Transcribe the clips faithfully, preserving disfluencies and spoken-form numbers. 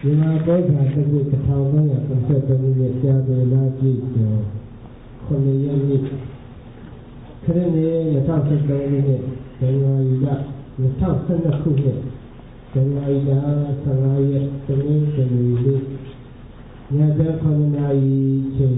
ဒီမှာဘောဓာတက္ကသိုလ်တစ်ထောင်သုံးရာသုံးဆယ်သုံးရဲ့ကြာသူလာကြည့်ကျော်ခုနှစ်ရက်နေ့ခရစ်နှစ်၂၀၁၃နှစ်ဇန်နဝါရီလ၂၀၁၂ခုနှစ်ဇန်နဝါရီလဆယ်ငါးရက်တနင်္ဂနွေနေ့ညကျခုနှစ်နာရီချိန်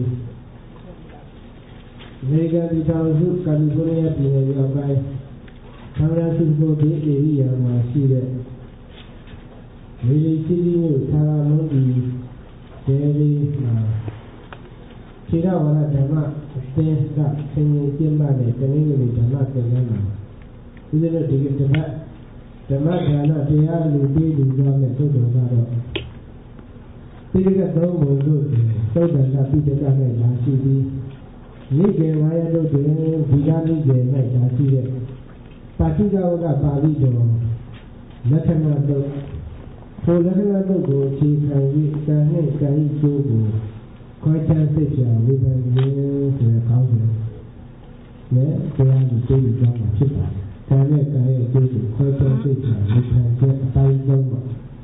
အမေရိကန်ပြည်ထောင်စုကယ်လီဖိုးနီးယားပြည်နယ်မြောက်ပိုင်းဆန်ဖရန်စစ္စကိုဒေးဧရိယာမှာရှိတဲ့မေလီစီးမြို့ဆာလာမွန်ဒီဒေလီမှာခြေတော်ဝါဒဓမ္မအသင်းကဆင်ញင်ကျင်းပတဲ့တနင်္ဂနွေဓမ္မသင်တန်းမှာဦးဇင်းတို့ဒီကနေ့ဓမ္မဒါနတရားလူပေးလူသွားမဲ့သုတ္တတော်ကတော့ပိဋကတ်သုံးပုံတို့သုတ္တန်ကပိဋကတ်နဲ့လာရှိပြီးနိကေဝါယတို့တွင်ဒီကနိကေ၌လာရှိတဲ့ပါဠိတော်ကပါဠိတော်လက္ခဏာတို့ထိုလက္ခဏာတို့ကိုအခြေခံပြီးကံနှင့်ကံ၏ကျိုးကိုခွဲခြားသိကြဝိပဿနာဆိုတဲ့ခေါင်းစဉ်နဲ့တရားကိုသိပြီးတော့ဖြစ်ပါတယ်။ကံနဲ့ကံရဲ့ကျိုးကိုခွဲခြားသိကြဝိပဿနာတဲ့အပိုင်းသုံးပါ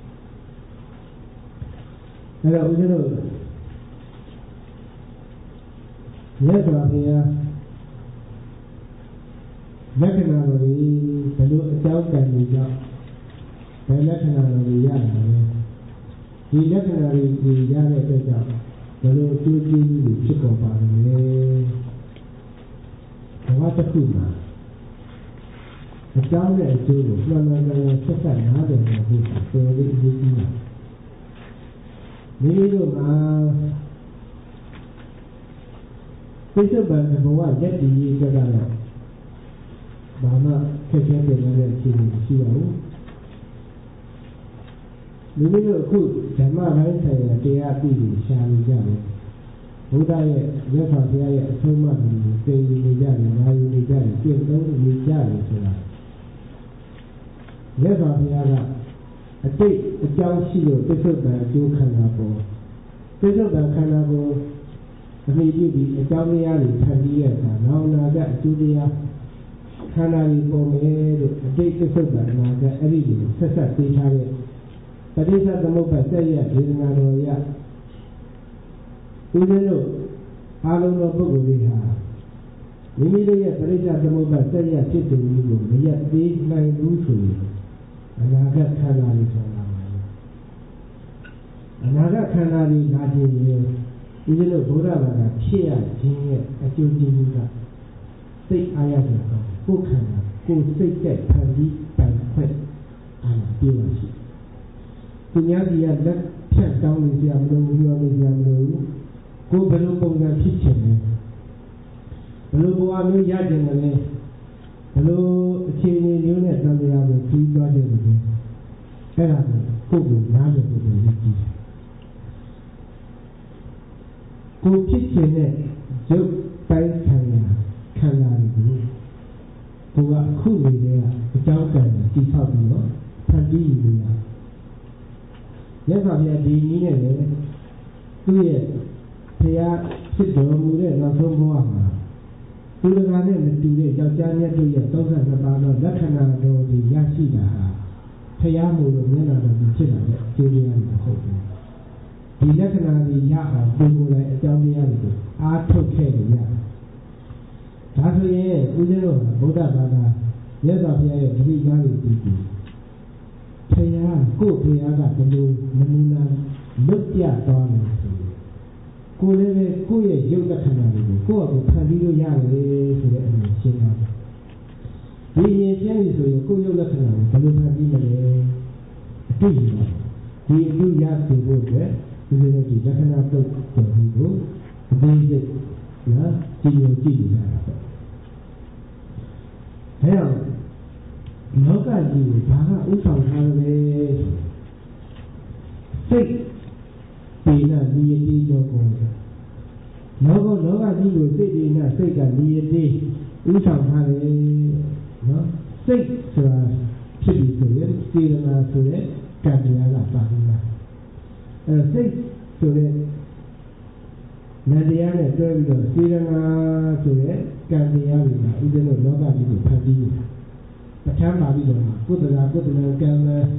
အဲ့တော့ဦးဇင်းတို့မြတ်စွာဘုရားလက္ခဏာတော်တွေဘယ်လိုအကြောင်းကံတွေကြောင့်ဘယ်လက္ခဏာတော်တွေရလာလဲဒီလက္ခဏာတွေရတဲ့အတွက်ကြောင့်ဘယ်လိုအကျိုးကျေးဇူးတွေဖြစ်ပေါ်ပါလဲဘဝတစ်ခုမှာအကြောင်းနဲ့အကျိုးကိုမှန်မှန်ကန်ကန်ဆက်ဆက်နားလည်နိုင်ဖို့ဆိုတော်လေးအရေးကြီးတယ်မိမိတို့မှာသိစပန်ဘဝရက်တည်ရေးအတွက်ကတော့ဘာမှခက်ခဲတဲ့အခြေအနေမရှိပါဘူးမိမိတို့အခုဓမ္မပိုင်းဆိုင်ရာတရားသိပြီးရှာနေကြတယ်ဘုရားရဲ့မြတ်စွာဘုရားရဲ့အဆုံးအမတွေကိုသင်ယူနေကြတယ်နာယူနေကြတယ်ကျင့်သုံးနေကြတယ်ဆိုတာမြတ်စွာဘုရားကအတိတ်အကြောင်းရှိလို့သစ္စာပံအကျိုးခန္ဓာပေါ်သစ္စာပံခန္ဓာကိုအမိပြုပြီးအကြောင်းတရားတွေဖန်တီးရတာနောက်နာကအကျိုးတရားခန္ဓာတွေပေါ်မယ်လို့အတိတ်သစ္စာပံအနာကအဲ့ဒီလိုဆက်ဆက်သိထားတဲ့ပဋိစ္စသမုပ္ပါဒ်ဆက်ရဒေသနာတော်ရဦးဇင်းတို့အာလုံးသောပုဂ္ဂိုလ်တွေဟာမိမိတို့ရဲ့ပဋိစ္စသမုပ္ပါဒ်ဆက်ရဖြစ်သူကိုမရက်သေးနိုင်ဘူးဆိုရင်အနာဂတ်ခန္ဓာတွေဆိုတာပါအနာဂတ်ခန္ဓာတွေလာခြင်းရင်ဦးဇင်းတို့ဘုရားဘာသာဖြစ်ရခြင်းရဲ့အကျိုးကျေးဇူးကစိတ်အားရစရာကောင်းကိုယ်ခန္ဓာကိုယ်စိတ်ကြိုက်ဖန်ပြီးပိုင်ခွင့်အားပြေပါရှိသူများကြီးကလက်ဖြတ်တောင်းနေကြမလို့ပြောနေကြမလို့ကိုယ်ဘယ်လိုပုံစံဖြစ်ချင်လဲဘယ်လိုဘဝမျိုးရချင်တယ်လဲဘယ်လိုအခြေအနေမျိုးနဲ့သံဃာကိုပြီးသွားခြင်းလဲအဲ့ဒါကိုကိုယ်ကိုနားလည်ဖို့ရည်ကြည်ကိုယ်ဖြစ်ခြင်းနဲ့ရုပ်တိုင်းဆိုင်ရာခန္ဓာတွေကိုကိုယ်ကအခုနေတဲ့အကြောင်းကံကိုသိဖောက်ပြီးတော့ဖန်တီးယူနေရမြတ်စွာဘုရားဒီနည်းနဲ့လည်းသူ့ရဲ့ဘုရားဖြစ်တော်မူတဲ့နောက်ဆုံးဘဝမှာသူတကာနဲ့မတူတဲ့ယောက်ျားမြတ်တို့ရဲ့သုံးဆနှစ်ပါးသောလက္ခဏာတော်တွေရရှိတာဟာဘုရားမို့လို့မျက်နှာတော်ကြီးဖြစ်လာတဲ့အကျိုးတရားတွေမဟုတ်ဘူးဒီလက္ခဏာတွေရအောင်ကိုယ်ကိုယ်တိုင်အကြောင်းတရားတွေကိုအားထုတ်ခဲ့ကြရတယ်ဒါဆိုရင်ဦးဇင်းတို့ဗုဒ္ဓဘာသာမြတ်စွာဘုရားရဲ့ဂရိကားတွေပြီးပြီးဘုရားကိုယ်ဘုရားကဘယ်လိုနမူနာလွတ်ပြသွားလဲဆိုရင်ကိုယ်လည်းပဲကိုယ့်ရဲ့ရုပ်လက္ခဏာတွေကိုကိုယ့်အကူဖန်ပြီးလို့ရတယ်ဆိုတဲ့အမြင်ရှင်းသွားတယ်ဒီအမြင်ရှင်းပြီဆိုရင်ကိုယ့်ရုပ်လက္ခဏာကိုဘယ်လိုဖန်ပြီးမလဲအတူတူပါဒီအတူရစေဖို့အတွက်ဒီလိုဒီလက္ခဏာတုတ်တော်ကြီးကိုအသေးစိတ်နော်ကြည့်လို့ကြည့်ရတာပေါ့အဲတော့လောကကြီးကိုဘာကဥဆောင်ထားလဲစိတ်ပေနာနိယတိသောကိုလောကလောကကြီးကိုစိတ်ပေနာစိတ်ကနိယတိဥဆောင်ထားတယ်နော်စိတ်ဆိုတာဖြစ်ပြီးဆိုရင်စေတနာဆိုတဲ့ကံတရားကပါပြီးသားအဲစိတ်ဆိုတဲ့နန္တရားနဲ့တွဲပြီးတော့စေတနာဆိုတဲ့ကံတရားတွေကဥဒ္ဒလောလောကကြီးကိုဖန်တီးနေတာပဋ္ဌာန်းပါဠိတော်မှာကုသလကုသလကံမ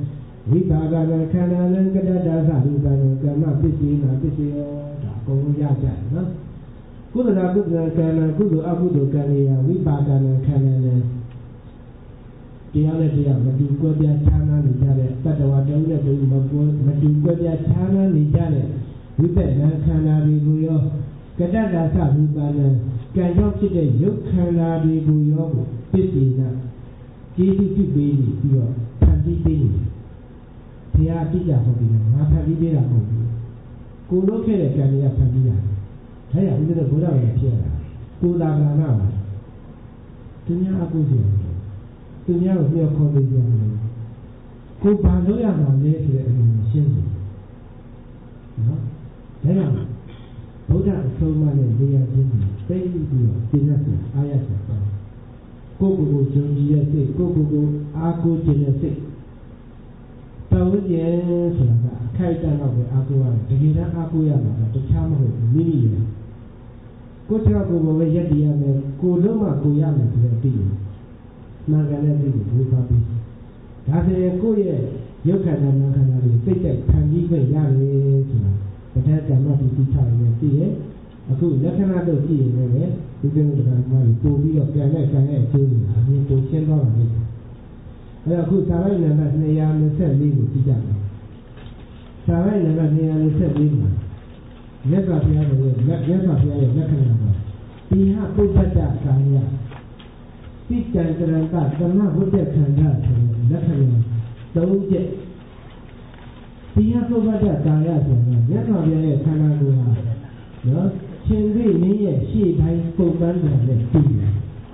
ဝိပါကနာခန္ဓာနံကတ္တဒါသရူပံကမ္မပစ္စည်းနာပစ္စယောဒါအကုန်လုံးရကြတယ်နော်ကုသလကုသလကံနာကုသိုလ်အကုသိုလ်ကံတွေဟာဝိပါကနာခန္ဓာနံတရားနဲ့တရားမတူကွဲပြားခြားနားနေကြတဲ့တတ္တဝါတဦးနဲ့တဦးမကွဲမတူကွဲပြားခြားနားနေကြတဲ့ဝိပဿနာခန္ဓာတွေကိုရောကတ္တဒါသရူပံကံကြောင့်ဖြစ်တဲ့ယုတ်ခန္ဓာတွေကိုရောပစ္စည်းနာကျေးဇူးပြုပေးပြီးတော့ဖန်တီးပေးနေဘုရားအတိအကျဟောပြီးတော့ငါဖန်တီးပေးတာမဟုတ်ဘူးကိုလို့ခဲ့တဲ့ကံတွေကဖန်တီးတာဒါကြောင့်ဦးဇင်းတို့ဘုရားရဲ့ဖြစ်ရတာကိုသာကနာပါသူများအကုသိုလ်သူများကိုပြောခေါ်နေကြတယ်ကိုဘာလို့ရမှာလဲဆိုတဲ့အမြင်ရှင်းတယ်နော်ဒါကြောင့်ဘုရားအဆုံးအမနဲ့နေရာချင်းပြီးသိပြီးတော့ပြည့်စုံအားရစွာပါကိုကိုကိုဂျုံကြည်တဲ့စိတ်ကိုကိုကိုအားကိုးခြင်းတဲ့စိတ်တော်ဝိကျင်ဆိုတာကအခိုက်အတန့်တော့ပဲအားကိုးရတယ်တကယ်တမ်းအားကိုးရမှာကတခြားမဟုတ်ဘူးမိမိရဲ့ကိုယ်ကြောက်ကိုယ်ပဲရက်တည်ရမယ်ကိုလုံးမှကိုရမယ်ဆိုတဲ့အသိဉာဏ်မှန်ကန်တဲ့အသိကိုဘုရားပြီးဒါဆိုရင်ကိုယ့်ရဲ့ယုတ်ခန္ဓာနာခန္ဓာတွေစိတ်တိုက်ခံပြီးခွင့်ရတယ်ဆိုတာပဋ္ဌာန်းကမ္မတိတိချရနေသိရဲ့အခုလက္ခဏာတို့ကြည့်ရင်လည်းဒီကိစ္စကမှပို့ပြီးတော့ကံနဲ့ကံရဲ့အကျိုးတွေအမြင်ပိုရှင်းသွားပါလိမ့်မယ်အဲ့တော့အခုသာဝိနံပါတ်၂၂၄ကိုကြည့်ကြမယ်သာဝိနံပါတ်၂၂၄မှာမြတ်စွာဘုရားရဲ့လက်မြတ်စွာဘုရားရဲ့လက္ခဏာကပိဟပုပ္ပတ္တကာယပိတံကရဏတသမဝိတ္တခန္ဓာဆိုတဲ့လက္ခဏာသုံးချက်ပိဟပုပ္ပတ္တကာယဆိုတာမြတ်စွာဘုရားရဲ့ခန္ဓာကိုယ်ဟာနော်ရှင်သိနည်းရဲ့ရှေ့တိုင်းပုံပန်းတယ်နဲ့ပြီးတယ်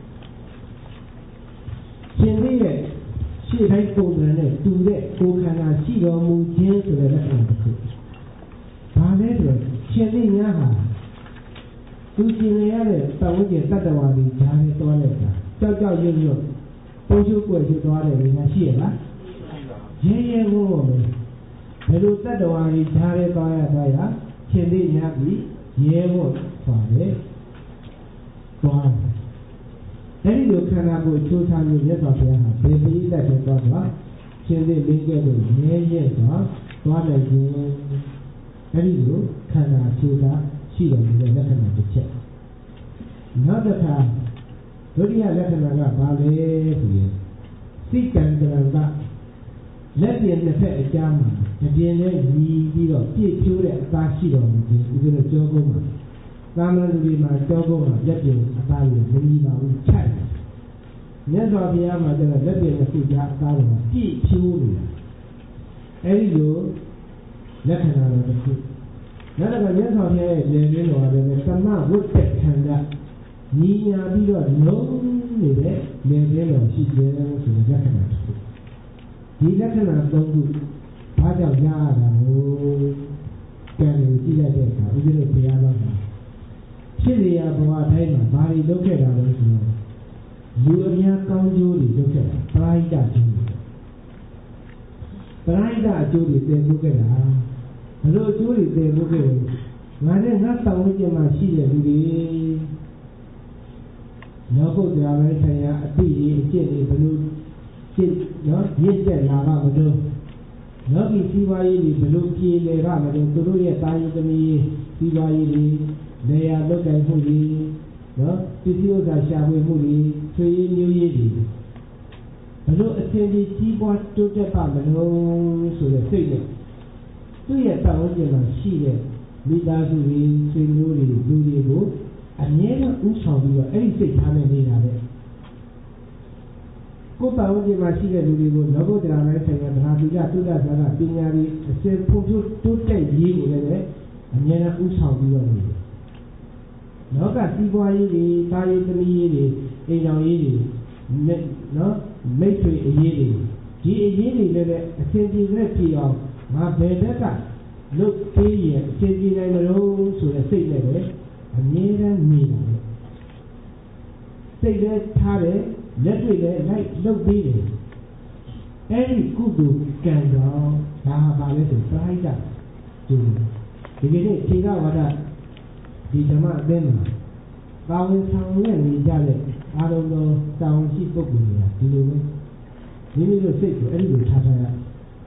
ရှင်သိရဲ့ရှေ့တိုင်းပုံပန်းနဲ့တူတဲ့ကိုယ်ခန္ဓာရှိတော်မူခြင်းဆိုတဲ့လက္ခဏာတစ်ခုဘာလဲဆိုတော့ရှင်သိများဟာသူကျင်ရတဲ့ပတ်ဝန်းကျင်တတ္တဝါတွေဓာတ်နဲ့တွားလိုက်တာကြောက်ကြောက်ရွံ့ရွံ့ပုံရှုပ်ပွေရှုပ်သွားတယ်လို့ရှိရလားရဲရဲဝုန်းဝုန်းပဲဘယ်လိုတတ္တဝါတွေဓာတ်နဲ့တွားရသွားရရှင်သိများပြီးရဲဝုန်းပါတယ်တွားတယ်အဲဒီလိုခန္ဓာကိုယ်ချိုးချမျိုးမြတ်စွာဘုရားဟာဘယ်ပိဋကတ်တွေတွားတာရှင်သိလင်းကျဲလို့ရဲရဲစွာတွားလိုက်ခြင်းအဲဒီလိုခန္ဓာချိုးတာရှိတယ်ဆိုတဲ့လက္ခဏာတစ်ချက်နောက်တစ်ခါဒုတိယလက္ခဏာကဘာလဲဆိုရင်စိတ်ကံကံကလက်ပြင်းတစ်ဖက်အကြားမှာအပြင်နဲ့ညီပြီးတော့ပြည့်ဖြိုးတဲ့အသားရှိတော်မူခြင်းဒီလိုကြောကုန်းမှာသာမန်လူတွေမှာကြောကုန်းမှာလက်ပြင်းအသားတွေမညီပါဘူးခြိုက်မြတ်စွာဘုရားမှာကျတော့လက်ပြင်းတစ်ခုကြားအသားတွေမှာပြည့်ဖြိုးနေတာအဲဒီလိုလက္ခဏာတော်တစ်ခုနောက်တစ်ခါမြတ်စွာဘုရားရဲ့လေရင်းတော်ကလည်းသမဝိတ္တခန္ဓာညီညာပြီးတော့လုံးနေတဲ့လေရင်းတော်ရှိတယ်ဆိုတဲ့လက္ခဏာတစ်ခုဒီလက္ခဏာသုံးခုဘာကြောင့်ရရတာလို့ကံကိုကြည့်လိုက်တဲ့အခါဥပ္ပဒေဘုရားတော်မှာဖြစ်နေရဘဝတိုင်းမှာဘာတွေလုပ်ခဲ့တာလဲဆိုတော့လူအများကောင်းကျိုးတွေလုပ်ခဲ့တာပရိဒတ်ကျိုးတွေပရိဒတ်အကျိုးတွေသင်လုပ်ခဲ့တာဘယ်လိုအကျိုးတွေသင်လုပ်ခဲ့လဲငါနဲ့ငါတောင်းဝိကျင်မှာရှိတဲ့လူတွေလောကုတ္တရာပဲဆရာအတိအကျင့်တွေဘယ်လိုကျင့်နော်ရင့်တဲ့လာပါမလို့လောကီစီးပွားရေးတွေဘယ်လိုပြေလည်ပါမလို့သူတို့ရဲ့တာယသမီးစီးပွားရေးတွေနေရာလုပ်ကိုင်မှုတွေနော်ပစ္စည်းဥစ္စာရှာဖွေမှုတွေဆွေးမျိုးရေးတွေဘယ်လိုအစဉ်ဒီကြီးပွားတိုးတက်ပါမလို့ဆိုတဲ့စိတ်နဲ့သူ့ရဲ့ပတ်ဝန်းကျင်မှာရှိတဲ့မိသားစုတွေဆွေမျိုးတွေလူတွေကိုအမြဲတမ်းဥဆောင်ပြီးတော့အဲ့ဒီစိတ်ထားနဲ့နေတာပဲကိုယ်ပတ်ဝန်းကျင်မှာရှိတဲ့လူတွေကိုလောကုတ္တရာပိုင်းဆိုင်ရာဗราတိကသုဒ္ဓဇာကပညာတွေအစဉ်ဖွံ့ဖြိုးတိုးတက်ရေးကိုလည်းအမြဲတမ်းဥဆောင်ပြီးတော့နေတယ်လောကစီးပွားရေးတွေတာရေးသမီးရေးတွေအိမ်တော်ရေးတွေနော်မိတ်ဆွေအရေးတွေဒီအရေးတွေလည်းအစဉ်ပြေတဲ့ပြေအောင်ငါဘယ်ဘက်ကလုတ်ပေးရင်အစဉ်ပြေနိုင်မလို့ဆိုတဲ့စိတ်နဲ့ပဲအမြဲတမ်းနေတာပဲစိတ်လည်းထားတယ်လက်တွေလည်းလိုက်လုတ်ပေးတယ်အဲဒီကုသိုလ်ကံကြောင့်ဒါဟာပါလဲဆိုပရိဒတ်ကျိုးဒီကနေ့ခြေကဝါဒဒီဓမ္မအသင်းမှာပါဝင်ဆောင်ရွက်နေကြတဲ့အာရုံတော်တောင်းရှိပုဂ္ဂိုလ်တွေကဒီလိုပဲမိမိတို့စိတ်ကိုအဲ့ဒီလိုထားထားရ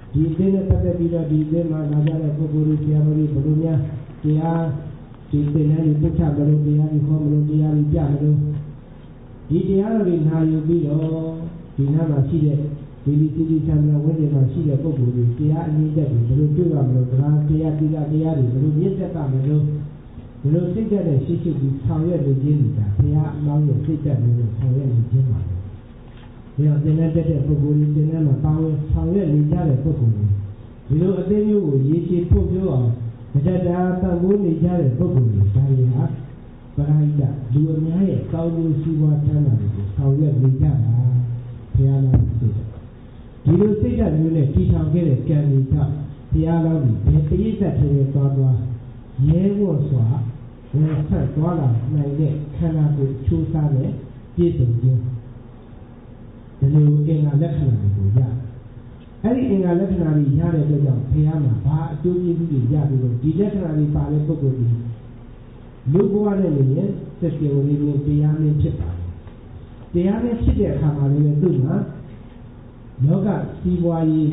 ဒီအင်းနဲ့ပတ်သက်ပြီးတော့ဒီအင်းမှာလာကြတဲ့ပုဂ္ဂိုလ်တွေဆရာမတွေဘယ်လိုများတရားဒီသင်္นานတွေပုတ်ချမလို့တရားတွေခေါ်မလို့တရားတွေပြမလို့ဒီတရားတော်တွေနာယူပြီးတော့ဒီနားမှာရှိတဲ့ဒီဒီစီဒီဆံမဝိညာဉ်မှာရှိတဲ့ပုဂ္ဂိုလ်တွေတရားအနည်းတက်တွေဘယ်လိုတွေ့ရမလို့ဒါတရားသီလတရားတွေဘယ်လိုမြင့်တက်ပါမလို့ဘယ်လိုစိတ်တက်တဲ့ရှိရှိပြီးဆောင်ရွက်နေခြင်းတွေဒါဘုရားအမောင်းရဲ့စိတ်တက်လို့ဆောင်ရွက်နေခြင်းပါဒီတော့သင်္นานတက်တဲ့ပုဂ္ဂိုလ်တွေသင်္นานမှာပါဝင်ဆောင်ရွက်နေကြတဲ့ပုဂ္ဂိုလ်တွေဒီလိုအသိမျိုးကိုရေးချဖွံ့ဖြိုးအောင်တရားတန်ဖိုးနေကြတဲ့ပုဂ္ဂိုလ်တွေဒါတွေဟာပရိဒလူအများရဲ့ကောင်းကျိုးစီးပွားချမ်းသာတွေကိုဆောင်ရွက်နေကြတာဘုရားတော်စိတ်ဒီလိုစိတ်ဓာတ်မျိုးနဲ့တည်ထောင်ခဲ့တဲ့ကံတွေကြောင့်ဘုရားတော်ဒီဘယ်တရိပ်သက်ထဲသွားသွားရဲဝတ်စွာဝင်ဆက်သွားလာနိုင်တဲ့ခန္ဓာကိုယ်ချိုးစားတဲ့ပြည့်စုံခြင်းဒီလိုအင်္ဂါလက္ခဏာတွေကိုရအဲ့ဒီအင်္ဂါလက္ခဏာတွေရတဲ့အတွက်ကြောင့်ဘုရားမှာဘာအကျိုးကျေးဇူးတွေရပြီးတော့ဒီလက္ခဏာတွေပါတဲ့ပုဂ္ဂိုလ်ဒီလူဘဝနဲ့နေရင်စက်ပြေဝလေးနဲ့တရားနဲ့ဖြစ်ပါတယ်တရားနဲ့ဖြစ်တဲ့အခါမှာလည်းသူ့မှာလောကစီးပွားရေး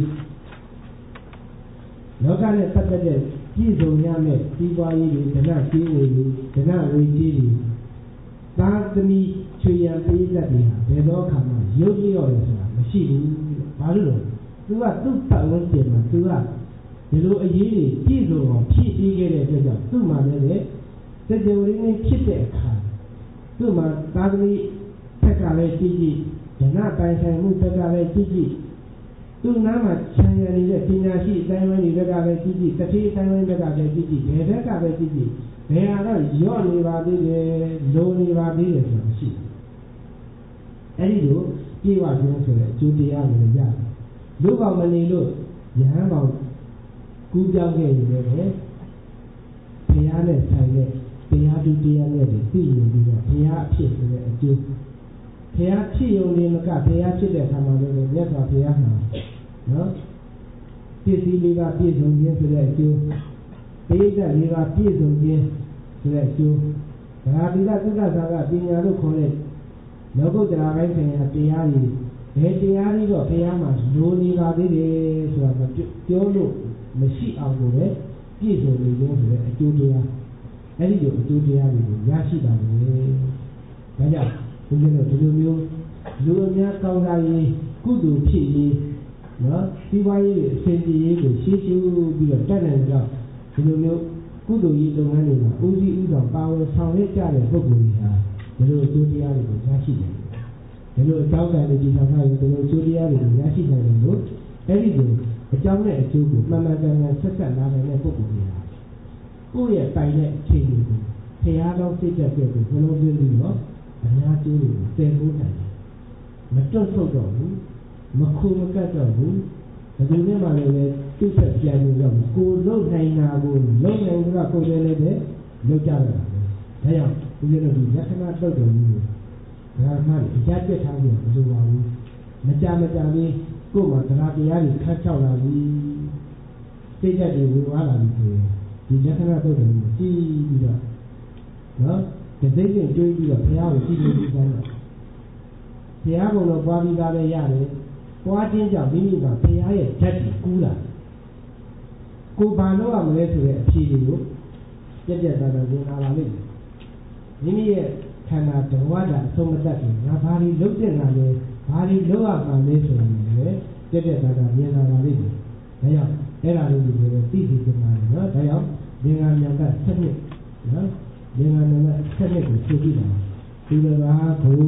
လောကနဲ့ပတ်သက်တဲ့ပြည့်စုံရမယ့်စီးပွားရေးတွေဓနကြေးတွေဓနဝေကြေးတွေသာသမီချွေရန်ပေးတတ်တယ်ဘယ်တော့အခါမှရုပ်လျော့တယ်ဆိုတာမရှိဘူးဘာလို့လဲသူကသူ့ပတ်ဝန်းကျင်မှာသူကဒီလိုအရေးတွေပြည့်စုံအောင်ဖြည့်ပေးခဲ့တဲ့အတွက်ကြောင့်သူ့မှာလည်းစကြဝဠာနဲ့ဖြစ်တဲ့အခါသူ့မှာသာသမီဘက်ကလည်းကြည့်ကြည့်ဓနပိုင်ဆိုင်မှုဘက်ကလည်းကြည့်ကြည့်သူ့နားမှာခြံရံနေတဲ့ပညာရှိအတိုင်းဝိုင်းတွေဘက်ကလည်းကြည့်ကြည့်တတိအတိုင်းဝိုင်းဘက်ကလည်းကြည့်ကြည့်ဘယ်ဘက်ကပဲကြည့်ကြည့်ဘယ်ဟာတော့ရော့နေပါသေးတယ်လိုနေပါသေးတယ်ဆိုတာမရှိဘူးအဲ့ဒီလိုပြေဝခြင်းဆိုတဲ့အကျိုးတရားကိုရတယ်လူပေါင်းမနေလို့ယဟန်ပေါင်းကူးပြောင်းခဲ့ရင်လည်းဘုရားနဲ့ဆိုင်တဲ့တရားတူတရားနဲ့သိရင်ပြီးတော့ဘုရားအဖြစ်ဆိုတဲ့အကျိုးဘုရားဖြစ်ရုံနဲ့မကဘုရားဖြစ်တဲ့အခါမှာလည်းမြတ်စွာဘုရားမှာနော်ပြည့်စည်လေးပါပြည့်စုံခြင်းဆိုတဲ့အကျိုးပိဋကလေးပါပြည့်စုံခြင်းဆိုတဲ့အကျိုးဒါပိဋကသုဒ္ဓသာကပညာလို့ခေါ်တဲ့လောကုတ္တရာပိုင်းဆိုင်ရာတရားတွေဘယ်တရားတွေတော့ဘုရားမှာလိုနေပါသေးတယ်ဆိုတာမပြောလို့မရှိအောင်ကိုပဲပြည့်စုံနေခြင်းဆိုတဲ့အကျိုးတရားအဲ့ဒီလိုအကျိုးတရားတွေကိုရရှိတာလေဒါကြောင့်ဘုရားတို့ဒီလိုမျိုးလူအများကောင်းစားရေးကုသိုလ်ဖြစ်ရေးနော်စီးပွားရေးအစဉ်ပြေရေးကိုရှေ့ရှုပြီးတော့တက်နိုင်ကြတော့ဒီလိုမျိုးကုသိုလ်ရေးလုပ်ငန်းတွေမှာဦးစီးဦးဆောင်ပါဝင်ဆောင်ရွက်ကြတဲ့ပုဂ္ဂိုလ်တွေဟာဒီလိုအကျိုးတရားတွေကိုရရှိတယ်ဒီလိုအကြောင်းတိုင်းတွေဒီဆောင်ထားရင်ဒီလိုအကျိုးတရားတွေကိုရရှိနိုင်တယ်လို့အဲ့ဒီလိုအကြောင်းနဲ့အကျိုးကိုမှန်မှန်ကန်ကန်ဆက်ဆက်လာနိုင်တဲ့ပုဂ္ဂိုလ်တွေဟာကိုယ့်ရဲ့ပိုင်တဲ့အခြေအနေကိုဘုရားတော်စိတ်သက်တဲ့ကိုနှလုံးသွင်းပြီးတော့အများကျိုးတွေကိုသင်ဖို့နိုင်တယ်မတွတ်ထုတ်တော့ဘူးမခုမကတ်တော့ဘူးဘယ်သူနဲ့မှလည်းသူ့ဆက်ပြန်လို့တော့ကိုလုံနိုင်တာကိုလုံနိုင်ကြတော့ကိုယ်လည်းပဲလုံကြတယ်ဒါကြောင့်ဦးဇင်းတို့ဒီလက္ခဏာတုတ်တော်ကြီးကိုဒါမှလည်းအကြက်ပြတ်ထားပြီးမလိုပါဘူးမကြမကြလေးကိုယ်မှာတရားတရားတွေခတ်ချောက်လာပြီးစိတ်ဓာတ်တွေဝင်သွားလာပြီးဆိုရင်ဒီလက္ခဏာတုတ်တော်ကြီးကြည့်ပြီးတော့နော်ဒီစိတ်နဲ့တွေးပြီးတော့ဘုရားကိုကြည့်လို့ကြမ်းတော့ဘုရားဘုံတော်ပွားပြီးသားလည်းရတယ်ပွားခြင်းကြောင့်မိမိကဘုရားရဲ့ဓာတ်ကိုကူးလာကိုဘာလို့ရမလဲဆိုတဲ့အဖြေတွေကိုပြက်ပြက်သားသားဝင်လာပါလိမ့်မယ်မိမိရဲ့ခန္ဓာတဝါဒအဆုံးမတတ်ဘူးငါဘာတွေလုပ်တဲ့ငါလဲဘာတွေလုပ်ရမှာလဲဆိုတာလည်းပြက်ပြက်သားသားမြင်လာပါလိမ့်မယ်ဒါကြောင့်အဲ့ဒါလေးတွေကိုလည်းသိသိချင်ပါတယ်နော်ဒါကြောင့်ဉာဏ်ဉာဏ်ကဆက်နှစ်နော်ဉာဏ်ဉာဏ်ကဆက်နှစ်ကိုသိကြည့်ပါဒီလိုပါကို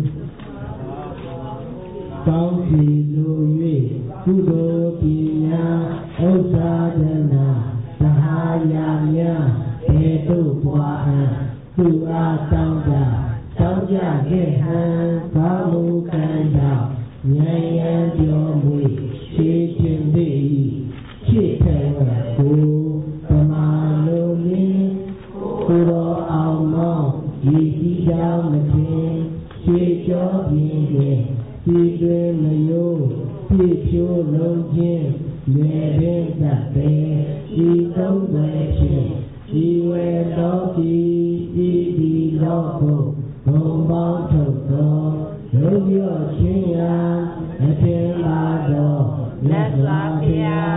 ကောင်းပြီလို၍ကုသိုလ်ပညာဥစ္စာဒနာသဟာယများဘေတုပွားအံသူအားတောင်းကြတောင်းကြခဲ့ဟံကောင်းမှုကံကြောင့်ဉာဏ်ရန်ပြောမွေရှင်းခြင်းသည်ဖြစ်တယ်ကိုပမာလိုလင်းကိုရောအောင်မောင်းရည်ကြီးကြောင်းမခင်ရှေးကြောပြင်းခြင်းဒီတွင်မယိုးပြည့်ဖြိုးလုံးခြင်းလေပင်တတ်တယ်ဒီသုံးပဲဖြစ်ဒီဝေတော်ဒီဒီဒီလောကိုဘုံပေါင်းထုတ်တော်ရုပ်ရချင်းရာအထင်ပါတော်မြတ်စွာဘုရား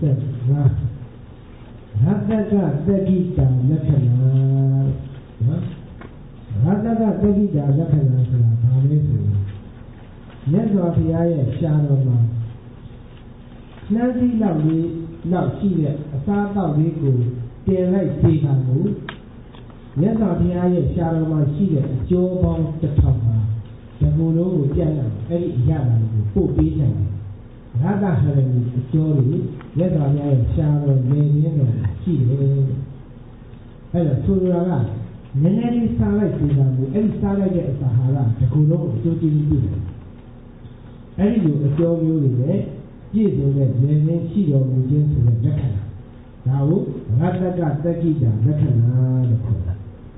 သက်ငါရတ္တကတက္ကိတာလက္ခဏာနော်ရတ္တကတက္ကိတာလက္ခဏာဆိုတာဘာလဲဆိုရင်မြတ်စွာဘုရားရဲ့ရှားတော်မှာနှမ်းစီးလောက်လေးလောက်ရှိတဲ့အစားအသောက်လေးကိုတင်လိုက်ပေးတာကိုမြတ်စွာဘုရားရဲ့ရှားတော်မှာရှိတဲ့အကျိုးပေါင်းတစ်ထောင်ပါဒီလိုလုံးကိုပြတ်လာအဲ့ဒီအရာတွေကိုပို့ပေးနိုင်တယ်ရတ္တဟရဏီအကျိုးတွေမြတ်စွာဘုရားရဲ့ရှားတော်နေရင်းတော်ရှိတယ်အဲ့ဒါဆိုလိုတာကနည်းနည်းလေးစားလိုက်ပေးတာကိုအဲ့ဒီစားလိုက်တဲ့အစာဟာကဒီလိုလုံးအကျိုးကျေးဇူးပြုတယ်အဲ့ဒီလိုအကျိုးမျိုးတွေနဲ့ပြည့်စုံတဲ့နေရင်းရှိတော်မူခြင်းဆိုတဲ့လက္ခဏာဒါကိုရတ္တကတက္ကိတာလက္ခဏာလို့ခေါ်တာ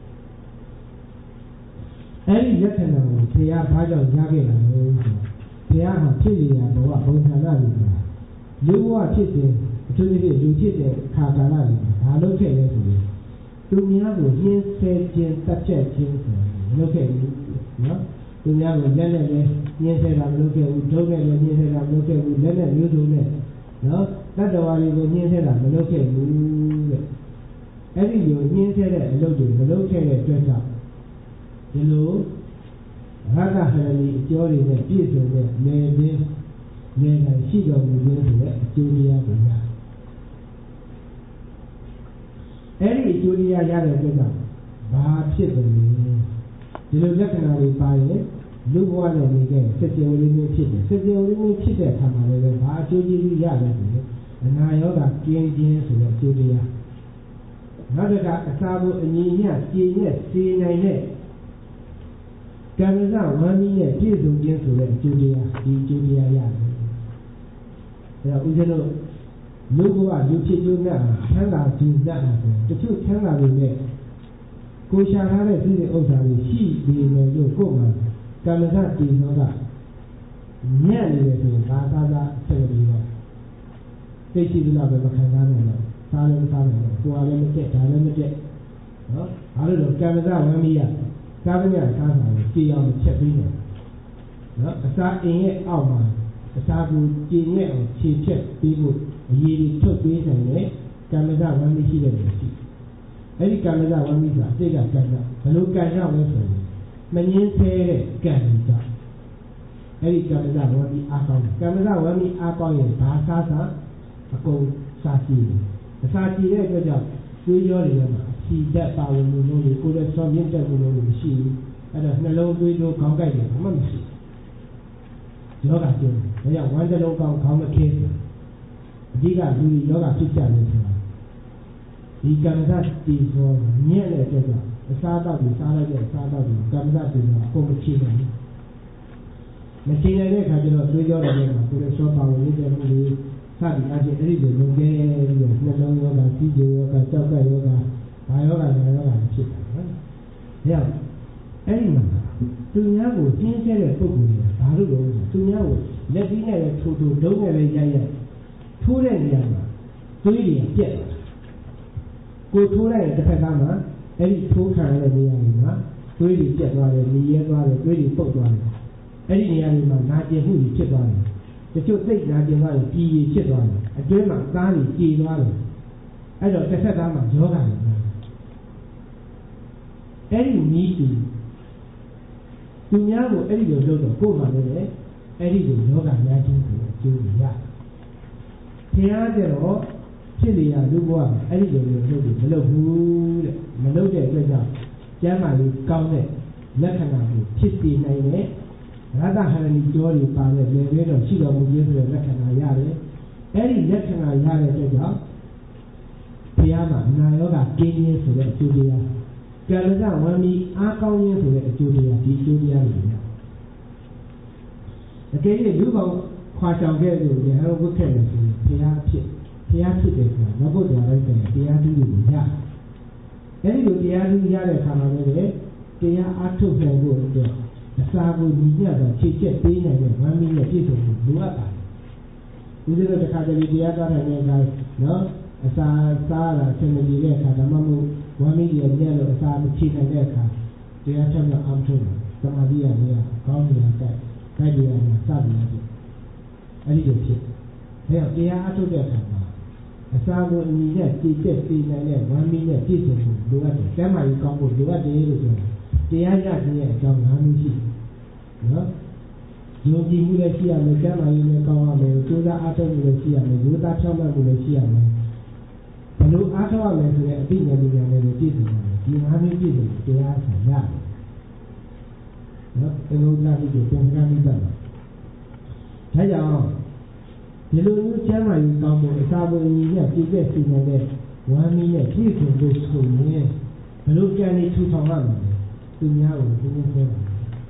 အဲ့ဒီလက္ခဏာကိုဘုရားဘာကြောင့်ရခဲ့တာလဲဆိုတော့ဘုရားဟာဖြစ်နေရဘဝဘုံဌာနတွေမှာလူဘဝဖြစ်တဲ့အထူးသဖြင့်လူဖြစ်တဲ့ခါကာလတွေမှာဘာလုပ်ခဲ့လဲဆိုရင်သူများကိုညှင်းဆဲခြင်းတပ်ဖြတ်ခြင်းဆိုတာမလုပ်ခဲ့ဘူးနော်သူများကိုလက်နဲ့လည်းညှင်းဆဲတာမလုပ်ခဲ့ဘူးဒုတ်နဲ့လည်းညှင်းဆဲတာမလုပ်ခဲ့ဘူးလက်နဲ့မျိုးစုံနဲ့နော်တတ္တဝါတွေကိုညှင်းဆဲတာမလုပ်ခဲ့ဘူးတဲ့အဲ့ဒီလိုညှင်းဆဲတဲ့အလုပ်တွေမလုပ်ခဲ့တဲ့အတွက်ကြောင့်ဒီလိုရတ္တဟရဏီအကျိုးတွေနဲ့ပြည့်စုံတဲ့နေခြင်းနေတိုင်းရှိတော်မူခြင်းဆိုတဲ့အကျိုးတရားတွေရအဲ့ဒီအကျိုးတရားရတဲ့အတွက်ကြောင့်ဘာဖြစ်တယ်လဲဒီလိုလက္ခဏာတွေပါရင်လူဘဝနဲ့နေခဲ့စကြဝဠာမျိုးဖြစ်တယ်စကြဝဠာမျိုးဖြစ်တဲ့အခါမှာလည်းဘာအကျိုးကျေးဇူးရတယ်ဆိုရင်အနာရောဂါကျင်းခြင်းဆိုတဲ့အကျိုးတရားနောက်တစ်ခါအစာကိုအညီမျှကျင့်ရဲ့စေနိုင်တဲ့ကံစဝမ်းနည်းနဲ့ပြည့်စုံခြင်းဆိုတဲ့အကျိုးတရားဒီအကျိုးတရားရတယ်အဲတော့ဦးဇင်းတို့လူဘဝလူဖြစ်ကျိုးနဲ့ချမ်းသာခြင်းနဲ့ဆိုတချို့ချမ်းသာတွေနဲ့ကိုရှာထားတဲ့ဒီဥစ္စာတွေရှိနေတယ်လို့ကိုယ်မှာကံစတည်သောကညံ့နေတယ်ဆိုရင်ဘာသာသာဆက်ပြီးတော့သိရှိသလောက်ပဲမခံစားနိုင်တော့စားလည်းမစားနိုင်တော့ကိုယ်လည်းမကျက်ဒါလည်းမကျက်နော်ဘာလို့လဲကံစဝမ်းနည်းရစားတဲ့စားတာကိုကြည်အောင်ချက်ပြီးတယ်နော်အစာအင်းရဲ့အောက်မှာအစာကိုကြည်ရဲ့အောင်ခြေချက်ပြီးဖို့အရေးကြီးထုတ်ပေးနိုင်တဲ့ကံမဇဝမ်းမီရှိတဲ့လူရှိအဲ့ဒီကံမဇဝမ်းမီဆိုတာအတိတ်ကကံကြောင့်ဘယ်လိုကံကြောင့်လဲဆိုရင်မငင်းဆဲတဲ့ကံကြောင့်အဲ့ဒီကံမဇဝမ်းမီအားကောင်းကံမဇဝမ်းမီအားကောင်းရင်ဘာစားစားအကုန်စားကြည့်တယ်အစာကြည့်တဲ့အတွက်ကြောင့်သွေးကြောတွေမှာခြိတက်ပါဝင်မှုလုံးတွေကိုယ်ရဲ့ဆောင်းမြင့်တက်မှုလုံးတွေမရှိဘူးအဲ့တော့နှလုံးသွေးတို့ခေါင်းကိုက်တွေဘာမှမရှိယောဂကျင်းဒါကြောင့်ဝမ်းတစ်လုံးကောင်းခေါင်းမခင်းအဓိကလူတွေယောဂဖြစ်ကြတယ်ဆိုတာဒီကံမဇတီဆိုညံ့တဲ့အတွက်ကြောင့်အစားတောက်တွေစားလိုက်တဲ့အစားတောက်တွေကံမဇတီဆိုတာအကုန်မချေနိုင်ဘူးမချေနိုင်တဲ့အခါကျတော့သွေးကြောတွေမှာကိုယ်ရဲ့ဆောပါဝင်နေတဲ့မှုတွေစသည်အချင်းအဲ့ဒီလိုလုံခဲ့ပြီးတော့နှလုံးယောဂစီးကျယောဂကြောက်ကယောဂဘာယောဂညာယောဂဖြစ်တာနော်။ဒါကြောင့်အဲ့ဒီမှာသူများကိုကျင်းဆဲတဲ့ပုဂ္ဂိုလ်တွေကဘာလို့လဲဆိုသူများကိုလက်ပြီးနဲ့ထိုးထိုးဒုံးနဲ့ပဲရိုက်ရိုက်ထိုးတဲ့နေရာမှာသွေးတွေပြက်သွားကိုထိုးလိုက်ရင်တစ်ဖက်သားမှာအဲ့ဒီထိုးခံရတဲ့နေရာတွေမှာသွေးတွေပြက်သွားတယ်၊မြည်ရဲသွားတယ်၊သွေးတွေပုတ်သွားတယ်အဲ့ဒီနေရာတွေမှာနာကျင်မှုတွေဖြစ်သွားတယ်တချို့သိနာကျင်သွားရင်ပြည်ရဖြစ်သွားတယ်အတွင်းမှာသားတွေကြေသွားတယ်အဲ့တော့တစ်ဖက်သားမှာယောဂတွေအဲ့ဒီနည်းတူသူများကိုအဲ့ဒီလိုလုပ်တော့ကိုယ်မှလည်းအဲ့ဒီလိုယောဂများခြင်းကိုအကျိုးရဘုရားကျတော့ဖြစ်နေရလူဘဝအဲ့ဒီလိုမျိုးလုပ်ပြီးမလုပ်ဘူးတဲ့မလုပ်တဲ့အတွက်ကြောင့်ကျမ်းမာရေးကောင်းတဲ့လက္ခဏာကိုဖြစ်တည်နိုင်တဲ့ရတ္တဟရဏီကျော်တွေပါတဲ့လေဘေးတော့ရှိတော်မူခြင်းဆိုတဲ့လက္ခဏာရတယ်အဲ့ဒီလက္ခဏာရတဲ့အတွက်ကြောင့်ဘုရားမှာနာယောဂကင်းခြင်းဆိုတဲ့အကျိုးတရားကံလကဝမ်းပြီးအားကောင်းခြင်းဆိုတဲ့အကျိုးတရားဒီအကျိုးတရားတွေရအကယ်၍လူပေါင်းခွာဆောင်ခဲ့လို့ရဟန်းဝတ်ခဲ့တယ်ဆိုရင်ဘုရားဖြစ်ဘုရားဖြစ်တယ်ဆိုတာမဟုတ်တော်လိုက်တဲ့တရားသူတွေကိုရအဲဒီလိုတရားသူရတဲ့အခါမှာလည်းတရားအားထုတ်နိုင်ဖို့အတွက်အစာကိုညီညွတ်တာဖြည့်ချက်ပေးနိုင်တဲ့ဝမ်းမီးနဲ့ပြည့်စုံမှုလိုအပ်ပါတယ်။ဒီလိုတစ်ခါတလေတရားသွားနိုင်တဲ့အခါနော်အစာစားတာဆင်မပြေတဲ့အခါဓမ္မမို့ဝမ်းမီးရဲ့ညံ့လို့အစာမဖြည့်နိုင်တဲ့အခါတရားချက်တော့အောင်ထုတ်တယ်။သမာဓိရနေရကောင်းနေရတိုက်တိုက်ရမှာစသည်အဖြစ်အဲဒီလိုဖြစ်။ဒါကြောင့်တရားအားထုတ်တဲ့အခါမှာအစာကိုအညီနဲ့တည်တက်တည်နိုင်တဲ့ဝမ်းမီးနဲ့ပြည့်စုံမှုလိုအပ်တယ်ကျမ်းမာရေးကောင်းဖို့လိုအပ်တယ်လို့ပြောတယ်တရားရခြင်းရဲ့အကြောင်း၅မျိုးရှိတယ်နော်ယုံကြည်မှုလည်းရှိရမယ်ကျမ်းမာရေးလည်းကောင်းရမယ်ကြိုးစားအားထုတ်မှုလည်းရှိရမယ်ရိုးသားဖြောင့်မတ်မှုလည်းရှိရမယ်ဘယ်လိုအားထုတ်ရမယ်ဆိုတဲ့အသိဉာဏ်ဉာဏ်နဲ့ပြည့်စုံရမယ်ဒီ၅မျိုးပြည့်စုံတရားဆံရတယ်နော်အလုံးသားပြီးတော့သင်္ကန်းပြီးတော့ဒါကြောင့်ဒီလိုမျိုးကျမ်းမာရေးကောင်းဖို့အစာကိုအညီနဲ့ပြည့်စုံစေနိုင်တဲ့ဝမ်းမီးနဲ့ပြည့်စုံလို့ဆိုရင်ဘယ်လိုကြံနေထူထောင်ရမလဲသူများကိုသင်္ကန်းဆဲပါ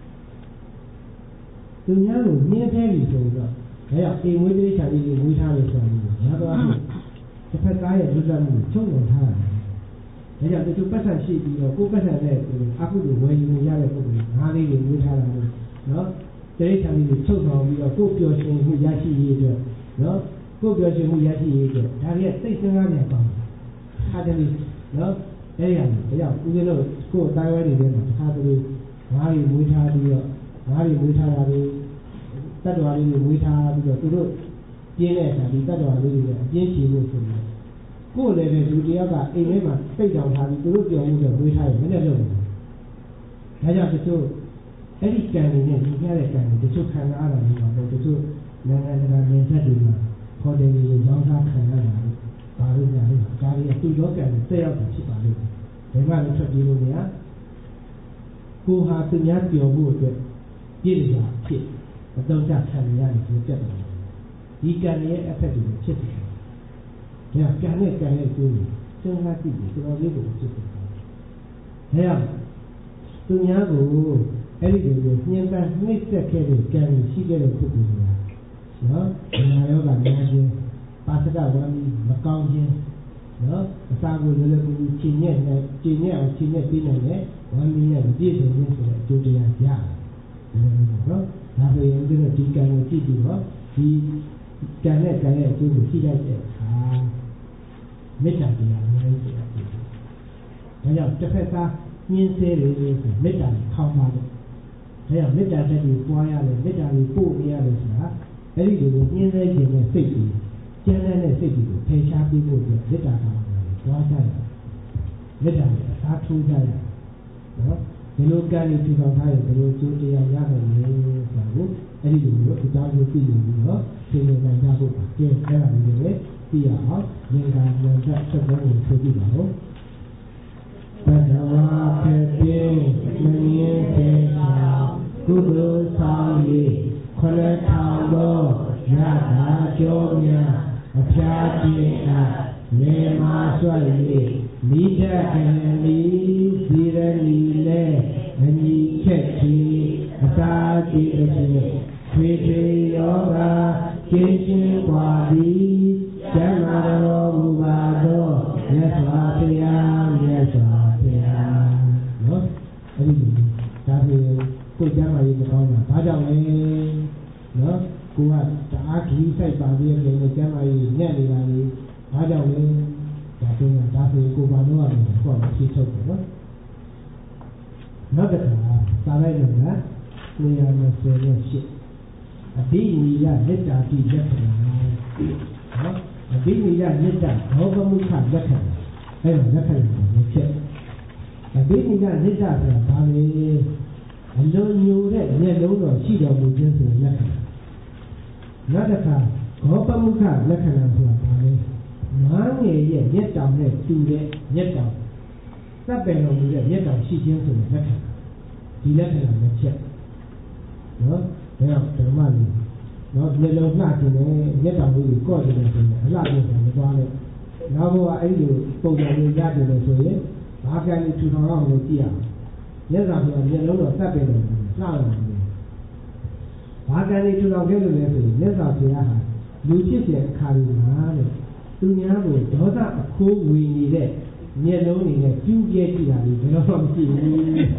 သူများကိုမြင်သေးပြီဆိုတော့ဒါကြောင့်အိမ်ဝေးသေးချာလေးကိုဝေးထားလို့ဆိုရင်ရတော့တစ်ဖက်သားရဲ့လွတ်လပ်မှုချုပ်နေထားတယ်ဒါကြောင့်သူပတ်သက်ရှိပြီးတော့ကိုယ်ပတ်သက်တဲ့အခုလိုဝယ်ယူရတဲ့ပုံစံငါးလေးကိုဝေးထားတာလို့နော်တိရစ္ဆာန်လေးကိုချုပ်ဆောင်ပြီးတော့ကိုယ်ပျော်ရွှင်မှုရရှိရေးအတွက်နော်ကိုယ်ပျော်ရွှင်မှုရရှိရေးအတွက်ဒါတွေကစိတ်စဉ်းစားနေပါဘူးအားတည်းနော်အဲ့ရဒါကြောင့်ဦးဇင်းတို့ကိုယ်အတိုင်းဝဲနေတယ်မှာအားတည်းငါးလေးဝေးထားပြီးတော့ငါးလေးဝေးထားတာတွေတတ္တဝါလေးတွေဝေးထားပြီးတော့သူတို့ပြင်းတဲ့အခါဒီတတ္တဝါလေးတွေအပြင်းချဖို့ဆိုပြီးကိုယ်လည်းပဲလူတယောက်ကအိမ်ထဲမှာပိတ်တောင်ထားပြီးသူတို့ပြောင်းမှုနဲ့ဝေးထားရင်မနဲ့လုပ်ဘူးဒါကြောင့်တချို့အဲ့ဒီကံတွေနဲ့ညီမျှတဲ့ကံတွေတချို့ခံရတာမျိုးပါတော့တချို့နိုင်ငံတကာနေသက်တွေမှာခေါ်တယ်လို့ရောင်းစားခံရတာလို့ပါလို့ညာလို့ဒါတွေကသူ့လောကကိုဆက်ရောက်တာဖြစ်ပါလို့ဘယ်မှလည်းထွက်ပြေးလို့မရကိုဟာသူများပြောဖို့အတွက်ပြည့်စုံဖြစ်အတုံးချခံရရတယ်ဆိုပြတ်တယ်ဒီကံရဲ့အဖက်တွေဖြစ်တယ်ဒါကံနဲ့ကံရဲ့ကျိုးတွေစဉ်းစားကြည့်ပြီးတော်တော်လေးကိုဖြစ်တယ်ဒါကြောင့်သူများကိုအဲ့ဒီလိုညှဉ်းပန်းနှိပ်စက်ခဲ့တဲ့ကံရှိခဲ့တဲ့ပုဂ္ဂိုလ်တွေကနော်နာယောဂများခြင်းပါစကဝမ်းပြီးမကောင်းခြင်းနော်အစာကိုလည်းလည်းကိုချိန်ညက်နဲ့ချိန်ညက်အောင်ချိန်ညက်ပြီးနိုင်တဲ့ဝမ်းမီးနဲ့ပြည့်စုံခြင်းဆိုတဲ့အကျိုးတရားရတယ်နော်ဒါဆိုရင်ဦးဇင်းတို့ဒီကံကိုကြည့်ပြီးတော့ဒီကံနဲ့ကံရဲ့အကျိုးကိုကြည့်လိုက်တဲ့အခါမေတ္တာတရားအများကြီးဖြစ်တယ်။ဒါကြောင့်တစ်ဖက်သားညှင်းဆဲတယ်ဆိုမေတ္တာကိုခေါင်းပါလို့ဒါကြောင့်မေတ္တာတက်ပြီးပွားရတယ်မေတ္တာကိုပို့နေရတယ်ဆိုတာအဲ့ဒီလိုညှင်းဆဲခြင်းနဲ့စိတ်ကြီးကျမ်းတဲ့စိတ်ကြီးကိုဖယ်ရှားပြီးဖို့အတွက်မေတ္တာကောင်းတယ်ပွားကြရတယ်မေတ္တာကိုအစားထိုးကြရတယ်နော်ဒီလိုကံကိုထူထောင်ထားရင်ဒီလိုကျိုးတရားရနိုင်တယ်ဆိုတာကိုအဲ့ဒီလိုမျိုးအကြောင်းကိုသိနေပြီးတော့သင်္ကေတကြဖို့ပါကျဲအဲ့ဒါမျိုးလည်းသိရအောင်ဉာဏ်ကဉာဏ်သက်သက်ကိုဆိုကြည့်ပါဦးဘဂဝါခေပြေမင်းရဲ့ခေသာကုသိုလ်ဆောင်၍ခရထောင်သောရတာကြောမြတ်အဖျားခြင်းအားနေမာဆွတ်၍မိဒ္ဒကံလီဇီရလီလဲအညီချက်ချီအသာတိအဖြစ်ခွေထွေယောဂကျင်းချင်းပွားသည်ဓမ္မတော်မူပါသောမြတ်စွာဘုရားမြတ်စွာဘုရားနော်အဲ့ဒီဒါဆိုကိုယ်ကျမ်းမာရေးမကောင်းတာဘာကြောင့်လဲနော်ကိုကတအားခီးဆိုင်ပါပြီးတဲ့ကျမ်းမာရေးညံ့နေတာလေဘာကြောင့်လဲဒါဆိုရင်ဒါဆိုရင်ကိုဘာလို့ရမလဲကိုယ်ကဖြေထုတ်တယ်နော်နောက်တစ်ခါစာလိုက်လို့ကနေရာမှာဆယ်နဲ့ရှစ်အဘိနိယမေတ္တာတိလက္ခဏာနော်အဘိနိယမေတ္တာဘောဂမုခလက္ခဏာအဲ့ဒါလက္ခဏာကိုချက်အဘိနိယမေတ္တာဆိုတာဘာလဲအလုံးညိုတဲ့မျက်လုံးတော်ရှိတော်မူခြင်းဆိုတဲ့လက္ခဏာနောက်တစ်ခါဘောဂမုခလက္ခဏာဆိုတာဘာလဲငါးငယ်ရဲ့မျက်တောင်နဲ့တူတဲ့မျက်တောင်စပ်ပယ်တော်မူတဲ့မျက်တောင်ရှိခြင်းဆိုတဲ့လက္ခဏာဒီလက္ခဏာနဲ့ချက်နော်ဒါကြောင့်ဓမ္မလေးနော်မျက်လုံးလှခြင်းနဲ့မျက်တောင်လေးကိုကော့ခြင်းနဲ့ဆိုရင်အလှခြင်းဆိုမသွားနဲ့နောက်ဘဝအဲ့ဒီပုံစံမျိုးရတယ်လို့ဆိုရင်ဘာကံလေးထူထောင်အောင်လို့ကြည့်ရအောင်မျက်စာပြောမျက်လုံးတော့စပ်ပယ်တော်မူလှတော်မူတယ်ဘာကံလေးထူထောင်ခဲ့လို့လဲဆိုရင်မျက်စာဘုရားဟာလူဖြစ်တဲ့အခါလေးမှာတဲ့သူများကိုဒေါသအခိုးဝေနေတဲ့မျက်လုံးတွေနဲ့ကျူးကျဲကြည့်တာလေးဘယ်တော့မှမရှိဘူး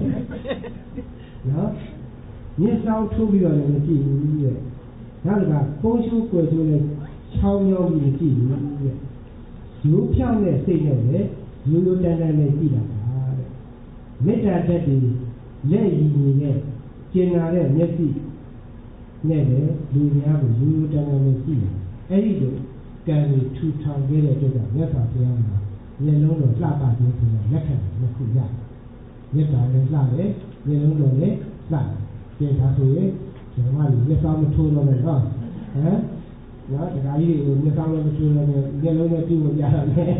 နော်မျက်စောင်းထိုးပြီးတော့လည်းမရှိဘူးတဲ့နောက်ကပုံရှုကွယ်ဆိုတဲ့ချောင်းမြောင်းပြီးမရှိဘူးတဲ့ရိုးဖြောင်းတဲ့စိတ်နဲ့လည်းရိုးရိုးတန်းတန်းနဲ့ကြည့်တာပါတဲ့မေတ္တာတက်ပြီးလက်ရည်နေတဲ့ကျင်နာတဲ့မျက်စိနဲ့လည်းလူများကိုရိုးရိုးတန်းတန်းနဲ့ကြည့်တယ်အဲ့ဒီလိုကကံတွေထူထောင်ခဲ့တဲ့အတွက်ကြောင့်မြတ်စွာဘုရားမှာမျက်လုံးတော်လှပခြင်းဆိုတဲ့လက္ခဏာနှစ်ခုရတယ်။မျက်တာလည်းလှတယ်မျက်လုံးတော်လည်းလှတယ်။ပြန်သာဆိုရင်ဒီမှာမျက်စောင်းမထိုးတော့နဲ့နော်ဟမ်နော်တခါကြီးကိုမျက်စောင်းလည်းမထိုးတော့နဲ့မျက်လုံးလည်းပြုတ်မပြတော့နဲ့ဟမ်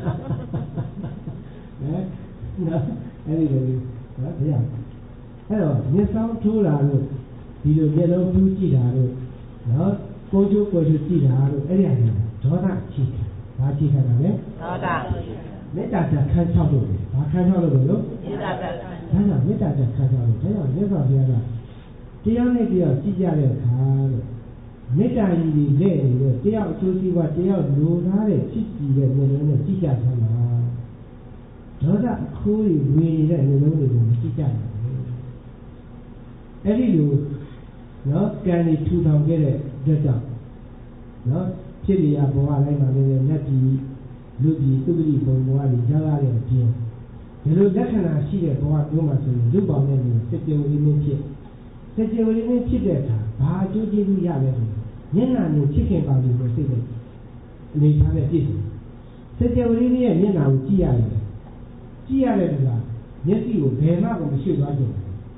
နော်အဲ့ဒီလိုနော်ဘုရားအဲ့တော့မျက်စောင်းထိုးတာလို့ဒီလိုမျက်လုံးပြုတ်ကြည့်တာလို့နော်ကိုကျိုးကိုကျိုးကြည့်တာလို့အဲ့ဒီအရင်ဒေါသချိခံဘာချိခံတာလဲဒေါသမေတ္တာဓာတ်ခန်းချောက်လို့ဘာခန်းချောက်လို့လို့မေတ္တာဓာတ်ဒါကြောင့်မေတ္တာဓာတ်ခန်းချောက်လို့ဒါကြောင့်မြတ်စွာဘုရားကတရားနဲ့တရားကြည့်ကြတဲ့အခါတဲ့မေတ္တာရည်ကြီးလက်နေတဲ့တရားအကျိုးစီးပွားတရားလိုလားတဲ့ဖြစ်ကြည့်တဲ့ဉာဏ်နဲ့ကြည့်ကြသမှာဒေါသအခိုးကြီးဝင်နေတဲ့ဉာဏ်လုံးတွေကိုမကြည့်ကြဘူးအဲ့ဒီလိုနော်ကံဒီထူထောင်ခဲ့တဲ့အတွက်ကြောင့်နော်ဖြစ်လျာဘဝတိုင်းမှာလည်းလက်ပြီးလူပြီးသုတိဘုံဘဝကြီးကြားရတဲ့အပြင်ဒီလိုလက္ခဏာရှိတဲ့ဘဝမျိုးမှာဆိုရင်လူပေါင်းတဲ့လူစကြဝဠာမျိုးဖြစ်စကြဝဠာမျိုးဖြစ်တဲ့အခါဘာအကျိုးကျေးဇူးရလဲဆိုမျက်နှာမျိုးဖြစ်ခင်ပါလို့ဆိုစိတ်နဲ့အနေထားနဲ့ပြည့်စုံစကြဝဠာမျိုးရဲ့မျက်နှာကိုကြည့်ရတယ်ကြည့်ရတဲ့လူကမျက်စိကိုဘယ်မှကိုမရှိသွားကြဘူး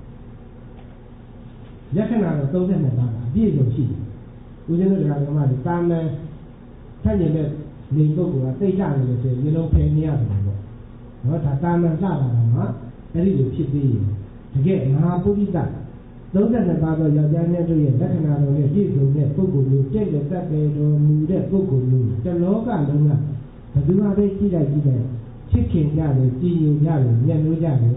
လက္ခဏာတော့သုံးနှစ်ပါးကအပြည့်စုံရှိတယ်ဦးဇင်းတို့ကဓမ္မတွေတာမန်ဆန့်ကျင်တဲ့နေပုဂ္ဂိုလ်ကသိကြနေလို့ဆိုရင်မျိုးလုံးဖယ်နေရတယ်ပေါ့နော်ဒါတာမန်လှလာတာမှအဲ့ဒီလိုဖြစ်သေးရင်တကယ်မဟာပုရိသသုံးနှစ်ပါးသောယောက်ျားများတို့ရဲ့လက္ခဏာတော်နဲ့ပြည့်စုံတဲ့ပုဂ္ဂိုလ်မျိုးတက်တဲ့တက်ပေတော်မူတဲ့ပုဂ္ဂိုလ်မျိုးတလောကလုံးကဘယ်သူမှပဲကြည့်လိုက်ကြည့်လိုက်ချစ်ခင်ကြတယ်ကြည်ညိုကြတယ်မျက်နှာကြတယ်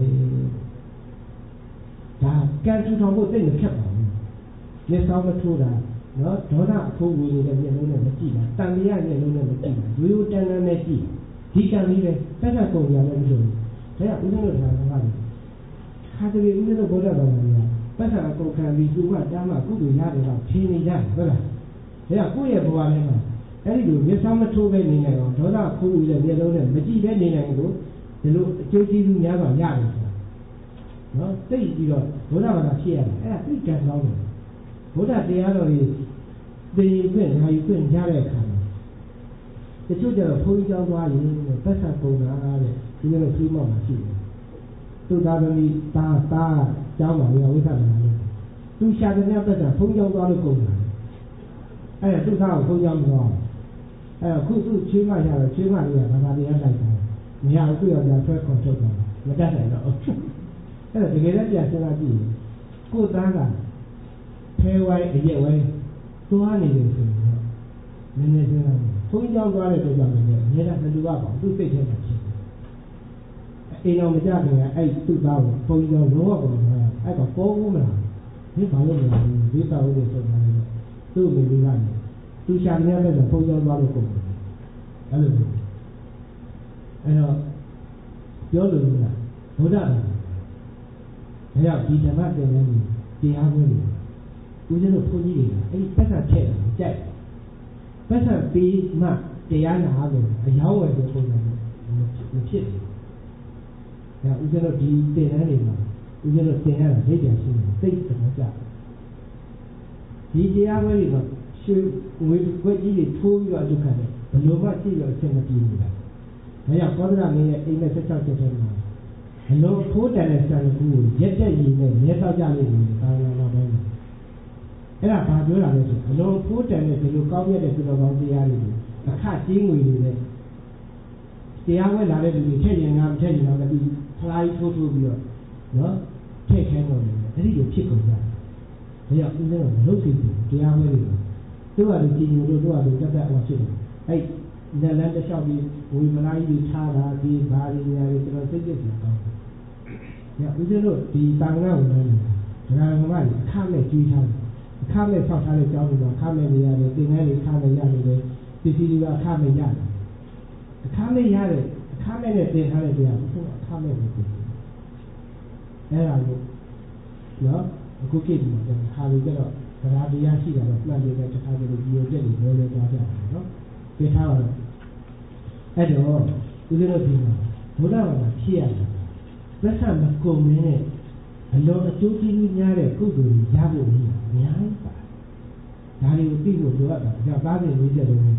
ဒါကံထူထောင်ဖို့သိမခက်ပါဘူးမျက်စောင်းမထိုးတာနော်ဒေါသအဖိုးဝင်နေတဲ့မျက်လုံးနဲ့မကြည့်တာတန်တရားမျက်လုံးနဲ့မကြည့်တာရိုးရိုးတန်းတန်းနဲ့ကြည့်ဒီကံလေးပဲသက်သက်ကုန်ကြလည်းမလို့ဒါကဦးဇင်းတို့ထာနာကခါတည်းဦးဇင်းတို့ဘုရားဘာသာတွေကပတ်စံအကုန်ခံပြီးသူကတမ်းမှကုသိုလ်ရတယ်တော့ထင်းနေကြတယ်ဟုတ်လားဒါကကိုယ့်ရဲ့ဘဝထဲမှာအဲ့ဒီလိုမျက်စောင်းမထိုးပဲနေနိုင်အောင်ဒေါသအဖိုးဝင်တဲ့မျက်လုံးနဲ့မကြည့်ပဲနေနိုင်လို့ဒီလိုအကျိုးကျေးဇူးများစွာရတယ်ဆိုတာနော်သိပြီးတော့ဘုရားဘာသာဖြစ်ရတယ်အဲ့ဒါသိကံကောင်းတယ်ဘုရားတရားတော်ကြီးသင်ယူခွင့်နာယူခွင့်ရတဲ့အခါမှာတချို့ကျတော့ဘုန်းကြီးကျောင်းသွားရင်ပတ်စံကုန်တာတဲ့ဒီလိုဖြူမောက်မှာရှိတယ်သူသားသမီးသားသားကျောင်းမှာဝိဝိသနာလို့သူရှာတဲ့မြတ်ပတ်စံဘုန်းကြီးကျောင်းသွားလို့ကုန်တာအဲ့ဒါသူသားကိုဘုန်းကြီးကျောင်းမသွားအဲ့တော့ခုသူ့ချွေးမရတော့ချွေးမလေးကဘာသာတရားလိုက်တာမရဘူးသူ့ယောက်ျားဆွဲခေါ်ထုတ်တာမတတ်နိုင်တော့အဲ့ဒါတကယ်လည်းပြန်စဉ်းစားကြည့်ကိုယ်သားကဖဲဝိုင်းအရက်ဝိုင်းသွားနေတယ်ဆိုတော့နည်းနည်းစဉ်းစားမယ်ဘုန်းကြီးကျောင်းသွားတဲ့အတွက်ကြောင့်လည်းအများနဲ့မလူရပါဘူးသူ့စိတ်ထဲမှာဖြစ်တယ်အိမ်တော်မကြခင်ကအဲ့သူ့သားကိုဘုန်းကြီးကျောင်းလုံးဝပေါ်လာတယ်အဲ့တော့ပေါ်ဦးမလားဒီဘာလို့မလားဒီတောက်လို့ဆုံးသွားတယ်သူ့မိမိကနေသူရှာနေရတဲ့ဘုန်းကြီးကျောင်းသွားလို့ကုန်တယ်အဲ့လိုအဲ့တော့ပြောလို့ရဘုရားဒါကြောင့်ဒီဓမ္မသင်တန်းကြီးတရားပွဲတွေဦးဇင်းတို့ဘုန်းကြီးတွေကအဲ့ဒီပတ်သက်ထည့်တာကြိုက်ပတ်သက်ပြီးမှတရားနာလို့အယောင်းဝယ်ဆိုပုံစံမျိုးမဖြစ်ဘူး။ဒါဦးဇင်းတို့ဒီသင်တန်းတွေမှာဦးဇင်းတို့သင်ရတာဒိဋ္ဌိရှိနေသိတဲ့သဘောကျဒီတရားပွဲတွေမှာရွှေငွေခွက်ကြီးတွေထိုးပြီးတော့အကျုပ်ခံတယ်ဘယ်လိုမှကြည့်လို့အဆင်မပြေဘူးလား။ဒါကြောင့်ကောသလမင်းရဲ့အိမ်မက်ဆက်ချောက်ချက်ထဲမှာအလုံးဖိုးတန်တဲ့ဆံကူကိုရက်တက်ရည်နဲ့ရဲတောက်ကြလိမ့်မယ်ကာလနာပိုင်းမှာအဲ့ဒါဘာပြောတာလဲဆိုအလုံးဖိုးတန်တဲ့ဒီလိုကောင်းမြတ်တဲ့ကုသိုလ်ကောင်းတရားတွေကိုအခကြေးငွေတွေနဲ့တရားဝဲလာတဲ့လူတွေထည့်ရင်ငါမထည့်ရင်ငါမသိဖလားကြီးထိုးထိုးပြီးတော့နော်ထည့်ခိုင်းတော့တယ်အဲ့ဒီလိုဖြစ်ကုန်ကြတယ်ဒါကြောင့်ဦးဇင်းတို့မလုပ်သိဘူးတရားဝဲတွေတို့ကလူကြည်ညိုတို့တို့ကလူတက်တက်အောင်ဖြစ်တယ်အဲ့လက်လန်းတစ်လျှောက်ပြီးဝီမလာကြီးထားတာဒီဘာတွေညာတွေကျွန်တော်စိတ်ကြည့်ကြကောင်းတယ်။ညဦးဇင်းတို့ဒီတာငါဝန်ထမ်းတွေဒကာငမကြီးအခမဲ့ကျွေးထားတယ်အခမဲ့ဆောက်ထားတဲ့ကျောင်းတွေမှာအခမဲ့နေရတယ်သင်္ကန်းတွေအခမဲ့ရနေတယ်ပစ္စည်းတွေကအခမဲ့ရတယ်အခမဲ့ရတဲ့အခမဲ့နဲ့သင်ထားတဲ့တရားဦးဇင်းအခမဲ့ကိုပြင်အဲ့ဒါကိုနော်အခုကိစ္စမှာခါလို့ကြတော့ဗราတရားရှိတာတော့မှန်တယ်တစ်ခါတည်းဒီလိုကြက်တွေလဲလဲသွားကြတယ်နော်ပြထားပါတော့အဲ့တော့ဦးဇင်းတို့ဒီမှာဘုရားဘာသာဖြစ်ရတာသက်သာမကုန်မင်းနဲ့အလုံးအကျိုးကျေးဇူးများတဲ့ကုသိုလ်ကြီးရဖို့အများကြီးပါဒါတွေကိုသိဖို့လိုအပ်တာကြောင့်သားစဉ်လေးချက်လုံးဖြ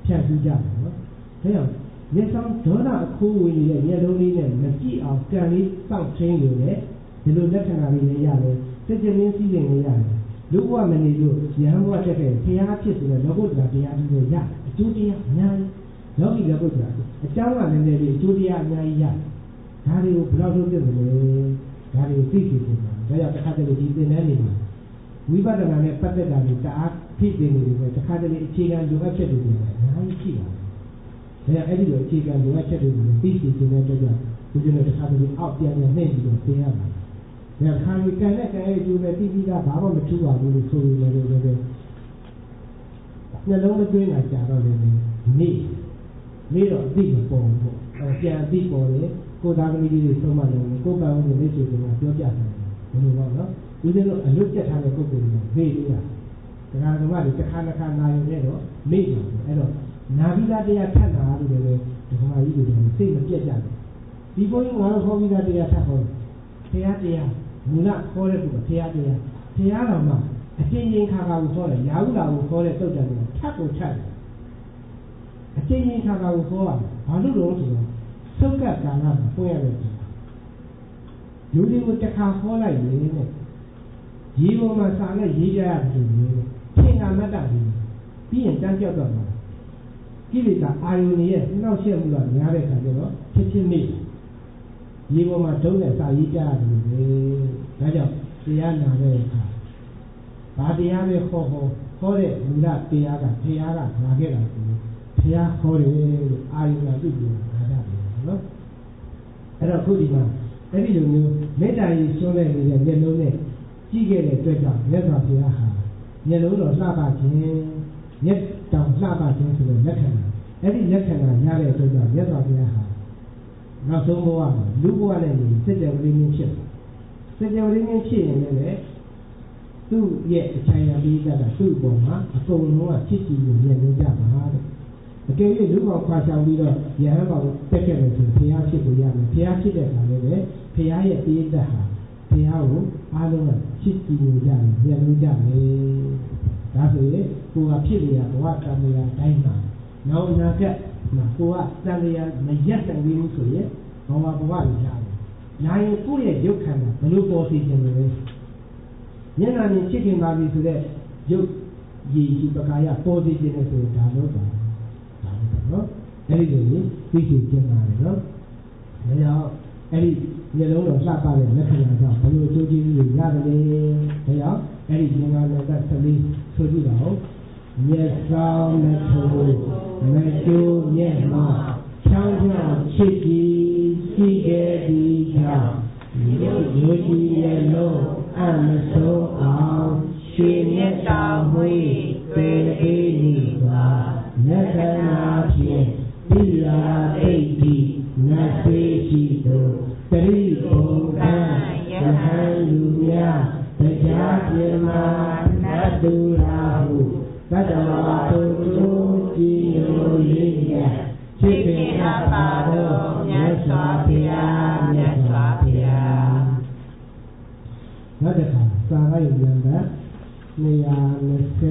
ဖြတ်ပြီးကြတယ်နော်ဒါကြောင့်မျက်စောင်းဒေါသအခိုးဝင်နေတဲ့မျက်လုံးလေးနဲ့မကြည့်အောင်ကံလေးစောင့်ထင်းနေတယ်ဒီလိုလက္ခဏာလေးလည်းရတယ်စိတ်ကြင်းစည်းစိမ်လည်းရတယ်လူဘဝမနေလို့ယဟန်ဘဝတက်ခဲ့ဘုရားဖြစ်ဆိုတဲ့လောကုတ္တရာတရားကြီးတွေရအကျိုးတရားအများကြီးလောကီလောကုတ္တရာအကြောင်းကလည်းလည်းအကျိုးတရားအများကြီးရဒါတွေကိုဘယ်လောက်လုပ်ပြမလဲဒါတွေကိုသိသိနေတာဒါကြောင့်တစ်ခါတလေဒီသင်တန်းတွေမှာဝိပဿနာနဲ့ပတ်သက်တာတွေတအားဖြစ်နေနေတယ်တစ်ခါတလေအခြေခံလိုအပ်ချက်တွေလည်းအများကြီးရှိပါတယ်ဒါကြောင့်အဲ့ဒီလိုအခြေခံလိုအပ်ချက်တွေကိုသိသိနေတဲ့အတွက်ကြောင့်ဒီလိုတစ်ခါတလေအောက်ပြန်ပြန်နှိမ့်ပြီးတော့သင်ရပါတယ်ဒါခါရီကန်နဲ့ကန်ရဲ့အကျိုးနဲ့တိတိကဘာမှမထူးပါဘူးလို့ဆိုနေတယ်လို့လည်းနှလုံးမသွင်းတာကြာတော့လည်းနေနေတော့အသိမပေါ်ဘူးပေါ့အဲပြန်အသိပေါ်တယ်ကိုသားသမီးလေးတွေဆုံးမလို့ကိုပန်းဦးတွေလက်ရှိကပြောပြတယ်ဘယ်လိုပေါ့နော်ဒီလိုအလွတ်ကျက်ထားတဲ့ပုံစံမျိုးမေ့လို့ရတရားဓမ္မတွေတစ်ခါတစ်ခါနာရုံနဲ့တော့မေ့တယ်အဲ့တော့နာပြီးသားတရားထပ်လာလို့လည်းဓမ္မကြီးတွေစိတ်မပြတ်ကြဘူးဒီဘုန်းကြီးငါတို့ခေါ်ပြီးသားတရားထပ်ဟောဘုရားတရားမူလခေါ်တဲ့သူကဘုရားတရားဘုရားတော်မှာအချင်းချင်းခါခါကိုခေါ်တယ်ရာဟုလာကိုခေါ်တဲ့တုတ်တန်ကိုထပ်ကိုထပ်တယ်အချင်းချင်းခါခါကိုခေါ်ရတယ်ဘာလို့လဲဆိုတော့သုက္ကကာလမှာပွင့်ရတယ်လူတွေကိုတစ်ခါခေါ်လိုက်ရင်တဲ့ရေပေါ်မှာစာနဲ့ရေးကြရတယ်လို့မျိုးတဲ့သင်္ကာမတ္တကြီးပြီးရင်တန်းကြောက်တော့မှာကိလေသာအာယုန်ရဲ့နှောက်ယှက်မှုကများတဲ့အခါကျတော့ဖြစ်ဖြစ်နေရေပေါ်မှာဒုံးနဲ့စာရေးကြရတယ်လို့ပဲဒါကြောင့်တရားနာတဲ့အခါဘာတရားပဲခေါ်ခေါ်ခေါ်တဲ့မူလတရားကဘုရားကလာခဲ့တာဆိုလို့ဘုရားခေါ်တယ်လို့အာယုန်ကပြုပြီးလာကြတယ်နော်အဲ့တော့ခုဒီမှာအဲ့ဒီလိုမျိုးမေတ္တာကြီးဆွတဲ့နေတဲ့မျက်လုံးနဲ့ကြည့်ခဲ့တဲ့အတွက်ကြောင့်မြတ်စွာဘုရားဟာမျက်လုံးတော်လှပခြင်းမျက်တောင်လှပခြင်းဆိုတဲ့လက္ခဏာအဲ့ဒီလက္ခဏာရတဲ့အတွက်ကြောင့်မြတ်စွာဘုရားဟာနောက်ဆုံးဘဝမှာလူဘဝနဲ့နေစัจ java ရင်းဖြစ်စัจ java ရင်းဖြစ်ရင်လည်းသူ့ရဲ့အချမ်းရပိဋကသူ့ပုံမှာအကုန်လုံးကဖြစ်ကြည့်လို့မြင်လို့ကြပါတဲ့အကယ်၍လူကောင်ခွာချောင်ပြီးတော့ယဟန်ကောင်တက်ခဲ့တယ်ဆိုဘုရားဖြစ်ကိုရမယ်ဘုရားဖြစ်တဲ့အခါလည်းပဲဘုရားရဲ့ပိဋကဟာဘုရားကိုအားလုံးကချစ်ကြည်နေကြတယ်မြင်လို့ကြတယ်ဒါဆိုရင်ကိုယ်ကဖြစ်နေတာဘဝတန်မြာတိုင်းမှာနောက်အနာဂတ်မှာကိုယ်ကတန်မြာမရက်နိုင်ဘူးဆိုရင်ဘဝဘဝကြီးလာတယ်လာရင်ကိုယ့်ရဲ့ရုပ်ခန္ဓာဘယ်လိုပေါ်စီခြင်းလဲမျက်နှာမြင်ချစ်ခင်ပါပြီဆိုတဲ့ရုပ်ရည်ရှိပကာယပေါ်စီခြင်းနဲ့ဆိုရင်ဒါလို့ပါဒါလို့နော်အဲ့ဒီလိုသိရှိကျင်ပါတယ်နော်ဒါကြောင့်အဲ့ဒီမျက်လုံးတော်လှပတဲ့လက္ခဏာကြောင့်ဘယ်လိုအကျိုးကျေးဇူးတွေရတယ်လဲဒါကြောင့်အဲ့ဒီဉာဏ်ကလည်းသတိဆိုကြည့်ပါဦးမျက်စောင်းမထိုးမကျိုးမျက်မှောက်ချောင်းချောင်းချစ်ကြည်ရှိခဲ့သည်ကြောင့်ရိုးကြီးရဲ့လုံးအမဆုံးအောင်ရွှေမျက်တောင်မွေးပေပေးနေပါလက္ခဏာဖြင့်တိရာသိတိနတ်သေးရှိသူတရိပုံကံယဟန်လူများတရားပြမာနတ်သူရာဟုသတ္တဝါတို့တို့ကြည်ညိုရည်ရချစ်ခင်အပ်ပါတော့မြတ်စွာဘုရားမြတ်စွာဘုရားနောက်တစ်ခါစာရိုက်နံပါတ်two twenty two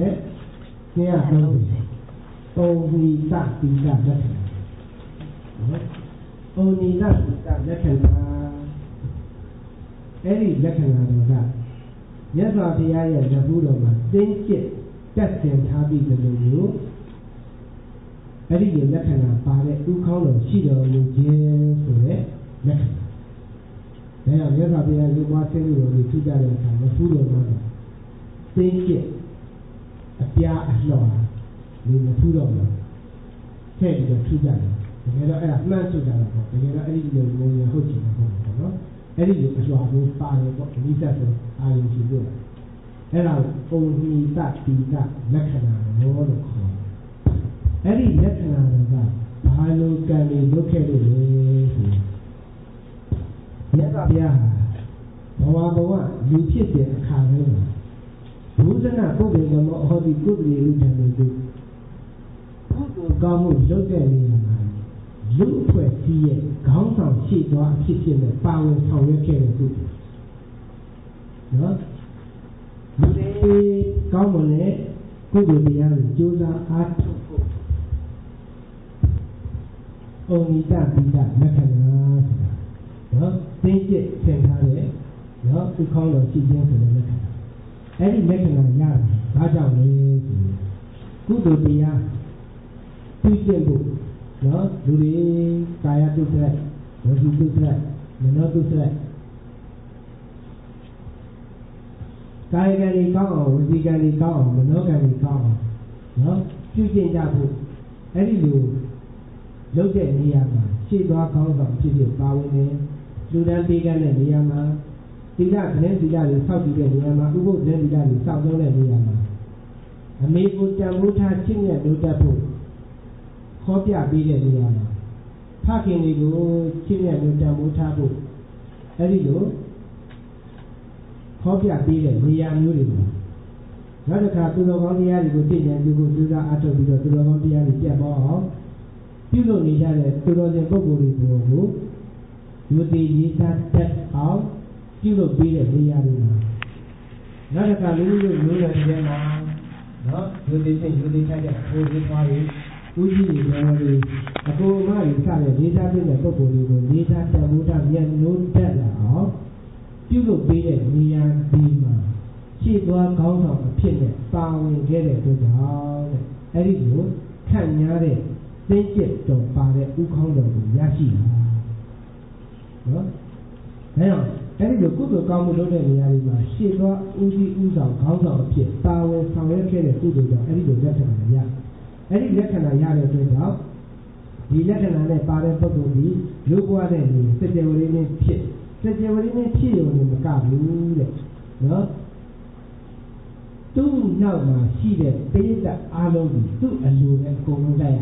thirtyပုံဝိတပိကလက္ခဏာပုံဝိတပိကလက္ခဏာအဲ့ဒီလက္ခဏာတွေကမြတ်စွာဘုရားရဲ့လက်ဘူးတော်မှာသိကျက်တက်ဆင်ထားပြီးတဲ့လိုမျိုးအဲ့ဒီလက္ခဏာပါတဲ့ဥခေါင်းတော်ရှိတော်မူခြင်းဆိုတဲ့လက္ခဏာဒါကြောင့်မြတ်စွာဘုရားလူပွားသိမှုတော်ကိုထူးကြတဲ့အခါလက်ဘူးတော်မှာသိကျက်အပြားအလှော်ဒီမထူးတော့ဘူးထည့်ပြီးတော့ထူးကြတယ်တကယ်တော့အဲ့ဒါမှန်းဆိုတာပေါ့တကယ်တော့အဲ့ဒီလိုမျိုးရဟုတ်ချင်တယ်ပေါ့နော်အဲ့ဒီလိုအလှော်ကိုပါတယ်ပေါ့ဒီသက်ဆိုအာယုံရှိလို့အဲ့ဒါပုံဟိတတိကလက္ခဏာလို့လို့ခေါ်အဲ့ဒီလက္ခဏာတွေကဘာလို့ကံတွေလုပ်ခဲ့လို့လဲဆိုမြတ်စွာဘုရားဘဝဘဝလူဖြစ်တဲ့အခါလေးမှာဘုဇနပုဂ္ဂိုလ်ကမောဟောတိကုတ္တိဥဒ္ဒံကိုကုသိုလ်ကောင်းမှုလုပ်တဲ့နေရာမှာလူအဖွဲ့အစည်းရဲ့ခေါင်းဆောင်ရှိသွားအဖြစ်ဖြစ်နဲ့ပါဝင်ဆောင်ရွက်ခဲ့တဲ့ကုသိုလ်နော်လူတွေကောင်းမွန်တဲ့ကုသိုလ်တရားကိုကြိုးစားအားထုတ်ဖို့ only that be that mechanism. No, think it, think how it, no, we call it teaching to the mechanism. Any mechanism, yeah, that's how it is. Good to be a teaching book. No, do the kaya to track, what you to track, no to track. Kaya can be gone, we can be gone, no can be gone. No, teaching that book. Any do. Look at Niyama, she got comes on to the power name. Do that big and Niyama. Tila, then Tila is how to get Niyama, who will then Tila is how to get Niyama. A maple Tamuta Ching and Nutapu. Copia big and Niyama. Packing the go Ching and Nutamutapu. Edido. Copia big and Niyam. Rather car to the one year you go and you go to the other video to the one year is about. You don't need that to the Bogori Bogo. You need that step out. You don't be a Riarina. Not a Kalu, you know that they are not. You didn't you didn't have a full party. Uji is already a go marry, Sally, Lisa in the Bogori, Lisa Tamuta, yet no better out. You don't be a Rian Bima. She was out of a pin, found and get it to the house. Anyway, can you read? 真切就把这悟空的压系了，哎呀，哎，有各个高木都在里面嘛，写个五级五上高上片，八位三位开的故事叫，哎，有在看哪样？哎，你在看哪样的最早？你在看哪呢？八人不够的，如果呢你这些我里面片，这些我里面片有你们干不的，喏，都那么细的别的阿罗比都阿罗的功能在呀。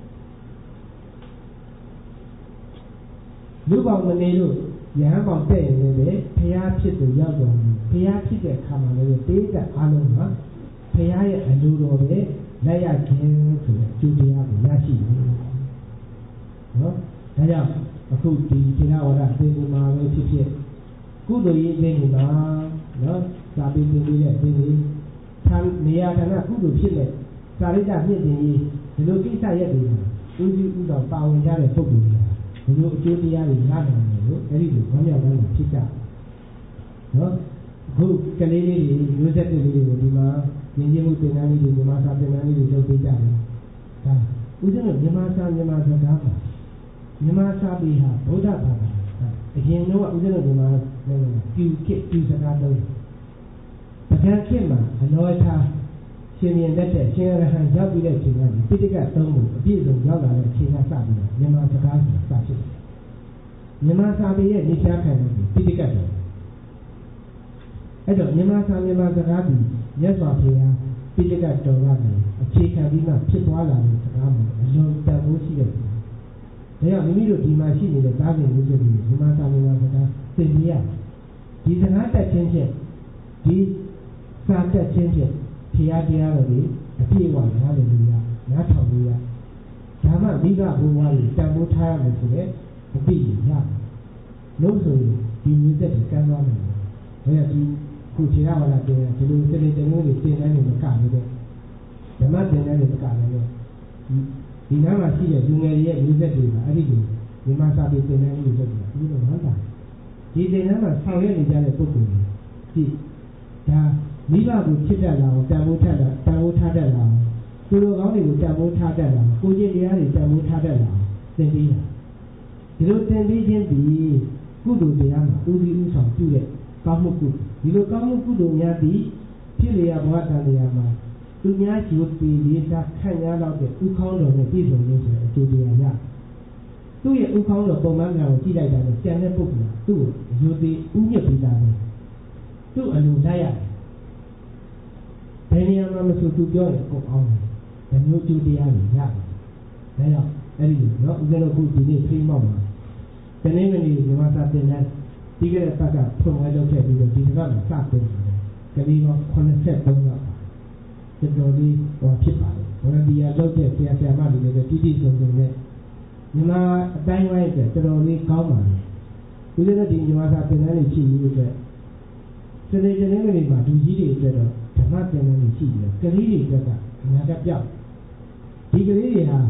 如果我们那种阳光带人的培养起的要求，培养起的看嘛那个对的阿龙嘛，培养也很多的来呀，坚持就这样的压系的，哦，大家အခုဒီ其他我的对你嘛ပဲဖြစ်ဖြစ်ကုသိုလ်ရေးသိနေမှာနော်စာပေသင်ပေးတဲ့သိနေဌာနေရာဌာနကုသိုလ်ဖြစ်တဲ့စာရိတ္တမြင့်တင်ရေးဒီလိုကိစ္စရက်တွေမှာဦးစီးဦးဆောင်ပါဝင်ကြတဲ့ပုဂ္ဂိုလ်တွေ ဘယ်လိုအကျိုးတရားတွေရနိုင်လဲလို့အဲ့ဒီလိုဝမ်းမြောက်ဝမ်းသာဖြစ်ကြနော်အခုကလေးလေးတွေမျိုးဆက်တွေကလေးတွေဒီမှာရင်းနှီးမှုသင်တန်းလေးတွေမြန်မာစာသင်တန်းလေးတွေလုပ်ပေးကြတယ်ဒါဦးဇင်းတို့မြန်မာစာမြန်မာစကားမှာမြန်မာစာပေဟာဗုဒ္ဓဘာသာအရင်တော့ဦးဇင်းတို့မြန်မာနိုင်ငံမှာပြူခစ်ပြူစကားသုံးပကံခေတ်မှာအနောထားရှင်ရင်လက်တဲ့ရှင်ရဟန်းရောက်ပြီးတဲ့အချိန်ကနေပိဋကတ်သုံးဖို့အပြည့်စုံရောက်လာတဲ့အချိန်ကစပြီးတော့မြန်မာစကားကိုစဖြစ်တယ်မြန်မာစာပေရဲ့နေရှားခံတဲ့ပိဋကတ်တော်အဲ့တော့မြန်မာစာမြန်မာစကားကိုမြတ်စွာဘုရားပိဋကတ်တော်ကနေအခြေခံပြီးမှဖြစ်ပွားလာတဲ့စကားမျိုးအလုံးတန်ဖိုးရှိတဲ့ဒါကြောင့်မိမိတို့ဒီမှာရှိနေတဲ့သားစဉ်မျိုးတွေမြန်မာစာမြန်မာစကားသင်ပြရဒီစကားတက်ချင်းချင်းဒီစာတက်ချင်းချင်း ဖျားတရားတော်တွေအပြည့်အဝနားလည်လို့ရနားထောင်လို့ရဒါမှမိဘဘုရားတွေတန်ဖိုးထားရမယ်ဆိုတဲ့အပြည့်ရလို့ဆိုရင်ဒီမျိုးသက်ကိုကမ်းသွားမယ်ဒါကြောင့်ဒီခုခြေရဝါဒတင်ဒီလိုစနေတမျိုးတွေသင်တန်းတွေမကလို့တဲ့ဓမ္မသင်တန်းတွေမကလည်းဒီနားမှာရှိတဲ့လူငယ်တွေရဲ့မျိုးသက်တွေကအဲ့ဒီလိုမြန်မာစာပေသင်တန်းတွေလုပ်နေတာဒီလိုမှန်းတာဒီသင်တန်းမှာဆောင်ရွက်နေကြတဲ့ပုဂ္ဂိုလ်တွေဒီဒါ မိဘကိုချစ်တတ်လာအောင်တန်ဖိုးထားတာတန်ဖိုးထားတတ်လာအောင်သူတို့ကောင်းတွေကိုတန်ဖိုးထားတတ်လာအောင်ကိုကျင့်တရားတွေတန်ဖိုးထားတတ်လာအောင်သင်ပေးတာဒီလိုသင်ပေးခြင်းဒီကုသိုလ်တရားမှာဦးစီးဦးဆောင်ပြုတဲ့ကောင်းမှုကုဒီလိုကောင်းမှုကုသိုလ်များပြီးဖြစ်လျက်ဘဝတန်တရားမှာသူများယူတည်လေးစားခံရတော့တဲ့ဥခေါင်းတော်နဲ့ပြည့်စုံခြင်းဆိုတဲ့အကျိုးတရားရသူ့ရဲ့ဥခေါင်းတော်ပုံမှန်ကံကိုကြည့်လိုက်တာနဲ့ကျန်တဲ့ပုဂ္ဂိုလ်ကသူ့ကိုယူတည်ဥညစ်ပြီးသားပဲသူ့အလိုလိုက်ရ ဘယ်နေရာမှာမဆိုသူပြောရင်ကိုအောင်တယ်။မျိုးကျိုးတရားတွေရတယ်။ဒါကြောင့်အဲ့ဒီနော်ဦးဇင်းတို့ခုဒီနေ့ဖိမောက်မှာတနေ့မနေ့မြန်မာစာသင်တန်းပြီးခဲ့တဲ့ဘက်ကဖွင့်ပွဲလုပ်ခဲ့ပြီးတော့ဒီတစ်ပတ်မှာစတင်တယ်။ကလေးကeighty-threeယောက်တော်တော်လေးဟောဖြစ်ပါတယ်။ဘောရဒီယာလုပ်တဲ့ဆရာဆရာမတွေလည်းပြည်ပြည်စုံစုံနဲ့မြန်မာအတိုင်းဝိုင်းအတွက်တော်တော်လေးကောင်းပါတယ်။ဦးဇင်းတို့ဒီမြန်မာစာသင်တန်းတွေရှိပြီးအတွက်စနေတနေ့မနေ့မှာလူကြီးတွေအတွက်တော့ ဓမ္မသင်တန်းတွေရှိတယ်ကလေးတွေကအများကပြောက်ဒီကလေးတွေဟာ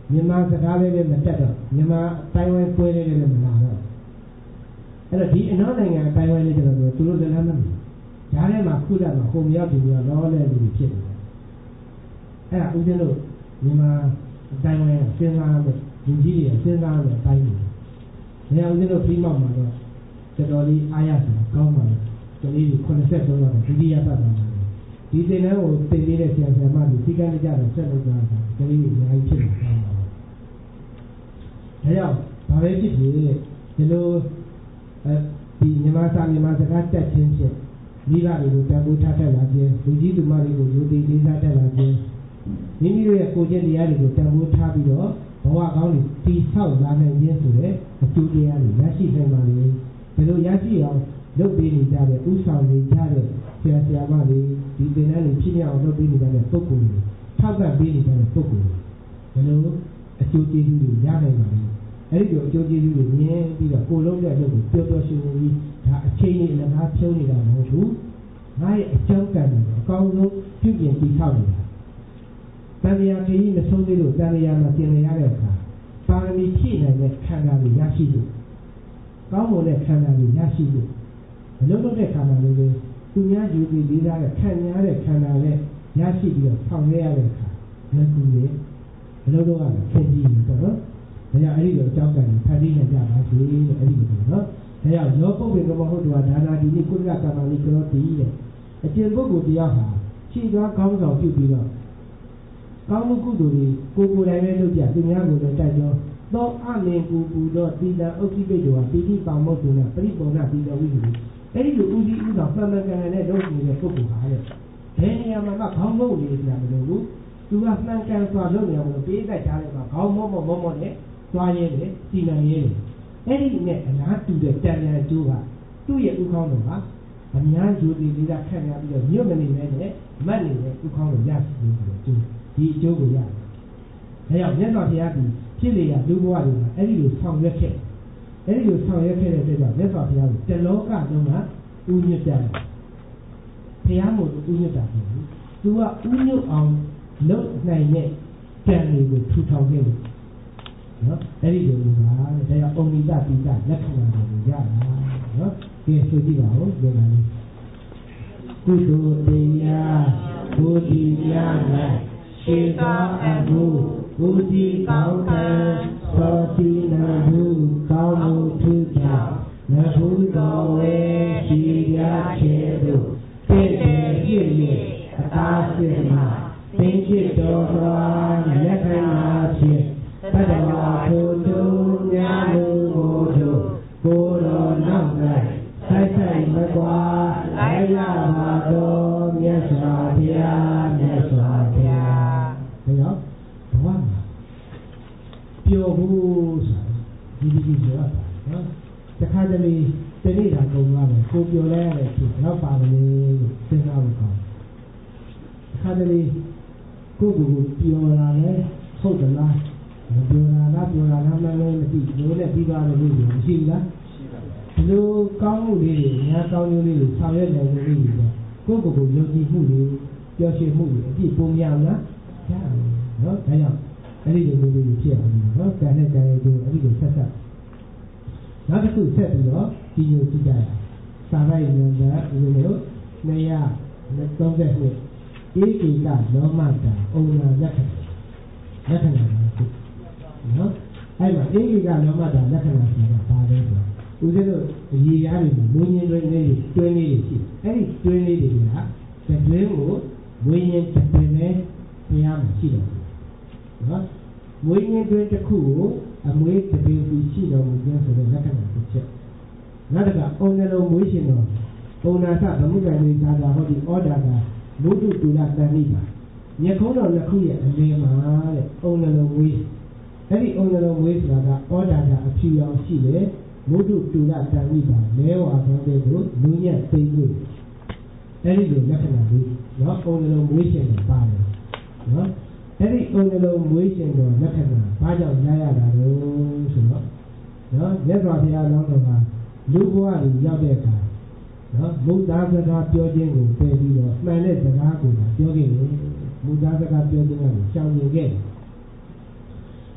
မြန်မာစကားလေးလည်းမတက်တော့မြန်မာတိုင်းဝိုင်းပွဲလေးလည်းမလာတော့အဲ့တော့ဒီအနောက်နိုင်ငံတိုင်းဝိုင်းလေးကျတော့သူတို့လည်းလမ်းမမီဓာတ်ထဲမှာခုလက်မှာဟိုမြောက်ဒီမြောက်လောလဲလူတွေဖြစ်နေတယ်အဲ့ဒါဦးဇင်းတို့မြန်မာတိုင်းဝိုင်းကစဉ်းစားမယ်လူကြီးတွေကစဉ်းစားမယ်အတိုင်းတွေနေရာဦးဇင်းတို့ပြီးမှမှာတော့တော်တော်လေးအားရစရာကောင်းပါလေကလေးတွေeighty-threeလောက်ဒုတိယပတ်ပါလာတယ်ဒီသင်တန်းကိုသင်ပေးတဲ့ဆရာဆရာမတွေစီကံကြတော့ဆက်လုပ်ကြတာကလေးတွေအများကြီးဖြစ်နေတယ်ဒါကြောင့်ဘာပဲဖြစ်ဖြစ်ဒီလိုအဲဒီမြန်မာစာမြန်မာစကားတက်ချင်းဖြင့်မိဘတွေကိုတန်ဖိုးထားတတ်လာခြင်းလူကြီးသူမတွေကိုယုံကြည်လေးစားတတ်လာခြင်းမိမိတို့ရဲ့ကိုယ်ကျင့်တရားတွေကိုတန်ဖိုးထားပြီးတော့ဘဝကောင်းတွေတည်ဆောက်လာနိုင်ခြင်းဆိုတဲ့အကျိုးတရားတွေရရှိနိုင်ပါလေဒီလိုရရှိအောင်လုပ်ပေးနေကြတဲ့ဥဆောင်နေကြတဲ့ဆရာဆရာမတွေဒီသင်တန်းတွေဖြစ်မြောက်အောင်လုပ်ပေးနေကြတဲ့ပုဂ္ဂိုလ်တွေထောက်ပံ့ပေးနေကြတဲ့ပုဂ္ဂိုလ်တွေဒီလိုအကျိုးကျေးဇူးတွေရနိုင်ပါလေအဲ့ဒီလိုအကျိုးကျေးဇူးတွေမြင်ပြီးတော့ကိုလုံးတဲ့အလုပ်ကိုပျော်ပျော်ရွှင်ရွှင်ကြီးဒါအချိန်ကြီးအလကားဖြုံးနေတာမဟုတ်ဘူးငါရဲ့အကြောင်းကံတွေအကောင်းဆုံးပြုပြင်တည်ဆောက်နေတာတန်ရာကြီးမဆုံးသေးလို့တန်ရာမှာပြင်နေရတဲ့အခါပါရမီဖြည့်နိုင်တဲ့ခန္ဓာတွေရရှိလို့ကောင်းမွန်တဲ့ခန္ဓာတွေရရှိလို့အလုံးလုံးတဲ့ခန္ဓာတွေလည်းသူများယူပြီးလေးစားတဲ့ခံရတဲ့ခန္ဓာနဲ့ရရှိပြီးတော့ဆောင်ရွက်ရတဲ့အခါလက်ကူတွေအလုံးလုံးကဖြစ်ပြီးနေတော့နော်ဒါကြောင့်အဲ့ဒီလိုအကြောင်းကံကိုဖန်တီးနိုင်ကြပါစေတဲ့အဲ့ဒီလိုနော်ဒါကြောင့်လောပုပ္ပေကမဟုတ်တော်ဒါနာဒီနိကုလကမ္မနိကရောတိတဲ့အကျင့်ပုဂ္ဂိုလ်တရားဟာခြေသွားကောင်းဆောင်ပြုပြီးတော့ကောင်းမှုကုသိုလ်တွေကိုကိုယ်တိုင်လည်းလုပ်ပြသူများကိုလည်းတိုက်ကြောသောအလင်ကူပူတော့တိတံဥက္ကိပိတ်တော်ဟာပိဋိပါမောက္ခုနာပရိပုံနာတိတော်ဝိသုအဲ့ဒီလိုဥဒိဥသောမှန်မှန်ကန်ကန်နဲ့လုပ်နေတဲ့ပုဂ္ဂိုလ်ဟာတဲ့ဘယ်နေရာမှာမှခေါင်းငုံနေကြမလို့ဘူးသူကမှန်ကန်စွာလုပ်နေရမလို့ပေးတိုက်ထားတဲ့မှာခေါင်းမောမောမောမောနဲ့သွားရဲတယ်စီမံရဲတယ်အဲ့ဒီနဲ့အလားတူတဲ့တန်တန်အကျိုးကသူ့ရဲ့ဥခေါင်းတော်ဟာအများယူတည်လေးကခန့်ရပြီးတော့မြုပ်မနေနဲ့မတ်နေတဲ့ဥခေါင်းတော်ရရှိနေတယ်ကျိုးဒီအကျိုးကိုရတယ်ဒါကြောင့်မြတ်စွာဘုရားဒီဖြစ်လေရလူဘဝတွေမှာအဲ့ဒီလိုဆောင်ရွက်ခဲ့အဲ့ဒီလိုဆောင်ရွက်ခဲ့တဲ့အတွက်ကြောင့်မြတ်စွာဘုရားကိုတလောကလုံးကဥညွတ်ကြတယ်ဘုရားမို့ဥညွတ်တာဖြစ်ဘူးသူကဥညွတ်အောင်လုပ်နိုင်တဲ့ကံတွေကိုထူထောင်ခဲ့တယ်နော်အဲ့ဒီလိုမျိုးပါဒါကြောင့်ဩနိတပိတလက္ခဏာတွေကိုရတာနော်ဒီဆိုကြည့်ပါဦးဒီမှာလေးကုသိုလ်တရားဘုဒ္ဓညာ၌ရှိသောအမှုဘုဒ္ဓကောင်းကံသောတိနာဟုကောင်းမှုထူးခြားနဖူးတော်ဝဲရှိရချေတို့တည်တည်ပြည့်ပြည့်အသာစစ်မှာသင်္จิตတော်သောလက္ခဏာဖြင့်တတဝါထိုတို့များလူကိုတို့ကိုယ်တော်နောက်၌ဆိုင်ဆိုင်မကွာလိုက်ရပါတော်မြတ်စွာဘုရားမြတ်စွာဘုရားဒါကြောင့်ဘဝမှာပျော်ဖို့ဆိုတာဒီဒီကြီးပြောတာနော်တခါတလေတနေ့တာကုန်သွားတယ်ကိုပျော်လဲရတဲ့ဖြစ်တော့ပါလေလို့စဉ်းစားဖို့ကောင်းတခါတလေကိုကိုကိုပျော်လာလဲဟုတ်သလားမပျော်လာလားပျော်လာလားမလည်းမသိဘူးနဲ့ပြီးသွားတယ်လို့မရှိဘူးလားဒီလိုကောင်းမှုလေးတွေအများကောင်းကျိုးလေးတွေဆောင်ရွက်နိုင်တဲ့လေးတွေကိုကိုကိုယုံကြည်မှုတွေပျော်ရွှင်မှုတွေအပြည့်ပုံများလားရတယ်နော်ဒါကြောင့်အဲ့ဒီလိုမျိုးလေးဖြစ်အောင်နော်ကံနဲ့ကံရဲ့တို့အဲ့ဒီလိုဆက်ဆက်နောက်တစ်ခုဆက်ပြီးတော့ဒီလိုကြည့်ကြရစာပိုက်နံပါတ်ဒီလိုနှစ်ရာသုံးနှစ်ဧကိကလောမတာအုံနာလက္ခဏာလက္ခဏာပါနော်အဲ့မှာဧကိကလောမတာလက္ခဏာဆိုတာဘာလဲဆိုတော့ဦးဇင်းတို့ရေရားတွေမှာမွေးညင်းတွင်းလေးတွင်းလေးတွေရှိအဲ့ဒီတွင်းလေးတွေကတွင်းကိုမွေးညင်းတွင်းနဲ့ဘုရားမှာရှိတယ်နော်မွေးညင်းတွင်းတစ်ခုကိုအမွေးတစ်ပင်စီရှိတော်မူခြင်းဆိုတဲ့လက္ခဏာတစ်ချက်နောက်တစ်ခါအုံနှလုံးမွေးရှင်တော်ဘုံနာသဗမှုကံလေးသာသာဟောဒီဩဒါကမုဒ္ဒတူလတန်နိပါညခုံးတော်နှစ်ခုရဲ့အလယ်မှာတဲ့အုံနှလုံးမွေးအဲ့ဒီအုံနှလုံးမွေးဆိုတာကဩဒါကအဖြူရောင်ရှိတယ်မုဒ္ဒတူလတန်နိပါလဲဝါသောတဲ့ကိုလူညက်သိမ့်လို့အဲ့ဒီလိုလက္ခဏာလေးနော်အုံနှလုံးမွေးရှင်တော်ပါတယ်နော်အဲ့ဒီအုံနှလုံးမွေးရှင်တော်လက္ခဏာဘာကြောင့်ရရတာလို့ဆိုတော့နော်မြတ်စွာဘုရားလောင်းတော်မှာလူဘဝကြီးရောက်တဲ့အခါနော်မုသားစကားပြောခြင်းကိုပယ်ပြီးတော့မှန်တဲ့စကားကိုပြောခဲ့တယ်မုသားစကားပြောခြင်းကရှောင်နေခဲ့တယ်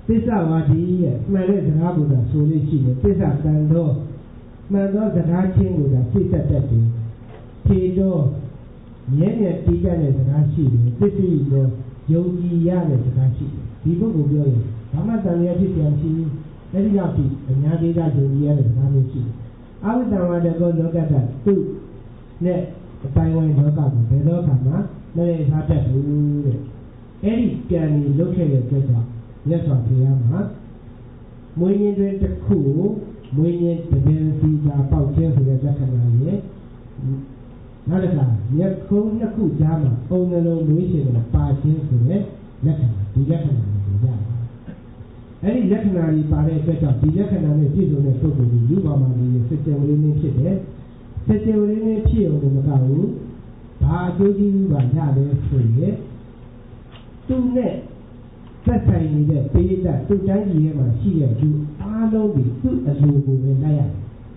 သစ္စာဝါဒီရဲ့မှန်တဲ့စကားကိုသာဆိုလို့ရှိရင်သစ္စာတန်တော့မှန်သောစကားချင်းကိုသာသိတတ်တတ်တယ်ဖြေတော့မြဲမြဲတည်တတ်တဲ့စကားရှိတယ်သစ္စိတော့ယုံကြည်ရတဲ့စကားရှိတယ်ဒီပုဂ္ဂိုလ်ပြောရင်ဘာမှတန်ရဖြစ်ပြန်ရှိဘူးအဲဒီလောက်ထိအများကြီးသာယုံကြည်ရတဲ့စကားမျိုးရှိတယ်အဝိတ္တဝါဒကောလောကတ္တသူ့နဲ့အတိုင်းဝိုင်းလောကကိုဘယ်တော့မှမနေထားတတ်ဘူးတဲ့အဲ့ဒီကံကြီးလုတ်ခဲ့တဲ့အတွက်ကြောင့်မြတ်စွာဘုရားမှာမွေးရင်တွင်တစ်ခုမွေးရင်တပင်စီသာပေါက်ခြင်းဆိုတဲ့လက္ခဏာရဲ့နောက်တစ်ခါမြက်ခုံးနှစ်ခုကြားမှာအုံနှလုံးမွေးရှင်ကပါခြင်းဆိုတဲ့လက္ခဏာဒီလက္ခဏာကိုရပါတယ်အဲ့ဒီလက္ခဏာကြီးပါတဲ့အတွက်ကြောင့်ဒီလက္ခဏာနဲ့ပြည့်စုံတဲ့ပုဂ္ဂိုလ်ကြီးလူပါမာကြီးရဲ့စကြဝဠာနဲ့ဖြစ်တဲ့စကြဝဠာနဲ့ဖြစ်အောင်မကဘူးဘာအကျိုးကျေးဇူးပါရတယ်ဆိုရင်သူနဲ့သက်ဆိုင်နေတဲ့ပိဋကသူ့တိုင်းပြည်ထဲမှာရှိတဲ့လူအားလုံးဒီသူ့အလိုကိုပဲလိုက်ရတယ်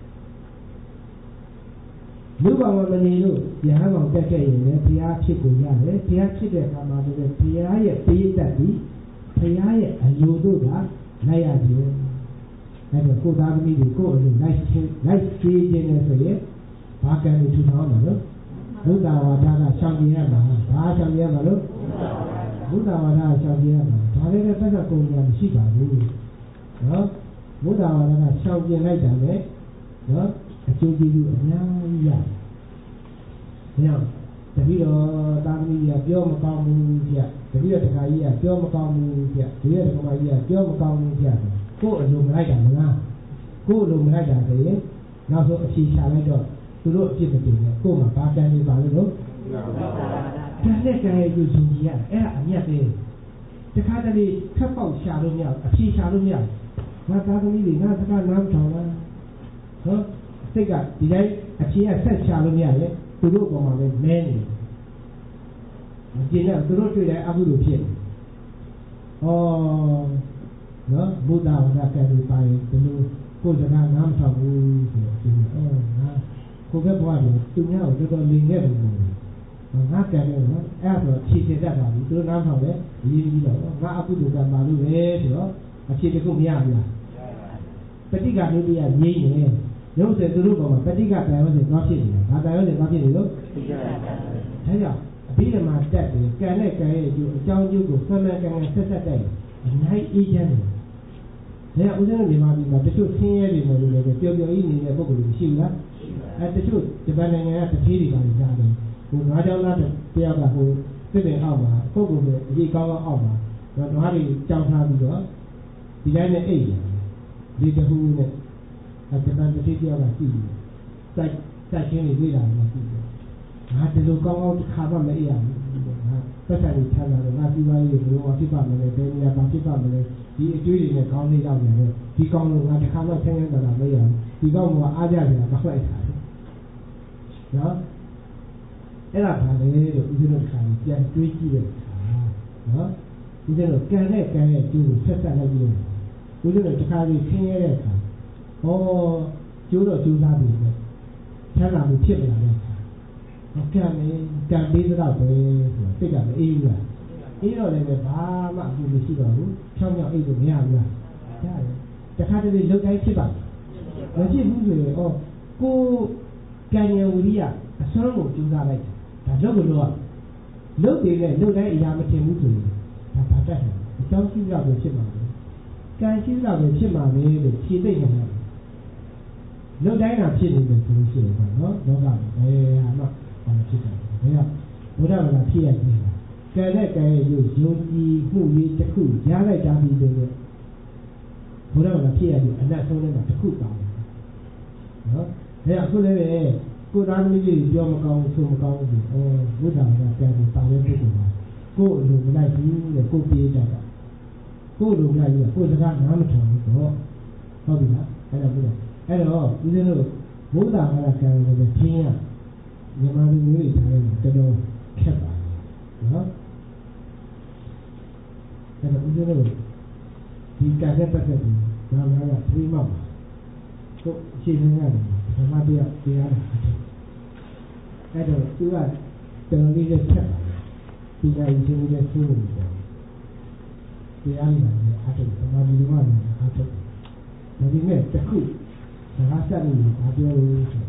လူပါမမနေလို့ရဟန်းကောင်တက်ခဲ့ရင်လည်းဘုရားဖြစ်ကိုရတယ်ဘုရားဖြစ်တဲ့အခါမှာလည်းဘုရားရဲ့ပိဋကဒီဘုရားရဲ့အလိုတို့ကလိုက်ရတယ်အဲဒါကိုသားသမီးတွေကိုအလိုလိုက်ချင်းလိုက်ကျေးခြင်းနဲ့ဆိုရင်ဘာကံကိုထူထောင်မှာလို့ဘုဒ္ဓဝါဒကရှောင်ကျင်ရမှာဘာရှောင်ကျင်ရမှာလို့ဘုဒ္ဓဝါဒကရှောင်ကျင်ရမှာဒါလည်းတစ်ခါကုန်ကြမရှိပါဘူးနော်ဘုဒ္ဓဝါဒကရှောင်ကျင်လိုက်တာလေနော်အကျိုးကျေးဇူးအများကြီးရတယ်။ဒါကြောင့်တပည့်တော်တာသမီးကပြောမကောင်းဘူးဗျ။တပည့်တော်တခါကြီးကပြောမကောင်းဘူးဗျ။ဒီရဲ့တခါမကြီးကပြောမကောင်းဘူးဗျ။ကိုယ်အလိုမလိုက်တာမလား။ကိုယ်အလိုမလိုက်တာဆိုရင်နောက်ဆုံးအဖြေရှာလိုက်တော့သူတို့အပြစ်မတင်နဲ့ကိုယ်မှာဘာကံနေပါလို့ကံနဲ့ကံရဲ့ယူဆုံးကြီးရတယ်အဲ့ဒါအမြတ်ပဲတခါတလေခက်ပေါက်ရှာလို့မရအဖြေရှာလို့မရငါသားသမီးတွေငါစကားနားထောင်လားဟောစိတ်ကဒီတိုင်းအဖြေကဆက်ရှာလို့မရရဲ့သူတို့ပေါ်မှာပဲမဲနေမကျင်တော့သူတို့တွေ့တိုင်းအကုသိုလ်ဖြစ်နေဩနော်ဘုဒ္ဓဝါဒကံတွေပါရင်ဒီလိုကိုယ်စကားနားမထောင်ဘူးဆိုတော့ဒီဩငါကိုယ်ပဲဘွားတယ်သူများကိုတော်တော်လိမ်ခဲ့တယ်ပေါ့ငါကံတယ်နော်အဲ့ဒါဆိုဖြည့်တင်တတ်ပါပြီသူတို့နားထောင်တယ်အရေးကြီးတော့ငါအကုသိုလ်ကံပါလို့ပဲဆိုတော့အဖြည့်တစ်ခုမရဘူးလားပဋိက္ခဏုတ္တိယငြိမ့်နေရုပ်စေသူတို့ပေါ်မှာပဋိက္ခတန်ရောစေသွားဖြစ်နေတာဘာတန်ရောစေသွားဖြစ်နေလို့ဒါကြောင့်အဘိဓမ္မာတက်တယ်ကံနဲ့ကံရဲ့အကျိုးအကြောင်းကျိုးကိုဆွမ်းမဲ့ကံကဆက်ဆက်တိုက်အများကြီးအေးချမ်းတယ်ဒါကြောင့်ဦးဇင်းတို့မြန်မာပြည်မှာတချို့ဆင်းရဲတွေမျိုးတွေလည်းပျော်ပျော်ကြီးနေတဲ့ပုဂ္ဂိုလ်တွေရှိဘူးလားအဲတချို့ဂျပန်နိုင်ငံကတတိတွေပါနေကြတယ်ဟိုနွားကြောင်းသားတယောက်ကဟိုစစ်ပင်အောက်မှာပုဂ္ဂိုလ်တွေအရေးကောင်းကောင်းအောက်မှာနွားတွေကြောင်းထားပြီးတော့ဒီတိုင်းနဲ့အိတ်ဒီတဟူနဲ့အဲဂျပန်တတိတယောက်ကကြည့်ပြီးစိုက်စိုက်ချင်းတွေတွေ့တာလည်းကြည့်တယ်ငါဒီလိုကောင်းကောင်းတစ်ခါမှမအိပ်ရဘူးငါပတ်စံတွေထားတာတော့ငါစီးပွားရေးကိုဘယ်လိုဖြစ်ပါမလဲဘယ်နေရာမှာဖြစ်ပါမလဲဒီအကျွေးတွေနဲ့ခေါင်းလေးရောက်နေတယ်ဒီကောင်းလို့ငါတစ်ခါမှဆင်းရဲတာမရဘူးဒီကောင်းကအားကြတယ်ကောက်လိုက်တာနော်အဲ့ဒါဘာလဲလို့ဦးဇင်းတို့ခါပြန်တွေးကြည့်တဲ့အခါနော်ဦးဇင်းတို့ကံနဲ့ကံရဲ့ကျိုးကိုဆက်ဆက်လိုက်ပြီးဦးဇင်းတို့တစ်ခါကြီးဆင်းရဲတဲ့အခါဟောကျိုးတော့ကျိုးသားပြီပဲချမ်းသာမှုဖြစ်မလာတဲ့အခါဟောကံနဲ့ကံပေးတော့ပဲဆိုတော့စိတ်ကမအေးဘူးလားအေးတော့လည်းဘာမှအမှုမရှိတော့ဘူးဖြောင်းဖြောင်းအိတ်လို့မရဘူးလားရတယ်တခါတလေလုတ်တိုင်းဖြစ်ပါမဖြစ်ဘူးဆိုရင်ဟောကိုကံဉာဏ်ဝိရိယအစွမ်းကိုကျူးစားလိုက်ဒါလုတ်ကိုလို့လုတ်တယ်နဲ့လုတ်တိုင်းအရာမတင်ဘူးဆိုရင်ဒါဘာတတ်တယ်အကြောင်းရှိတော့ပဲဖြစ်မှာပဲကံရှိတော့ပဲဖြစ်မှာပဲလို့ဖြေသိနေတယ်လုတ်တိုင်းကဖြစ်နေတယ်ဆိုလို့ရှိရင်ပေါ့နော်လောကမှာဘယ်ဟာမှဘာဖြစ်တယ်ဘယ်ကဘုရားဘာသာဖြစ်ရပြီကံနဲ့ကံရဲ့ယုံကြည်မှုရေးတစ်ခုရလိုက်တာပြီးလို့ဘုရားဘာသာဖြစ်ရပြီအနတ်ဆုံးထဲမှာတစ်ခုပါတယ်နော်ဒါအခုလည်းပဲကိုသားသမီးကြီးပြောမကောင်းဆိုမကောင်းဘူးဩဘုရားကကံကိုပါတဲ့ပုဂ္ဂိုလ်ကကိုယ်အလိုမလိုက်ဘူးတဲ့ကိုယ်ပြေးတတ်တာကိုယ်လိုမလိုက်ဘူးကိုယ်စကားနားမထောင်ဘူးတော့ဟုတ်ပြီလားအဲ့ဒါဘုရားအဲ့တော့ဦးဇင်းတို့ဘုရားကကံကိုလည်းချင်းရမြန်မာလူမျိုးတွေထားတယ်တော်တော်ခက်ပါနော်အဲ့တော့ဦးဇင်းတို့ဒီကံနဲ့ပတ်သက်ပြီးဘာမှမပြေးမှပါကိုရှင်းနေရတယ်ဓမ္မတရားတရားတာအဲ့တော့သူကတော်တော်လေးချက်ပါဒီကံရှင်းနေတဲ့သူ့ကိုတရားရည်လည်းအားထုတ်တယ်။ဘာဒီလိုမှလည်းအားထုတ်တယ်။ဒါပေမဲ့တစ်ခုစကားဆက်လို့ဘာပြောလို့ဆို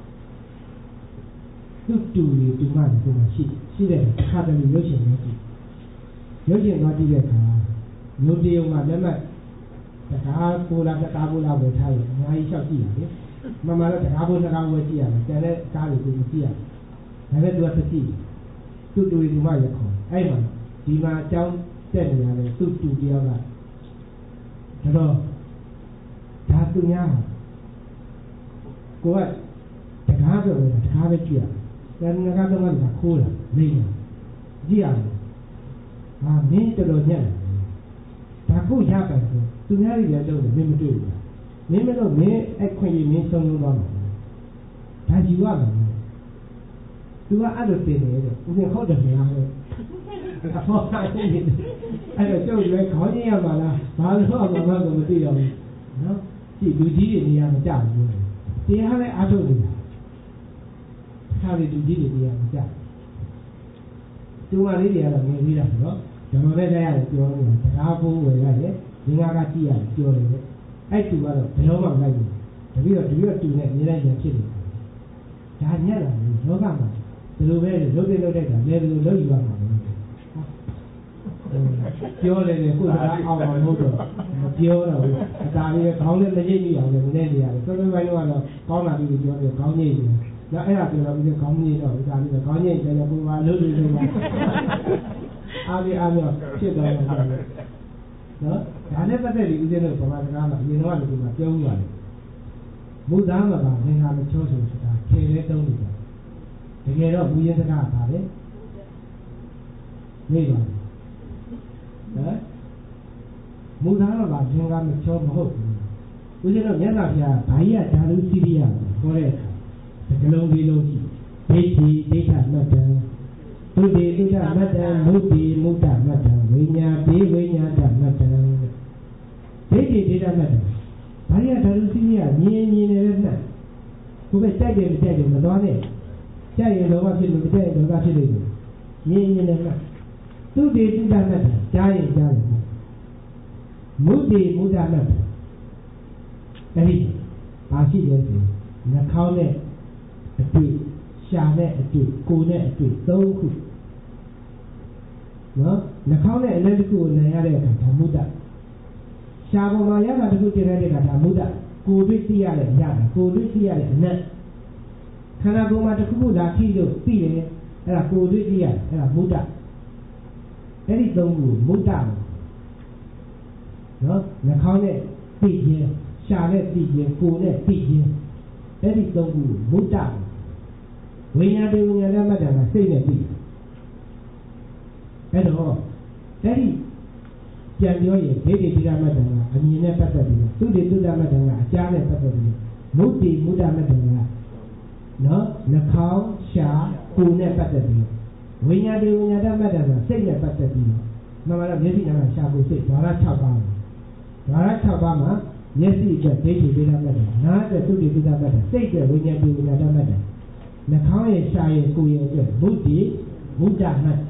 သူ့တူရီတူမတွေဆိုတာရှိရှိတဲ့အခါတည်းရုပ်ရှင်နဲ့ကြည့်ရုပ်ရှင်သွားကြည့်တဲ့အခါမျိုးတရုံကလက်မှတ်တကားကိုလာတကားကိုလာဝယ်ထားရအများကြီးလျှောက်ကြည့်ရတယ်။မှန်မှန်တော့တကားကိုတကားဝယ်ကြည့်ရတယ်။ကျန်တဲ့ကားတွေကိုမကြည့်ရဘူး။ဒါနဲ့သူကတစ်ကြည့်သူ့တူရီတူမရခေါ်အဲ့မှာဒီမှာအကြောင်းတက်နေရတယ်သူ့တူတယောက်ကဒါတော့ဒါသူများကိုကတကားပြောတယ်တကားပဲကြည့်ရတယ်။ဒါကတော့ကခိုးတာလိမ့်တာကြည့်ရတယ်။ဟာမင်းတော်တော်ညံ့ဒါကိုရပါတယ်ဆိုသူများတွေလည်းတော့မင်းမတွေ့ဘူး။မင်းမလို့မင်းအဲ့ခွင့်ရမင်းဆုံးလုံးသွားမှာ။ဒါကြည့်ရမယ်။သူကအဲ့လိုတင်နေတယ်။ဦးဇင်းဟုတ်တယ်ခင်ဗျာ။အဖေါ်အဲ့တော့ကျုပ်လည်းခေါင်းကြီးရမှာလား။ဘာလို့အမှမကိုမသိတော့ဘူး။နော်။ဒီလူကြီးတွေနေရာမကျဘူး။တရားလည်းအားထုတ်နေတာ။ခါရီလူကြီးတွေနေရာမကျဘူး။သူမလေးတွေကတော့ငယ်သေးတာဆိုတော့ကျွန်တော်လည်းလည်းပြောနေတာတကားဖိုးဝယ်ရတယ်ငငါကကြည့်ရတယ်ပြောတယ်အဲ့တူကတော့ဘယ်တော့မှလိုက်ဘူးတပည့်တော့တပည့်တော့တူနဲ့နေလိုက်ရဖြစ်နေတာဒါညက်လာတယ်လောကမှာဒီလိုပဲလုတ်တဲ့လုတ်တဲ့ကလည်းဒီလိုလုတ်ယူရမှာပဲပြောတယ်လေကိုယ်ကအောက်အောင်လို့တော့မပြောတော့ဘူးအသာလေးပဲခေါင်းနဲ့မရိပ်မိအောင်လည်းမနေနေရတယ်တော်တော်ပိုင်းတော့ကောင်းလာပြီပြောတယ်ခေါင်းညိတ်တယ်နောက်အဲ့ဒါပြောတော့ဦးကခေါင်းညိတ်တော့ဦးသာလေးပဲခေါင်းညိတ်တယ်ကိုယ်ကလုတ်လို့လို့အားရအားရဖြစ်သွားတယ်နော်ဒါနဲ့ပတ်သက်ပြီးဦးဇင်းတို့ဗမာစကားမှာအရင်တော့ဒီမှာပြောဦးပါတယ်မူသားမှာပါငင်္ဂါမချောဆိုဆိုတာခေလဲတုံးနေတယ်တကယ်တော့မူရင်းစကားပါလေနေပါနော်မူသားမှာပါငင်္ဂါမချောမဟုတ်ဘူးဦးဇင်းတို့မျက်နှာပြဘာကြီးကဓာလူစီရိယခေါ်တဲ့အခါဒီကလုံးလေးလုံးရှိဒိဋ္ဌိဒိဋ္ဌမတ္တသုတိသုဒ္ဓမတ္တမုဒ္ဓိမုဒ္ဓမတ္တဝိညာတိဝိညာတမတ္တဒိဋ္ဌိဒိဋ္ဌမတ္တဘာရဓာတုစီရမြင်မြင်နေတဲ့နှက်ကိုပဲကြိုက်တယ်မကြိုက်တယ်မသွားနဲ့ကြိုက်ရင်လောဘဖြစ်လို့မကြိုက်ရင်ဒေါသဖြစ်လို့မြင်မြင်နေတဲ့နှက်သုတိသုဒ္ဓမတ္တကြားရင်ကြားတယ်မုဒ္ဓိမုဒ္ဓမတ္တအဲ့ဒီဘာရှိလဲဆိုနှာခေါင်းနဲ့အတွေ့ရှာနဲ့အတွေ့ကိုယ်နဲ့အတွေ့သုံးခုနော်နှာခေါင်းနဲ့အနက်တစ်ခုကိုနိုင်ရတဲ့အခါဒါမုဒ္ဒရှာပေါ်မှာရတာတစ်ခုတင်ရတဲ့အခါဒါမုဒ္ဒကိုယ်တွေ့သိရတဲ့ရတာကိုယ်တွေ့သိရတဲ့အနက်ခန္ဓာကိုယ်မှာတစ်ခုခုလာကြည့်လို့သိတယ်အဲ့ဒါကိုယ်တွေ့သိရအဲ့ဒါမုဒ္ဒအဲ့ဒီသုံးခုမုဒ္ဒနော်နှာခေါင်းနဲ့သိခြင်းရှာနဲ့သိခြင်းကိုယ်နဲ့သိခြင်းအဲ့ဒီသုံးခုမုဒ္ဒဝိညာဉ်တေဝိညာဏမတ္တကစိတ်နဲ့ပြီးအဲ့တော့အဲ့ဒီပြန်ပြောရင်ဒိဋ္ဌိဒိဋ္ဌမတ္တကအမြင်နဲ့ပတ်သက်ပြီးသုတိသုဒ္ဓမတ္တကအကြားနဲ့ပတ်သက်ပြီးမုဒ္တိမုဒ္ဒမတ္တကနော်နှာခေါင်းရှာကိုယ်နဲ့ပတ်သက်ပြီးဝိညာဉ်တေဝိညာဏမတ္တကစိတ်နဲ့ပတ်သက်ပြီးမှန်မှန်တော့မျက်စိနာကရှာကိုယ်စိတ်ဓာရ၆ပါးဓာရ၆ပါးမှာမျက်စိအတွက်ဒိဋ္ဌိဒိဋ္ဌမတ္တနားအတွက်သုတိသုဒ္ဓမတ္တစိတ်အတွက်ဝိညာဉ်တေဝိညာဏမတ္တနှာခေါင်းရဲ့ရှာရဲ့ကိုယ်ရဲ့အတွက်ဘုဒ္ဓိဘုဒ္ဓမတ္တ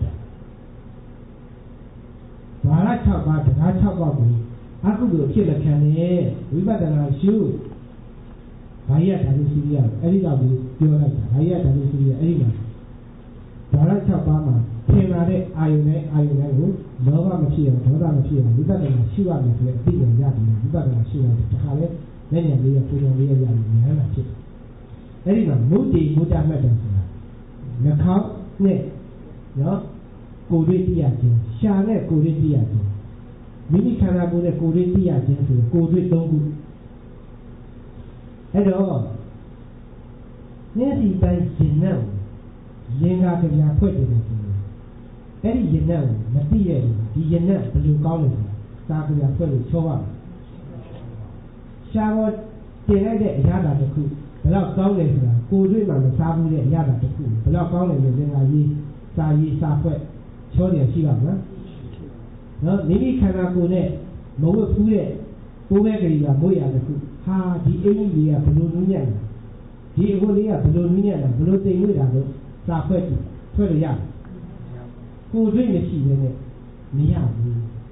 ဘာသာ၆ပါးတရား၆ပါးကိုအကုသိုလ်ဖြစ်လက်ခံနေဝိပဿနာရှုဘာရဓာတုစီရိယအဲ့ဒီတော့ပြောလိုက်တာဘာရဓာတုစီရိယအဲ့ဒီမှာဘာသာ၆ပါးမှာသင်လာတဲ့အာယုန်နဲ့အာယုန်တွေကိုလောဘမဖြစ်အောင်ဒေါသမဖြစ်အောင်ဝိပဿနာရှုရမယ်ဆိုတဲ့အသိဉာဏ်ရတယ်ဝိပဿနာရှုရတယ်တခါလဲလက်ဉာဏ်လေးရပုံဉာဏ်လေးရရတယ်ဉာဏ်လာဖြစ်အဲ့ဒီမှာမုဒ္တိမုဒ္ဒမတ္တဆိုတာနှာခေါင်းနဲ့နော်ကိုယ်တွေ့သိရခြင်းရှာနဲ့ကိုယ်တွေ့သိရခြင်းမိမိခန္ဓာကိုယ်နဲ့ကိုယ်တွေ့သိရခြင်းဆိုကိုယ်တွေ့သုံးခုအဲ့တော့မျက်စိတိုင်းရင်နဲ့ရင်ကားကြပြဖွဲ့တယ်ဆိုရင်အဲ့ဒီရင်နဲ့မသိရဘူးဒီရင်နဲ့ဘယ်လိုကောင်းလဲစာကြပြဖွဲ့လို့ချောပါရှာပေါ်တင်လိုက်တဲ့အရာတာတစ်ခုဘယ်တော့ကောင်းလဲဆိုတာကိုယ်တွေ့မှမစားဘူးတဲ့အရာတာတစ်ခုဘယ်တော့ကောင်းလဲလို့သင်္ကာရေးစာရေးစာဖွဲ့ချောတယ်ရှိပါမလားနော်မိမိခန္ဓာကိုယ်နဲ့မဝတ်ဖူးတဲ့ကိုယ်ပဲကြည်ပါမို့ရတစ်ခုဟာဒီအင်းကြီးကဘယ်လိုနည်းညံ့လဲဒီအဝတ်လေးကဘယ်လိုနည်းညံ့လဲဘယ်လိုတိမ်လို့တာလို့စာဖွဲ့ကြည့်ဖွဲ့လို့ရတယ်ကိုယ်တွေ့မရှိဘဲနဲ့မရဘူး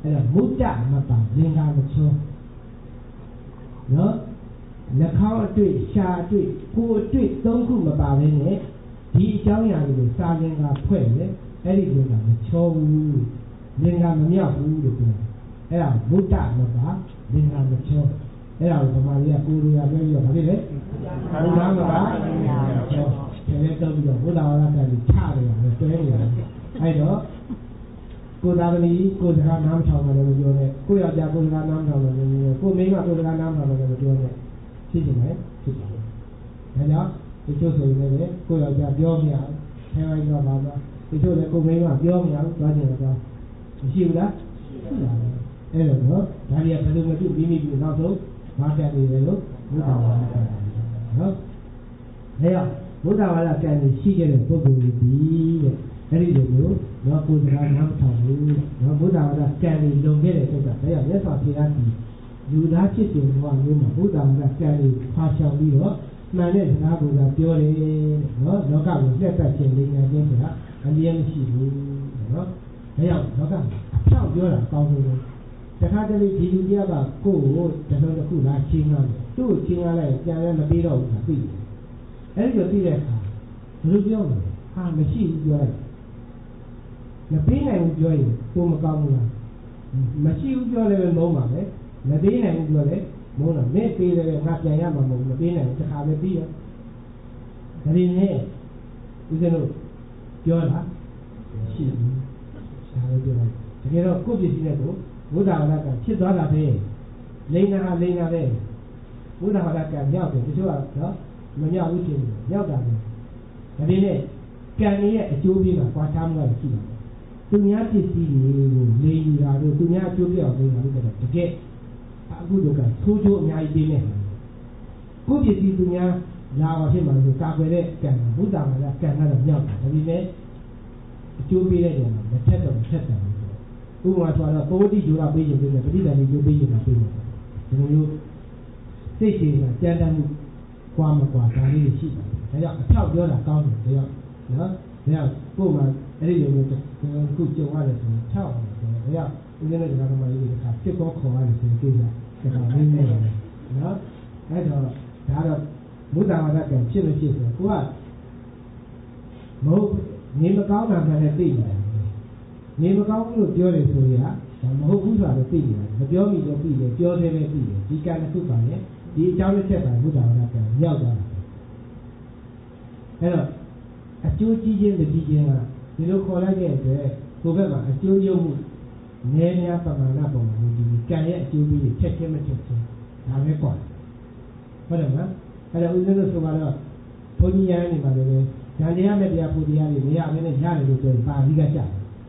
အဲ့ဒါမုဒ္ဒမပါလင်္ကာမချောနော်နှာခေါင်းအတွေ့ရှားအတွေ့ကိုယ်အတွေ့သုံးခုမပါဘဲနဲ့ဒီအကြောင်းအရာတွေကိုစာလင်္ကာဖွဲ့တယ်အဲ့ဒီလင်္ကာမချောဘူးလင်္ကာမမြောက်ဘူးလို့ပြောအဲ့ဒါမုဒ္ဒမပါလင်္ကာမချောအဲ့ဒါကိုဗမာတွေကကိုယ်တွေကပြောပြီးတော့ဗာလေလေဘုရားမပါလင်္ကာမချောတယ်လည်းတော့ပြီးတော့ဘုရားဝါဒကလည်းချတယ်ရတယ်တွဲနေရတယ်အဲ့တော့ကိုသားသမီးကိုစကားနားမထောင်တယ်လို့ပြောတယ်ကိုယောက်ျားကိုစကားနားမထောင်တယ်လို့ပြောကိုမိန်းမကိုစကားနားမထောင်တယ်လို့ပြောတယ်ဖြစ်နေတယ်ဖြစ်တယ်ဒါကြောင့်ဒီချို့ဆိုရင်လည်းကိုယောက်ျားပြောမရဘူးထဲဝိုင်းတော့ပါတော့ဒီချို့လည်းကိုမိန်းမပြောမရဘူးသွားကျင်တော့မရှိဘူးလားရှိတာပဲအဲ့တော့နော်ဒါတွေကဘယ်လိုမှသူမိမိပြီးနောက်ဆုံးမာကတ်နေတယ်လို့ဘုရားဝါဒကနော်ဒါကြောင့်ဘုရားဝါဒကံရှိခဲ့တဲ့ပုဂ္ဂိုလ်ကြီးတဲ့အဲ့ဒီလိုမျိုးတော့ကိုယ်စကားနားမထောင်ဘူးနော်ဘုရားဝါဒကံကြီးလုံခဲ့တဲ့ပုဂ္ဂိုလ်ဒါကြောင့်မြတ်စွာဘုရားကြီးလူသားဖြစ်တဲ့ဘဝမျိုးမှာဘုရားဝါဒကံကြီးဖာရှောင်ပြီးတော့မှန်တဲ့စကားကိုသာပြောတယ်နော်လောကကိုလက်ပတ်ခြင်းလေးညာခြင်းဆိုတာအမြဲမရှိဘူးနော်ဒါကြောင့်လောကအဖြောက်ပြောတာအကောင်းဆုံးပဲတခါတလေဒီလူတယောက်ကကိုယ့်ကိုတလုံးတစ်ခုလားချင်းကားတယ်သူ့ကိုချင်းကားလိုက်ပြန်လည်းမပြီးတော့ဘူးဆိုတာသိတယ်အဲ့ဒီလိုသိတဲ့အခါဘယ်လိုပြောမလဲဟာမရှိဘူးပြောလိုက်မပေးနိုင်ဘူးပြောရင်ကိုမကောင်းဘူးလားမရှိဘူးပြောလည်းမုန်းပါပဲမပေးနိုင်ဘူးပြောလည်းမုန်းတာမင်းပေးတယ်ငါပြန်ရမှာမဟုတ်ဘူးမပေးနိုင်ဘူးတစ်ခါပဲပြီးရောဒါရင်းနဲ့ဦးဇင်းတို့ပြောတာရှိဘူးဒါပဲပြောလိုက်တကယ်တော့ကိုယ့်ပစ္စည်းနဲ့ကိုဘုရားဝါဒကဖြစ်သွားတာပဲလိန်နာဟာလိန်နာပဲဘုရားဝါဒကမြောက်တယ်တချို့ကနော်မမြောက်ဘူးဖြစ်နေတယ်မြောက်တာပဲဒါရင်းနဲ့ကံရဲ့အကျိုးပေးမှာကွာခြားမှုရှိတယ်သူများပစ္စည်းတွေကိုလေယူတာတို့သူများအကျိုးပြအောင်လုပ်တာလို့ပြောတယ်တကယ်အခုတော့ကထိုးချိုးအများကြီးပေးနေတယ်ကိုယ့်ပစ္စည်းသူများလာပါဖြစ်မှာလို့ကာကွယ်တဲ့ကံဘုရားမှာကံကတော့မြောက်တာဒါပေမဲ့အကျိုးပေးတဲ့နေရာမှာတစ်ချက်တော့တစ်ချက်တယ်ဥပမာဆိုတော့ပိုးတိကျိုးတာပေးခြင်းပေးတယ်ပဋိသန္ဓေကျိုးပေးခြင်းတာပေးတယ်ဒီလိုမျိုးစိတ်တွေကကြမ်းတမ်းမှုကွာမကွာဒါလေးရှိတယ်ဒါကြောင့်အဖြောက်ပြောတာကောင်းတယ်ဒါကြောင့်နော်ဒါကြောင့်ကိုယ်မှာအဲ့ဒီလိုမျိုးခုကြုံရတယ်ဆိုရင်ဖြောက်အောင်ဆိုတော့ဒါကြောင့်ဦးဇင်းတို့ကဓမ္မကြီးတွေကဖြစ်ကောခေါ်ရတယ်ဆိုရင်ကိစ္စဒါကမင်းနေတယ်နော်အဲ့တော့ဒါတော့ဘုရားဝါဒကဖြစ်လို့ဖြစ်ဆိုကိုကမဟုတ်နေမကောင်းတာမှလည်းသိတယ်နေမကောင်းဘူးလို့ပြောတယ်ဆိုရင်ဒါမဟုတ်ဘူးဆိုတာလည်းသိတယ်မပြောမိတော့သိတယ်ပြောသေးတယ်သိတယ်ဒီကံတစ်ခုပါလေဒီအကြောင်းတစ်ချက်ပါဘုရားဝါဒကရောက်သွားတာအဲ့တော့အကျိုးကြီးခြင်းမကြီးခြင်းကဒီလိုခေါ်လိုက်တဲ့အတွက်ကိုယ်ဘက်မှာအကျိုးရုပ်မှုနည်းများပမာဏပုံမှာဒီကံရဲ့အကျိုးပေးတွေချက်ချင်းမချက်ချင်းဒါပဲကွာဟုတ်တယ်မလားအဲ့တော့ဦးဇင်းတို့ဆိုတော့ဘုန်းကြီးရန်နေပါလေဉာဏ်တရားနဲ့တရားပူတရားတွေနေရာမင်းနဲ့ရတယ်လို့ပြောရင်ပါဠိကကြတယ်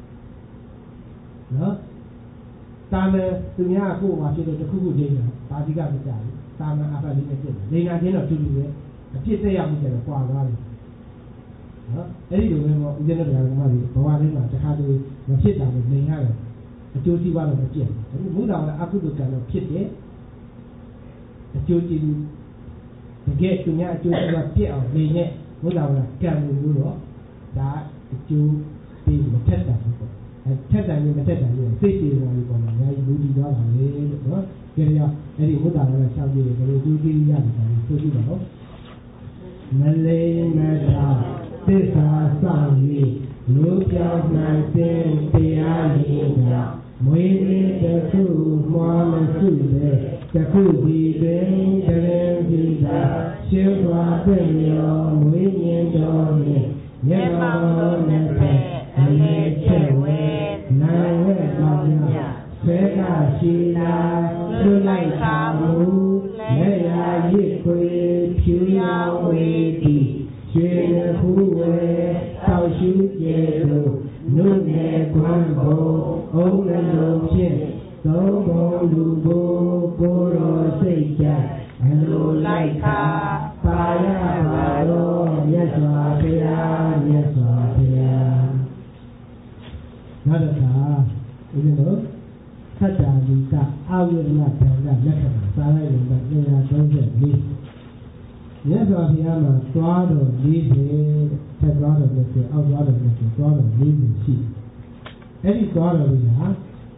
နော်တာမန်သူများကိုယ်မှာဖြစ်တဲ့တစ်ခုခုဒိညာပါဠိကမကြဘူးတာမန်အပ္ပလိနဲ့ဖြစ်တယ်ဒိညာချင်းတော့တူတူပဲအဖြစ်သက်ရောက်မှုကျတော့ကွာသွားတယ်နော်အဲ့ဒီလိုမျိုးပေါ့ဦးဇင်းတို့တရားဓမ္မတွေဘဝလေးမှာတစ်ခါတည်းမဖြစ်တာကိုနေရတယ်အကျိုးစီးပွားတော့မပြည့်ဘူးဘုရားကအကုသိုလ်ကံတော့ဖြစ်တယ်အကျိုးကျေးဇူးတကယ်သူများအကျိုးစီးပွားပြည့်အောင်နေနဲ့ဘုရားကကံလို့တော့ဒါအကျိုးပေးမထက်တာဘူးပေါ့အဲထက်တယ်မထက်တယ်လို့စိတ်ပြေသွားပြီပေါ့နော်အများကြီးလူကြည့်သွားတာလေလို့နော်ကြည့်ရအောင်အဲ့ဒီဘုရားကရှောက်ကြည့်တယ်ဘယ်လိုကျိုးကျေးဇူးရတယ်ဆိုတာဆိုကြည့်ပါဦးမလေးမသာသစ္စာဆောင်၍လူပြောင်းနိုင်တဲ့တရားရည်ကမွေးနေ့တစ်ခုမွားမစုတဲ့တစ်ခုဒီတွင်တရင်ဒီသာရှင်းစွာပြည့်ရောမွေးမြင်တော်နှင့်မျက်မှောက်နဲ့ဖက်အလေးချက်ဝဲနိုင်ဝဲတော်မြတ်ဆဲကရှိလာလွတ်လိုက်တာမူလက်ရာရစ်ခွေဖြူရောင်ဝေတီရွှေရခုဝဲတောက်ရှူကျဲတို့နုနယ်ကွမ်းဖို့အုံးလုံးဖြင့်သုံးပုံလူကိုကိုတော်စိတ်ကြအလိုလိုက်ခါပါရပါတော်မြတ်စွာဘုရားမြတ်စွာဘုရားနောက်တစ်ခါဦးဇင်းတို့သတ္တာလိကအာဝိရဏတန်ခါလက္ခဏာစာလိုက်လို့နေရာသုံးချက်လေးမြတ်စွာဘုရားမှာသွားတော်လေးဆယ်ဆက်သွားတော်လေးဆယ်အောက်သွားတော်လေးဆယ်သွားတော်လေးဆယ်ရှိအဲ့ဒီသွားတော်လေးဟာ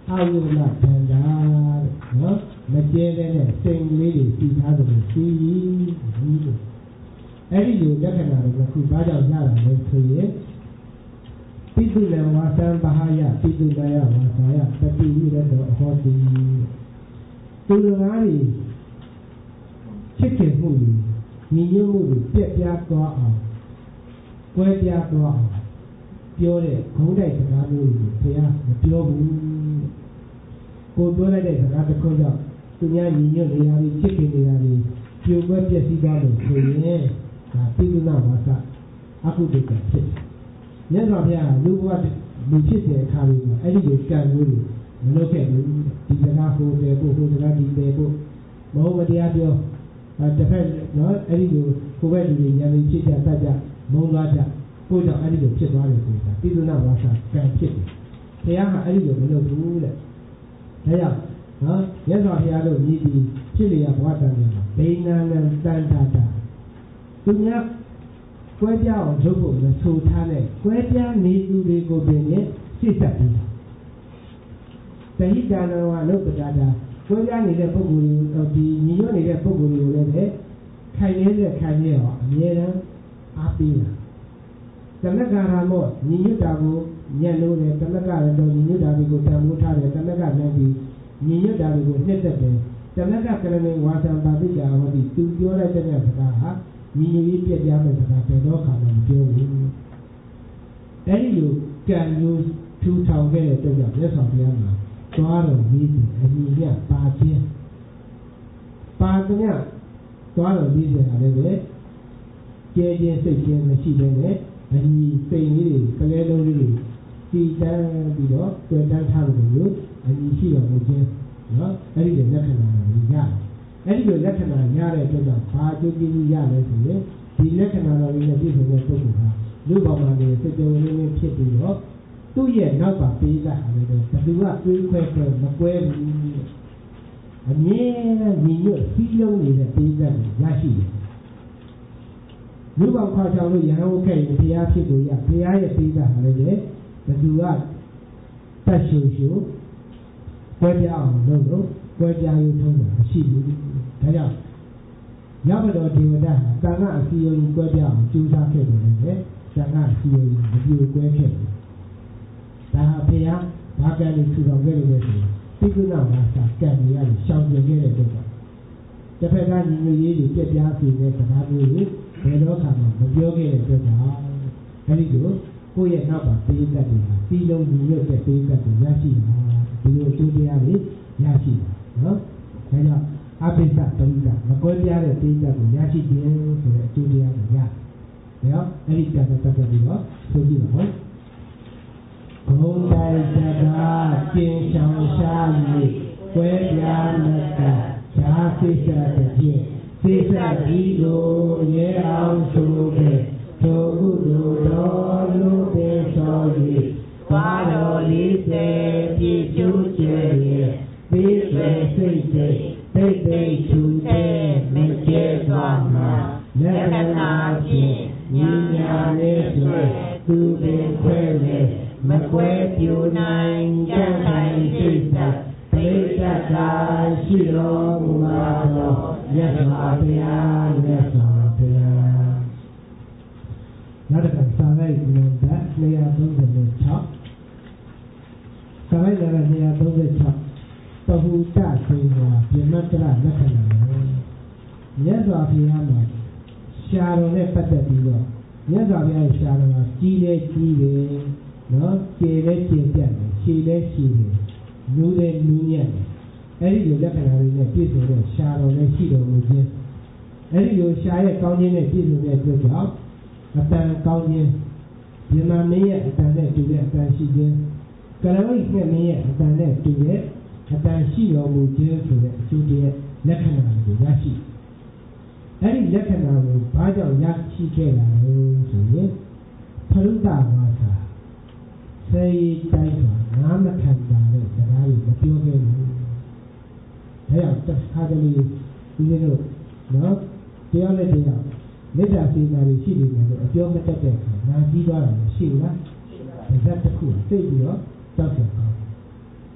အာဝိလတန်တာနော်မကျဲတဲ့စိတ်ကလေးတွေစီထားတယ်စီကြီးလို့အဲ့ဒီလိုလက္ခဏာတွေကခုဘာကြောင့်ရတာလဲဆိုရင်ပိတုလဝါသံဘာယပိတုလယဝါစာယပတိဝိရတောဟောတိသူတို့ကားတွေချစ်ခင်မှုတွေညီညွတ်မှုတွေပြက်ပြားသွားအောင်ကွဲပြားသွားအောင်ပြောတဲ့ဂုဏ်တိုက်စကားမျိုးတွေဘုရားမပြောဘူးကိုပြောလိုက်တဲ့စကားတစ်ခုကြောင့်သူများညီညွတ်နေရပြီးချစ်ခင်နေရပြီးပြိုကွဲပြည့်စည်သွားလို့ဆိုရင်ဒါပိဋကဝါစာအကုသိုလ်ကဖြစ်မြတ်စွာဘုရားလူဘဝလူဖြစ်တဲ့အခါလေးမှာအဲ့ဒီလိုကံမျိုးတွေမလုပ်ခဲ့ဘူးဒီစကားဟိုတယ်ပို့ဟိုစကားဒီတယ်ပို့မဟုတ်မတရားပြောအဲတစ်ဖက်နော်အဲ့ဒီလိုကိုယ်ပဲလူတွေညာနေဖြစ်ကြတတ်ကြမုန်းသွားကြကိုကြောင့်အဲ့ဒီလိုဖြစ်သွားတယ်ဆိုတာပိဋကဝါစာကံဖြစ်တယ်ဘုရားကအဲ့ဒီလိုမလုပ်ဘူးတဲ့ဒါကြောင့်နော်မြတ်စွာဘုရားတို့မြည်ပြီးဖြစ်လျာဘဝတန်မှာဘိနာနံတန်တာတာသူများကွဲပြားအောင်လုပ်ဖို့မဆိုထားနဲ့ကွဲပြားနေသူတွေကိုပင်နဲ့စိတ်ဆက်ပြီးတဟိတနာဝလုပ္ပဒါတာကွဲပြားနေတဲ့ပုဂ္ဂိုလ်တွေဒီညီညွတ်နေတဲ့ပုဂ္ဂိုလ်တွေကိုလည်းခိုင်နေတဲ့ခိုင်နေတော့အမြဲတမ်းအားပေးတာတဏ္ဍကာရမောညီညွတ်တာကိုညံ့လို့တယ်တဏ္ဍကလည်းတော့ညီညွတ်တာတွေကိုတန်ဖိုးထားတယ်တဏ္ဍကလည်းပြီးညီညွတ်တာတွေကိုနှစ်သက်တယ်တဏ္ဍကကရဏေဝါသံပါတိကာဟောတိသူပြောလိုက်တဲ့စကားဟာညီညွတ်ရေးပြည့်ပြားမဲ့စကားပဲတော့ခါမှမပြောဘူးအဲ့ဒီလိုကံမျိုးထူထောင်ခဲ့တဲ့အတွက်ကြောင့်မြတ်စွာဘုရားမှာသွားတော်မူပြီးအညီမြတ်ပါခြင်းပါသမျှသွားတော်မူတဲ့ဟာလည်းပဲကျဲကျဲစိတ်ကျဲမရှိဘဲနဲ့အညီစိတ်လေးတွေကလေးလုံးလေးတွေစီတန်းပြီးတော့တွေ့တန်းထားလို့မျိုးအညီရှိတော်မူခြင်းနော်အဲ့ဒီလိုလက္ခဏာတွေရတယ်အဲ့ဒီလိုလက္ခဏာရတဲ့အတွက်ကြောင့်ဘာအကျိုးကျေးဇူးရလဲဆိုရင်ဒီလက္ခဏာတော်တွေနဲ့ပြည့်စုံတဲ့ပုဂ္ဂိုလ်ဟာလူပေါ်မှာနေစိတ်ကြုံလေးလေးဖြစ်ပြီးတော့သူ့ရဲ့နောက်ကပေးတာဟာလည်းဘယ်သူကတွေးခွဲခွဲမကွဲဘူးအမြဲတမ်းညီညွတ်စည်းလုံးနေတဲ့ပေးသက်ကိုရရှိတယ်လူပေါင်းခွာချောင်လို့ရဟန်းဝတ်ခဲ့ရင်ဘုရားဖြစ်ကိုရဘုရားရဲ့ပေးသက်ဟာလည်းဘယ်သူကတတ်ရှုရှုကွဲပြားအောင်လုပ်လို့ကွဲပြားရေးထုံးတာမရှိဘူးဒါကြောင့်ရောက်တော်ဒေဝဒဟာတန်ခါအစီယုံကွဲပြားအောင်ကြိုးစားခဲ့တယ်လေတန်ခါအစီယုံမပြိုကွဲခဲ့ဘူးဒါဟာဘုရားဘာကံကိုထူထောင်ခဲ့လို့လဲဆိုပိဋကဝါစာကံတွေကနေရှောင်ကျင်ခဲ့တဲ့အတွက်တစ်ဖက်ကညီညွတ်ရေးတွေပြည့်ပြားစေတဲ့စကားမျိုးတွေဘယ်တော့မှမပြောခဲ့တဲ့အတွက်ကြောင့်အဲဒီလိုကိုယ့်ရဲ့နောက်ပါပေးသက်တွေဟာစီလုံးညီညွတ်တဲ့ပေးသက်တွေရရှိတာဒီလိုအကျိုးတရားတွေရရှိတာနော်ဒါကြောင့်အပိဿပရိဒမကွဲပြားတဲ့ပေးသက်ကိုရရှိခြင်းဆိုတဲ့အကျိုးတရားတွေရဒါကြောင့်အဲ့ဒီကံနဲ့ပတ်သက်ပြီးတော့ဆိုကြည့်ပါဦးဂုံတိုင်စကားကျင်ချောင်ရှား၍ကွဲပြားမကဓာစိတ်ဆက်တဲ့ဖြင့်စိတ်ဆက်ဒီကိုရဲအောင်ဆိုခဲ့သို့ကုသိုလ်တော်လူပေသော၍သွားတော်လေးစေပြည့်ကျူးကျဲရဲ့ပြီးစေစိတ်စိတ်သိသိထူတဲ့မကျဲသွားမှာလက်ခဏဖြင့်ညီညာလေးဆွဲသူပင်ခွဲလေမကွဲပြူနိုင်ကြံ့နိုင်စိတ်သက်ပိဋကသာရှိတော်မူပါသောမြတ်စွာဘုရားမြတ်စွာဘုရားနောက်တစ်ခါစာရိုက်နံပါတ်two thirty-sixစာရိုက်နံပါတ်two thirty-sixပဟူတသိဝါပြမတ္တရလက္ခဏာမြတ်စွာဘုရားမှာရှာတော်နဲ့ပတ်သက်ပြီးတော့မြတ်စွာဘုရားရဲ့ရှာတော်ကကြီးလဲကြီးတယ်နော်ကျေလဲကျေပြတ်တယ်ရှည်လဲရှည်တယ်လူလဲလူညံ့တယ်အဲ့ဒီလိုလက္ခဏာတွေနဲ့ပြည့်စုံတဲ့ရှာတော်နဲ့ရှိတော်မူခြင်းအဲ့ဒီလိုရှာရဲ့ကောင်းခြင်းနဲ့ပြည့်စုံတဲ့အတွက်ကြောင့်အတန်ကောင်းခြင်းမြမမင်းရဲ့အတန်နဲ့တူတဲ့အတန်ရှိခြင်းကရဝိကမင်းရဲ့အတန်နဲ့တူတဲ့အတန်ရှိတော်မူခြင်းဆိုတဲ့အကျိုးတရားလက္ခဏာကိုရရှိအဲ့ဒီလက္ခဏာကိုဘာကြောင့်ရရှိခဲ့တာလဲဆိုရင်ဖရုဒ္ဓဝါစာစေတိုင်းစွာနာမခန္ဓာတဲ့စကားကိုမပြောခဲ့ဘူးဒါကြောင့်တစ်ခါတလေဒီလိုနော်တရားနဲ့တရားမေတ္တာစေနာတွေရှိနေတယ်လို့အပြောမတတ်တဲ့အခါနာကြီးသွားတာမရှိဘူးလားရှိပါဘူးဒါတစ်ခုသိပြီးတော့တောက်ပြန်ကောင်း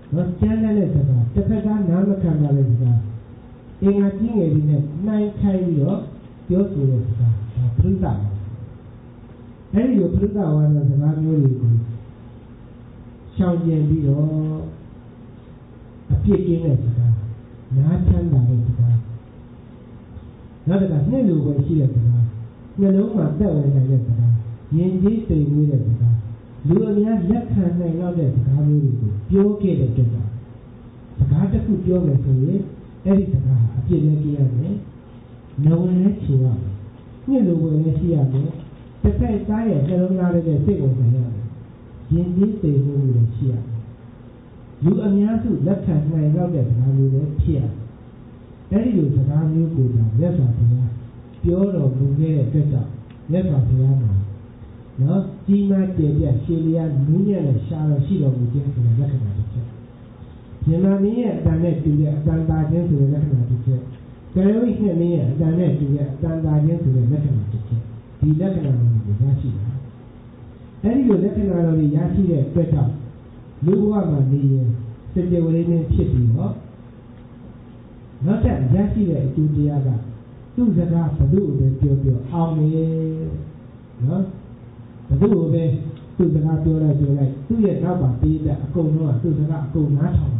နော်ကျမ်းတဲ့စကားတစ်ဖက်ကနားမခံပါတဲ့စကားအင်္ဂါကြီးငယ်တွေနဲ့နိုင်ခိုင်းပြီးတော့ပြောဆိုတဲ့စကားဒါပရိသတ်အဲဒီလိုပရိသတ်ဝါဒစကားမျိုးတွေကိုရှောင်ကျဉ်ပြီးတော့အပြစ်ကင်းတဲ့စကားနားချမ်းသာတဲ့စကားနောက်တစ်ခါနှစ်လိုပဲရှိတဲ့စကားနှလုံးမှာတက်ဝင်နိုင်တဲ့စကားယဉ်ကျေးသိမ်မွေ့တဲ့စကားလူအများလက်ခံနိုင်တော့တဲ့စကားမျိုးတွေကိုပြောခဲ့တဲ့အတွက်ကြောင့်စကားတစ်ခုပြောမယ်ဆိုရင်အဲ့ဒီစကားအပြစ်လည်းကြည့်ရမယ်။နှဝင်လည်းချေရမယ်။ညှိလိုဝင်လည်းရှိရမယ်။တစ်ဖက်သားရဲ့နှလုံးသားရဲ့စိတ်ဝင်စားရမယ်။ယဉ်ကျေးသိမ်မွေ့မှုလည်းရှိရမယ်။လူအများစုလက်ခံနိုင်တော့တဲ့စကားမျိုးလည်းဖြစ်ရမယ်။အဲ့ဒီလိုစကားမျိုးကိုသာမြတ်စွာဘုရားပြောတော်မူခဲ့တဲ့အတွက်ကြောင့်မြတ်စွာဘုရားမှာနော်ကြီးမားကျယ်ပြန့်ရှေးလျားနူးညံ့တဲ့ရှားတော်ရှိတော်မူခြင်းဆိုတဲ့လက္ခဏာတစ်ချက်မြမမင်းရဲ့အတန်နဲ့တူတဲ့အတန်တာခြင်းဆိုတဲ့လက္ခဏာတစ်ချက်ကရဝိနှင့်မင်းရဲ့အတန်နဲ့တူတဲ့အတန်တာခြင်းဆိုတဲ့လက္ခဏာတစ်ချက်ဒီလက္ခဏာတွေကိုရရှိတာအဲဒီလိုလက္ခဏာတော်တွေရရှိတဲ့အတွက်ကြောင့်လူဘဝမှာနေရင်စိတ်ကြဝဠာနဲ့ဖြစ်ပြီးတော့နောက်ထပ်ရရှိတဲ့အကျိုးတရားကသူ့စကားဘု து ပဲပြောပြောအောင်နေနော်ဘယ်သူ့ကိုပဲသူ့စကားပြောလိုက်ပြောလိုက်သူ့ရဲ့နောက်ပါပေးတဲ့အကုန်လုံးကသူ့စကားအကုန်နားထောင်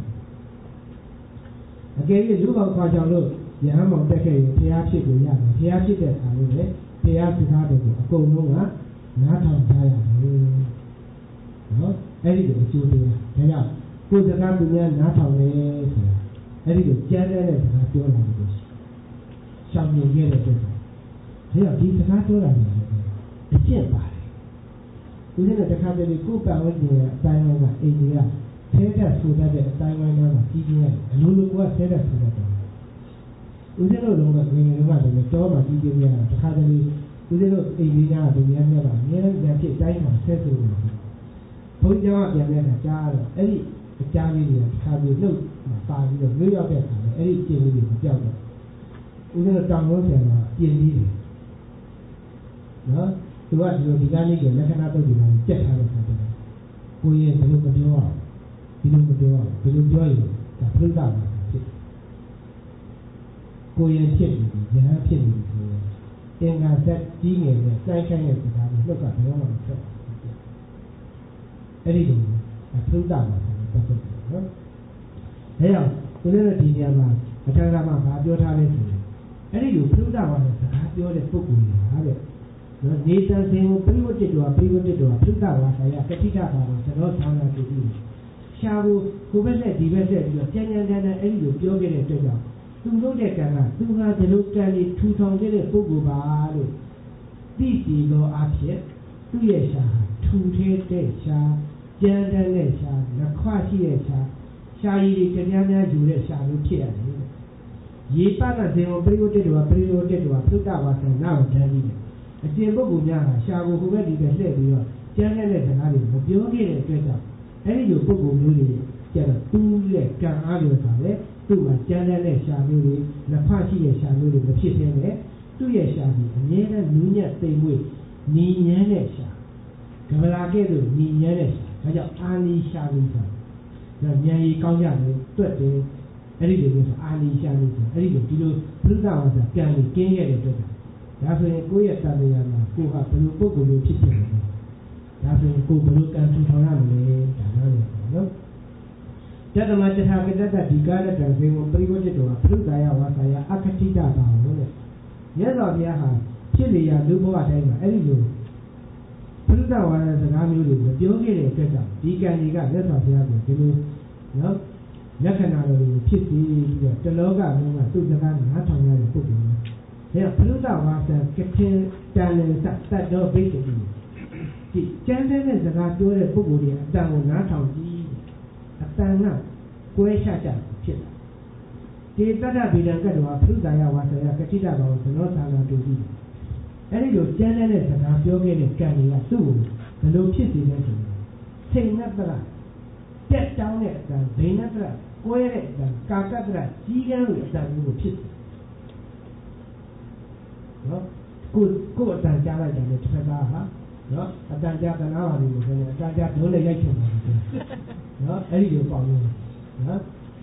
အကယ်၍လူပေါင်းခွာကြောင်လို့ရဟန်းမောင်တက်ခဲ့ရင်ဘုရားဖြစ်ကိုရတယ်ဘုရားဖြစ်တဲ့အခါလေးလေဘုရားစကားတွေကိုအကုန်လုံးကနားထောင်ကြရတယ်နော်အဲ့ဒီလိုအကျိုးတရားဒါကြောင့်ကိုယ်စကားသူများနားထောင်နေဆိုတာအဲ့ဒီလိုကြမ်းတဲ့စကားပြောလာလို့ရှောင်မြင်ခဲ့တဲ့အတွက်ဒါကြောင့်ဒီစကားပြောလာတယ်အကျင့်ပါတယ်ဦးဇင်းတို့တခါတလေကိုယ်ပတ်ဝန်းကျင်အတိုင်းဝိုင်းကအိမ်ကြီးကဆဲတက်ဆူတတ်တဲ့အတိုင်းဝိုင်းသားမှာကြီးကြီးရဲ့အလိုလိုကဆဲတက်ဆူတတ်တယ်ဦးဇင်းတို့လုံးကငယ်ငယ်တုန်းကလည်းတော့မှကြီးကြီးများတခါတလေဦးဇင်းတို့အိမ်ကြီးကဒုညံ့မြတ်တာအများနဲ့ပြန်ဖြစ်တိုင်းမှာဆဲဆူနေတာဘုန်းကြီးကပြန်ပြန်တာကြားတော့အဲ့ဒီအကြားလေးတွေကတခါတလေလှုပ်ပါပြီးတော့မျိုးရောက်တဲ့အခါမှာအဲ့ဒီကျင့်လေးတွေမပြောက်တော့ဦးဇင်းတို့တောင်လုံးဆရာကပြင်ပြီးတယ်နော်သူကဒီလိုဒီကနေ့ကလက္ခဏာတုတ်တွေကကြက်ထားတဲ့ခါကျတော့ကိုယ်ရဲ့ဘယ်လိုမပြောအောင်ဒီလိုမပြောအောင်ဒီလိုပြောရင်ဒါပြိဿပါဖြစ်ကိုယ်ရဲ့ဖြစ်ပြီးဉာဏ်ဖြစ်ပြီးဆိုရင်အင်္ဂါသက်ကြီးငယ်နဲ့စိုက်ခိုင်းတဲ့စကားတွေလှုပ်ကဘယ်တော့မှမထွက်အဲ့ဒီလိုဒါပြိဿပါဆိုတဲ့ပတ်သက်တယ်နော်ဒါကြောင့်ကိုယ်တို့ဒီနေရာမှာအထာရမှာဗာပြောထားလဲဆိုရင်အဲ့ဒီလိုပြိဿပါနဲ့စကားပြောတဲ့ပုဂ္ဂိုလ်တွေဟာတဲ့နော်နေတန်စင်ကိုပြိဝတ္တတော်ပြိဝတ္တတော်ပြိဿဝါစာယကတိကဘာကိုသတော်ဆန္ဒတူပြီးရှားဖို့ကိုယ်ပဲနဲ့ဒီပဲနဲ့ပြီးတော့ကြမ်းကြမ်းတမ်းတမ်းအဲ့ဒီလိုပြောခဲ့တဲ့အတွက်ကြောင့်သူတို့တဲ့ကံကသူဟာဒီလိုကံကြီးထူထောင်ခဲ့တဲ့ပုဂ္ဂိုလ်ပါလို့သိစီသောအဖြစ်သူ့ရဲ့ရှားထူထဲတဲ့ရှားကြမ်းတမ်းတဲ့ရှားလက်ခွရှိတဲ့ရှားရှားရည်တွေကြမ်းကြမ်းယူတဲ့ရှားလို့ဖြစ်ရတယ်ရေပတ်ကဇင်ကိုပြိဝတ္တတော်ပြိဝတ္တတော်ပြိဿဝါစာနောက်တန်းပြီးအကျင့်ပုဂ္ဂိုလ်များကရှားကိုဟိုဘက်ဒီဘက်လှည့်ပြီးတော့ကျမ်းတဲ့စကားတွေမပြောခဲ့တဲ့အတွက်ကြောင့်အဲ့ဒီလိုပုဂ္ဂိုလ်မျိုးတွေကျတော့သူ့ရဲ့ကံအားလို့ဆိုတယ်သူ့မှာကျမ်းတဲ့ရှားမျိုးတွေလက်ဖရှိတဲ့ရှားမျိုးတွေမဖြစ်သေးနဲ့သူ့ရဲ့ရှားကြီးအမြဲတမ်းနူးညံ့သိမ်မွေ့ညီညမ်းတဲ့ရှားကမလာကဲ့သို့ညီညမ်းတဲ့ရှားဒါကြောင့်အာလီရှားလို့ဆိုတာဒါဉာဏ်ရည်ကောင်းကြတယ်တွက်တယ်အဲ့ဒီလိုမျိုးဆိုအာလီရှားလို့ဆိုအဲ့ဒီလိုဒီလိုပြိဿဝါစာကံကိုကျင်းခဲ့တဲ့အတွက်ဒါဆိုရင်ကိုယ့်ရဲ့တန်တရားမှာကိုယ်ကဘယ်လိုပုဂ္ဂိုလ်မျိုးဖြစ်ဖြစ်လဲဒါဆိုရင်ကိုယ်ဘယ်လိုကံထူထောင်ရမလဲဒါနားလည်ပါနော်တတမတထာကတတဒီကာရတံဇေဝပရိဝတ္တတော်ပြိဿယဝါစာယအခတိတပါလို့တဲ့မြတ်စွာဘုရားဟာဖြစ်လေရာလူဘဝတိုင်းမှာအဲ့ဒီလိုပြိဿဝါဒစကားမျိုးတွေမပြောခဲ့တဲ့အတွက်ကြောင့်ဒီကံကြီးကမြတ်စွာဘုရားကိုဒီလိုနော်လက္ခဏာတော်တွေဖြစ်ပြီးပြီးတော့တလောကလုံးကသူ့စကားနားထောင်ရတဲ့ပုဂ္ဂိုလ်မျိုးဒါပြိဿဝါစာကတိတန်လင်သတ္တောဘိက္ခုဒီကျမ်းတဲ့စကားပြောတဲ့ပုဂ္ဂိုလ်တွေအတန်ကိုနားထောင်ကြည့်အတန်ကကွဲခြားကြဖြစ်လာဒီတတ္တဗေဒံကတ္တဝါပြိဿယဝါစာယကတိတဘာဝသနောသာနာတူပြီးအဲ့ဒီလိုကျမ်းတဲ့စကားပြောခဲ့တဲ့ကံတွေကသူ့ကိုဘယ်လိုဖြစ်စေလဲဆိုရင်စိတ်နဲ့တရတက်တောင်းတဲ့အတန်ဘိနတရကွဲတဲ့အတန်ကာကတရကြီးကန်းလို့အတန်မျိုးကိုဖြစ်နော်ကိုကိုအတန်ကြားလိုက်တယ်တစ်ဖက်ကဟာနော်အတန်ကြားတနာပါလိမ့်မယ်ဆိုရင်အတန်ကြားဒုံးနဲ့ရိုက်ချင်ပါလိမ့်မယ်နော်အဲ့ဒီလိုပေါ့လို့နော်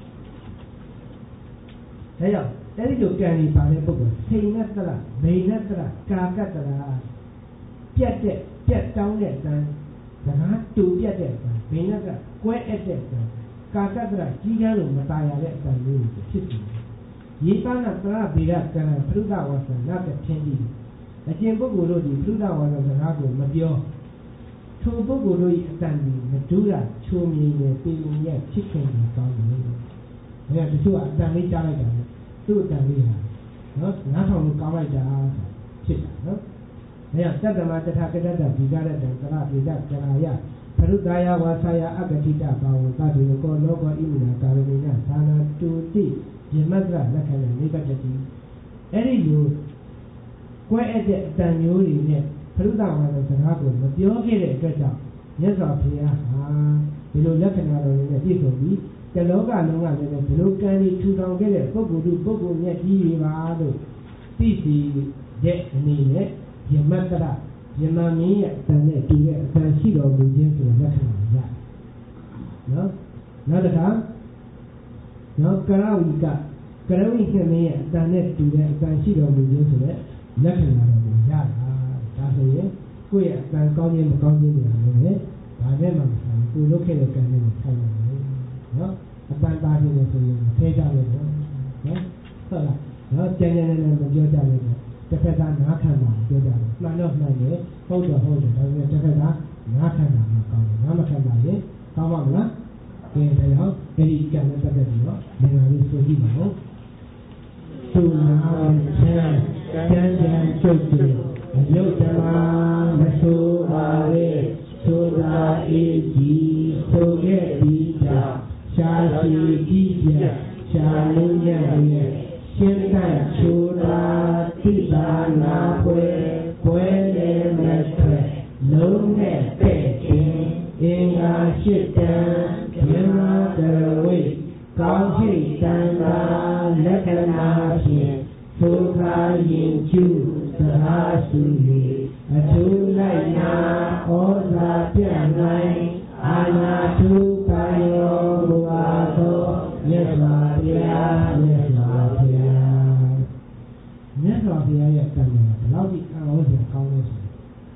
ဒါကြောင့်အဲ့ဒီလိုကံကြီးပါတဲ့ပုဂ္ဂိုလ်စိတ်နဲ့တလားဗိနဲ့တလားကာကတလားပြတ်တဲ့ပြတ်တောင်းတဲ့အတန်းစကားတူပြတ်တဲ့အတန်းဗိနဲ့ကကွဲအပ်တဲ့အတန်းကာကတလားကြီးကန်းလို့မตายရတဲ့အတန်းမျိုးကိုဖြစ်စီယေပနာတလားဗိရကံပရုဒဝါစနာကထင်းပြီးအကျင့်ပုဂ္ဂိုလ်တို့ဒီပရုဒဝါစစကားကိုမပြောထိုပုဂ္ဂိုလ်တို့၏အတန်ကြီးမဒူးတာချိုးမြင်နေပြည်ရဲ့ဖြစ်ခင်ကိုကောင်းတယ်။ဒါကတချို့ကအတန်လေးကြားလိုက်တာလေသူ့အတန်လေးဟာနော်နားထောင်လို့ကောင်းလိုက်တာဖြစ်တာနော်။ဒါကတတ္တမတထကတ္တဒီကရတံကရပိဒကရာယပရုဒယဝါစာယအဂတိတဘာဝတတိကောလောကောဣမိနာကာရဏိနသာနာတုတိယမတ္တလက္ခဏာနိဗ္ဗတတိအဲ့ဒီလိုကွဲအပ်တဲ့အတန်မျိုးတွေနဲ့ပရုဒဝါဒစကားကိုမပြောခဲ့တဲ့အတွက်ကြောင့်မြတ်စွာဘုရားဟာဒီလိုလက္ခဏာတော်တွေနဲ့ပြည့်စုံပြီးတလောကလုံးကလည်းဒီလိုကံကြီးထူထောင်ခဲ့တဲ့ပုဂ္ဂိုလ်တို့ပုဂ္ဂိုလ်မြတ်ကြီးတွေပါလို့သိစီတဲ့အနေနဲ့ယမတ္တရယမမင်းရဲ့အတန်နဲ့တူတဲ့အတန်ရှိတော်မူခြင်းဆိုတဲ့လက္ခဏာရနော်နောက်တစ်ခါနော်ကရဝိကကရဝိခင်မင်းရဲ့အတန်နဲ့တူတဲ့အတန်ရှိတော်မူခြင်းဆိုတဲ့လက္ခဏာတော်ကိုရတာဒါဆိုရင်ကိုယ့်ရဲ့အတန်ကောင်းခြင်းမကောင်းခြင်းတွေလည်းပဲဒါနဲ့မှမဆိုင်ကိုလုပ်ခဲ့တဲ့ကံနဲ့ဆိုင်တယ်နော်အတန်တာခြင်းနဲ့ဆိုရင်မထဲကြလို့နော်ဟုတ်လားနော်ကြံကြံနဲ့မပြောကြလို့တစ်ဖက်ကနားခံတာပြောကြတယ်မှန်တော့မှန်တယ်ဟုတ်တော့ဟုတ်တယ်ဒါပေမဲ့တစ်ဖက်ကနားခံတာမကောင်းဘူးနားမခံတာရင်ကောင်းပါမလားကဲဒါကြောင့်အဲ့ဒီကံနဲ့ပတ်သက်ပြီးတော့ငါလေးဆိုကြည့်ပါဦးသူနာချမ်းကြံကြံကျုပ်တယ်အယုတ်တမမဆိုပါလေဆိုတာအေးကြီးဆိုခဲ့ပြီးတာရှားရှိကြီးပြရှားလုံးရရဲ့ရှင်းတတ်ချိုးတာတိပါနာပွဲပွဲလည်းမထွက်လုံးနဲ့တဲ့ခြင်းအင်္ဂါရှိတံမြမတဝိကောင်းရှိတံသာလက္ခဏာဖြင့်သုခရင်ကျူသရာစုလေအထူးလိုက်နာဩဇာပြန့်နိုင်အာနာထုပါယောမူအားသောမြတ်စွာဘုရားမြတ်စွာဘုရားမြတ်စွာဘုရားရဲ့တန်ခါဘယ်လောက်ကြီးအံ့ဩစရာကောင်းလဲဆို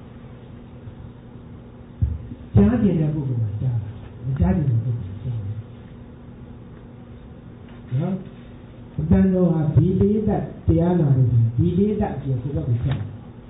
ကြားကျင်တဲ့ပုဂ္ဂိုလ်ကကြားတာမကြားကျင်တဲ့ပုဂ္ဂိုလ်ကကြားတယ်နော်အတန်တော်ဟာဒီပိဋကတရားနာလို့ဒီပိဋကအကျိုးကိုတော့ဆက်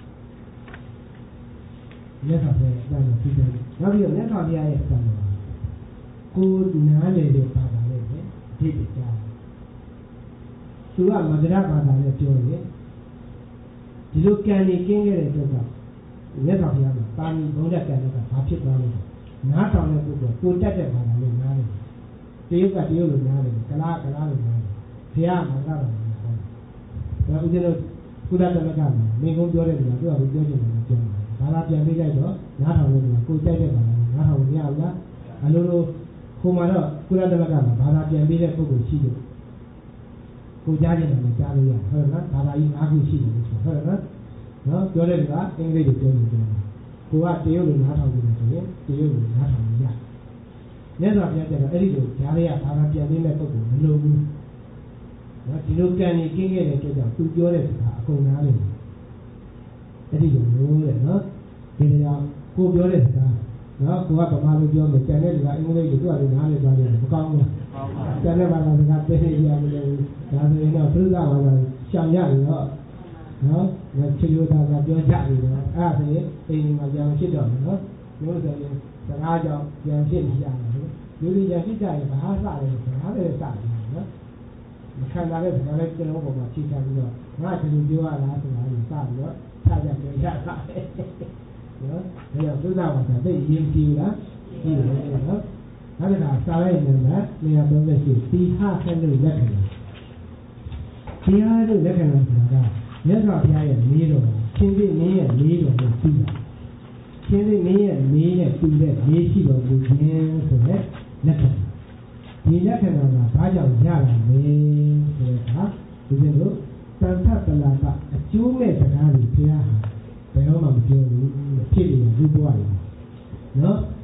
မြတ်စွာဘုရားအတန်တော်ဖြစ်တယ်နောက်ပြီးတော့မြတ်စွာဘုရားရဲ့အတန်တော်ကိုနားလေတဲ့ဘာသာနဲ့ဒီပိဋကသူကမဂ္ဂရဘာသာနဲ့ပြောရင်ဒီလိုကံနေကင်းခဲ့တဲ့အတွက်ကြောင့်မြတ်စွာဘုရားကပါဠိဘုရားကံကဘာဖြစ်သွားလဲနားတောင်တဲ့ပုဂ္ဂိုလ်ကိုတက်တဲ့ဘာသာနဲ့နားတယ်တရုတ်ကတရုတ်လိုနားတယ်ကလားကလားလိုနားတယ်ဘုရားမင်္ဂလာပါဘုရားဒါဦးဇင်းတို့ကုသတမကမှာမိကုံးပြောတဲ့နေရာသူကဘယ်ပြောချင်တယ်ပြောတယ်ဘာသာပြန်ပေးလိုက်တော့နားထောင်လို့ကိုတက်တဲ့ဘာသာနဲ့နားထောင်လို့မရဘူးလားအလိုလိုခိုးမှာတော့ကုသတမကမှာဘာသာပြန်ပေးတဲ့ပုဂ္ဂိုလ်ရှိတယ်ကိုကြားကျင်တယ်ကြားလို့ရဟုတ်လားဘာသာကြီး၅ခုရှိတယ်လို့ဆိုဟုတ်လားနော်ပြောတဲ့ကအင်္ဂလိပ်လိုပြောနေတယ်ကိုကတရုတ်လိုနားထောင်နေတယ်ဆိုရင်တရုတ်လိုနားထောင်ရမြတ်စွာဘုရားကျတော့အဲ့ဒီလိုဂျားတွေကဘာသာပြန်ပေးတဲ့ပုဂ္ဂိုလ်မလိုဘူးနော်ဒီလိုကံကြီးကင်းခဲ့တဲ့အတွက်ကြောင့်သူပြောတဲ့စကားအကုန်နားလေအဲ့ဒီလိုလို့တဲ့နော်ဒီကြောင့်ကိုပြောတဲ့စကားနော်ကိုကဗမာလိုပြောလို့ကျန်တဲ့စကားအင်္ဂလိပ်လိုသူကလည်းနားလေသွားတယ်မကောင်းဘူးကျန်တဲ့ဘာသာစကားသိနေကြမလို့ဒါဆိုရင်တော့သုဒ္ဓဘာသာရှောင်ရပြီတော့နော်ချေလိုသာသာပြောကြပြီတော့အဲ့ဒါဆိုရင်အိမ်မှာကြောင်ဖြစ်တော့မယ်နော်မျိုးဆိုရင်စကားကြောင့်ကြောင်ဖြစ်နေကြတယ်လူတွေကြောင်ဖြစ်ကြရင်ဘာစလဲစကားပဲစတယ်နော်မခံတာလည်းစကားလည်းကျွန်တော်ပေါ်မှာချိန်ထားပြီးတော့ငါဒီလိုပြောရလားဆိုတာကိုစပြီးတော့ထားကြပြောကြတာနော်ဒါကြောင့်သုဒ္ဓဘာသာသိရင်ကြည့်လားကြည့်တယ်နော်နောက်တစ်ခါစာရိုက်နေတာနေရာသုံးချက်ရှိသီဟဆဲလို့လက်ခံတယ်သီဟလို့လက်ခံတယ်ဆိုတာကမြတ်စွာဘုရားရဲ့လေးတော်ရှင်သိမင်းရဲ့လေးတော်ကိုသိတာရှင်သိမင်းရဲ့လေးနဲ့တူတဲ့လေးရှိတော်ကိုခြင်းဆိုတဲ့လက်ခံဒီလက္ခဏာကဘာကြောင့်ရတာလဲဆိုတဲ့အခါဒီလိုလိုတန်ထပလာကအကျိုးမဲ့စကားတွေဘုရားဟာဘယ်တော့မှမပြောဘူးဖြစ်နေလူဘဝတွေနော်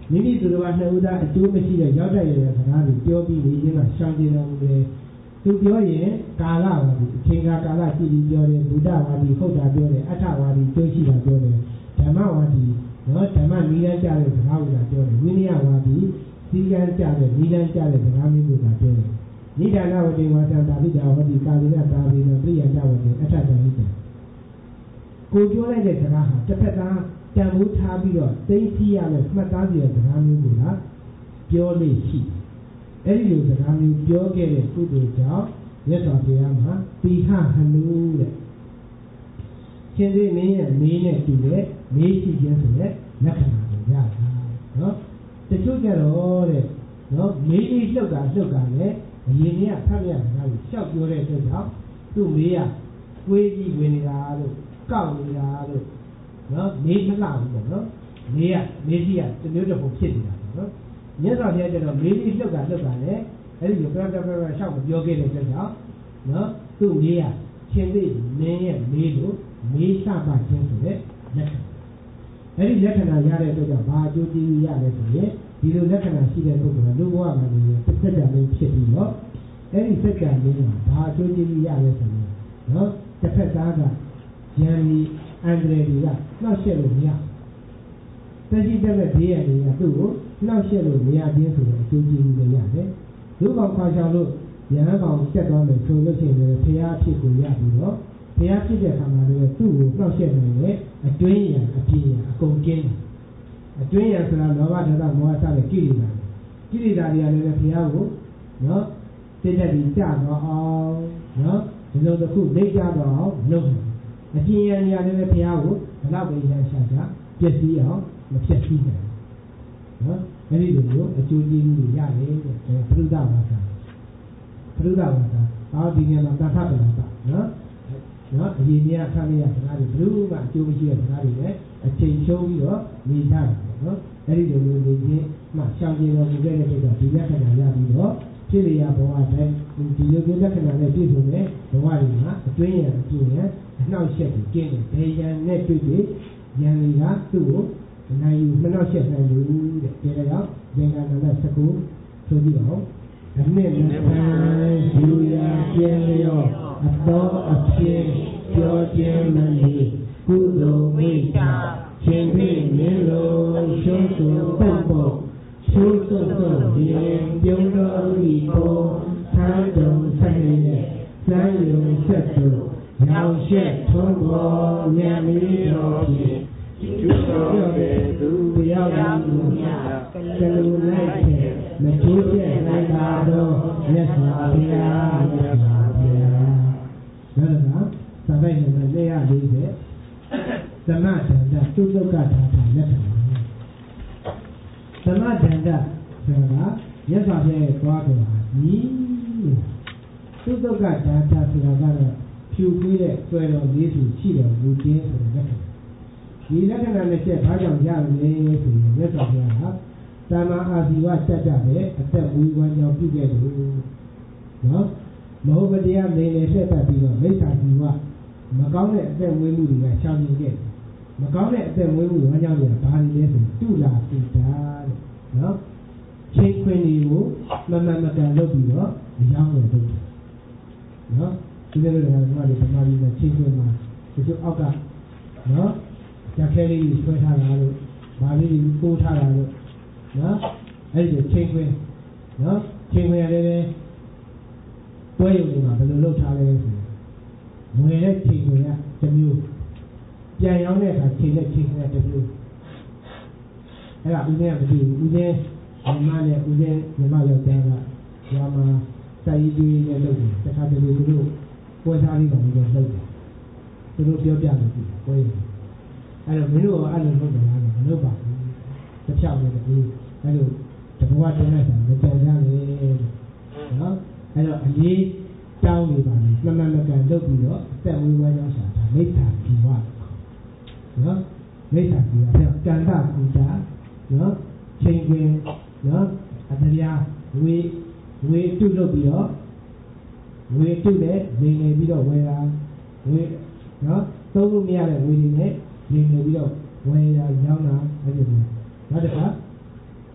မိမိသူတော်ဘာနှစ်ဦးသားအကျိုးမရှိတဲ့ရောက်တဲ့ရတဲ့စကားတွေပြောပြီးနေခြင်းကရှောင်ကျဉ်တော်မူတယ်သူပြောရင်ကာလဝါဒီအချိန်ကာကာလကြည့်ပြီးပြောတယ်ဘုဒ္ဓဝါဒီဟုတ်တာပြောတယ်အဋ္ဌဝါဒီကျိုးရှိတာပြောတယ်ဓမ္မဝါဒီနော်ဓမ္မနိလန်းကြတဲ့စကားကိုသာပြောတယ်ဝိနည်းဝါဒီစီကံကြတဲ့နိလန်းကြတဲ့စကားမျိုးကိုသာပြောတယ်နိဒာနဝတိဝါသံတာပိတာဝတိကာလိနတာဝိနပြိယတဝတိအဋ္ဌတံဟိတံကိုပြောလိုက်တဲ့စကားဟာတစ်ဖက်သားတန်ဖိုးထားပြီးတော့သိသိရမယ်မှတ်သားစီတဲ့စကားမျိုးကိုသာပြောလို့ရှိအဲ့ဒီလိုစကားမျိုးပြောခဲ့တဲ့ကုသိုလ်ကြောင့်မြတ်စွာဘုရားမှာပိဟဟနုတဲ့ရှင်သေးမင်းရဲ့မင်းနဲ့တူတဲ့မေးရှိခြင်းဆိုတဲ့လက္ခဏာကိုရတာနော်တချို့ကြတော့တဲ့နော်မေးလေးလှုပ်တာလှုပ်တာနဲ့အရင်ကဖတ်ရစကားကိုရှောက်ပြောတဲ့အတွက်ကြောင့်သူ့မေးရကွေးကြီးဝင်နေတာလို့ကောက်နေတာလို့နော်မေးမလှဘူးပေါ့နော်မေးရမေးကြီးကတမျိုးတစ်ခုဖြစ်နေတာပေါ့နော်မြတ်စွာဘုရားကျတော့မေးလေးလှုပ်တာလှုပ်တာနဲ့အဲ့ဒီလိုပြပြပြပြရှောက်မပြောခဲ့တဲ့အတွက်ကြောင့်နော်သူ့မေးရရှင်သေးမင်းရဲ့မေးလို့မေးစပါခြင်းဆိုတဲ့လက္ခဏာအဲ့ဒီလက္ခဏာရတဲ့အတွက်ကြောင့်ဘာအကျိုးကျေးဇူးရလဲဆိုရင်ဒီလိုလက္ခဏာရှိတဲ့ပုဂ္ဂိုလ်ကလူဘဝမှာနေရင်စက်ကြမင်းဖြစ်ပြီးတော့အဲ့ဒီစက်ကြမင်းကဘာအကျိုးကျေးဇူးရလဲဆိုရင်နော်တစ်ဖက်သားကဉာဏ်ဒီအန္တရာယ်တွေကနှောက်ယှက်လို့မရတက်ရှိတဲ့ဘေးရည်တွေကသူ့ကိုနှောက်ယှက်လို့မရခြင်းဆိုတဲ့အကျိုးကျေးဇူးတွေရတယ်လူကောင်ခွာချောင်လို့ဉာဏ်ကောင်တက်သွားမယ်ဆိုလို့ရှိရင်လည်းဘုရားအဖြစ်ကိုရပြီးတော့ဘုရားဖြစ်တဲ့အခါမှာလည်းသူ့ကိုနှောက်ယှက်နိုင်တဲ့အတွင်းဉာဏ်အပြင်ဉာဏ်အကုန်ကျင်းတယ်အတွင်းဉာဏ်ဆိုတာလောဘဒေါသမောဟစတဲ့ကိလေသာကိလေသာတွေကလည်းဘုရားကိုနော်စိတ်ဓာတ်ကြီးကြတော့အောင်နော်ဒီလိုတစ်ခုလိမ့်ကြတော့အောင်လုပ်တယ်အပြင်ဉာဏ်ကြီးလည်းဘုရားကိုဘလောက်ပဲဉာဏ်ရှာရှာပြည့်စည်အောင်မဖြစ်စည်းနိုင်နော်အဲ့ဒီလိုမျိုးအကျိုးကျေးဇူးတွေရတယ်တဲ့ပရိသဝါစာပရိသဝါစာအော်ဒီနေရာမှာတထပလတာနော်နော်အရင်ကခမ်းရစကားတွေဘယ်လိုမှအကျိုးမရှိတဲ့စကားတွေနဲ့အချိန်ချုံးပြီးတော့နေကြတာပေါ့နော်အဲ့ဒီလိုမျိုးနေခြင်းမှရှောင်ကျဉ်တော်မူခဲ့တဲ့အတွက်ဒီလက္ခဏာရပြီးတော့ဖြစ်လျာဘဝတိုင်းဒီလိုမျိုးလက္ခဏာနဲ့ပြည့်စုံတဲ့ဘဝတွေမှာအတွင်းရအပြင်ရအနှောက်အယှက်ကြီးကျင်းတယ်ဒေယံနဲ့တွေ့တွေ့ဉာဏ်တွေကသူ့ကိုနိုင်ယူမနှောက်အယှက်နိုင်ဘူးတဲ့ဒါကြောင့်သင်္ကန်းနဲ့စကူဆိုကြည့်အောင်အနှစ်နှစ်ပန်းယူရာကျင်းလျော့အတော်အဖြစ်ပြောခြင်းမလီကုသိုလ်ဝိတာရှင်ပြည့်မင်းလုံးရှုံးစုံပုတ်ပုတ်ရှုံးစုံစုံဒီပြုံးတော်ဤပေါ်သံတုံဆိုင်ရဲ့စံယုံဆက်တို့ရောင်ရှက်ထုံးပေါ်မြတ်မီတော်ဖြင့်ကျူတော်ရဲ့သူရောက်မှုများကလူလိုက်တဲ့မကျိုးတဲ့နိုင်တာတော့မြတ်စွာဘုရားမြတ်စွာဘုရားဒါကသဗ္ဗညမလေးရလေးတဲ့သမဒန္တသုဒ္ဓကထာထာလက္ခဏာသမဒန္တဆိုတာမြတ်စွာဘုရားရဲ့သွားတော်ဟာဒီသုဒ္ဓကထာထာဆိုတာကတော့ဖြူပြည့်တဲ့ဆွဲတော်လေးစုရှိတော်မူခြင်းဆိုတဲ့လက္ခဏာဒီလက္ခဏာနဲ့ချက်ဘာကြောင့်ရမလဲဆိုရင်မြတ်စွာဘုရားဟာသမ္မာအာဇီဝစัจကြတဲ့အသက်ဝီဝါကြောင့်ပြုခဲ့တယ်နော်မဟုတ်မတရားနေနေဆက်သက်ပြီးတော့မိစ္ဆာဇီဝမကောင်းတဲ့အသက်မွေးမှုတွေကရှောင်ကျင်ခဲ့မကောင်းတဲ့အသက်မွေးမှုဝါကြောင့်လည်းဘာတွေလဲဆိုတုလာပိတာတဲ့နော်ချိန်ခွင်တွေကိုမမှန်မကန်လုပ်ပြီးတော့အကြောင်းတွေလုပ်တယ်နော်ဒီလိုလိုကတော့ဒီမှာဒီမှာချိန်ခွင်မှာဒီလိုအောက်ကနော်ကြက်ခဲလေးကြီးဆွဲထားတာလို့ဘာလေးကြီးပိုးထားတာလို့နော်အဲ့ဒီချိန်ခွင်နော်ချိန်ခွင်ရတယ်လေပွဲရုံတွေမှာဘယ်လိုလုပ်ထားလဲဆိုရင်ငွေနဲ့ချိန်ခွင်ကတစ်မျိုးပြန်ရောင်းတဲ့အခါချိန်နဲ့ချိန်ခွင်ကတစ်မျိုးအဲ့ဒါဦးစင်းကမသိဘူးဦးစင်းညီမနဲ့ဦးစင်းညီမယောက်ျားကရွာမှာတိုက်ရီတွေနဲ့လုပ်တယ်တစ်ခါတလေသူတို့ပွဲစားလေးကလည်းလုပ်တယ်သူတို့ပြောပြလို့ပွဲရုံအဲ့တော့မင်းတို့ကအဲ့လိုလုပ်တယ်လားမလုပ်ပါဘူးတစ်ဖြောက်နေတယ်ဒီအဲ့လိုတဘဝတင်လိုက်တာမကြံကြလေနော်အဲ့တော့အရေးတောင်းနေပါလိမ့်မှန်မှန်ကန်လုပ်ပြီးတော့အသက်ဝေးဝါးကြောင်းရှာတာမိစ္ဆာဇီဝနော်မိစ္ဆာဇီဝအဲ့တော့ကန္တကူတာနော်ချိန်ခွင်နော်အတရားဝေဝေတုလုပ်ပြီးတော့ဝေတုနဲ့နေနေပြီးတော့ဝေတာဝေနော်သုံးလို့မရတဲ့ဝေတွေနဲ့နေနေပြီးတော့ဝေတာရောင်းတာအဲ့ဒီလိုနောက်တစ်ခါ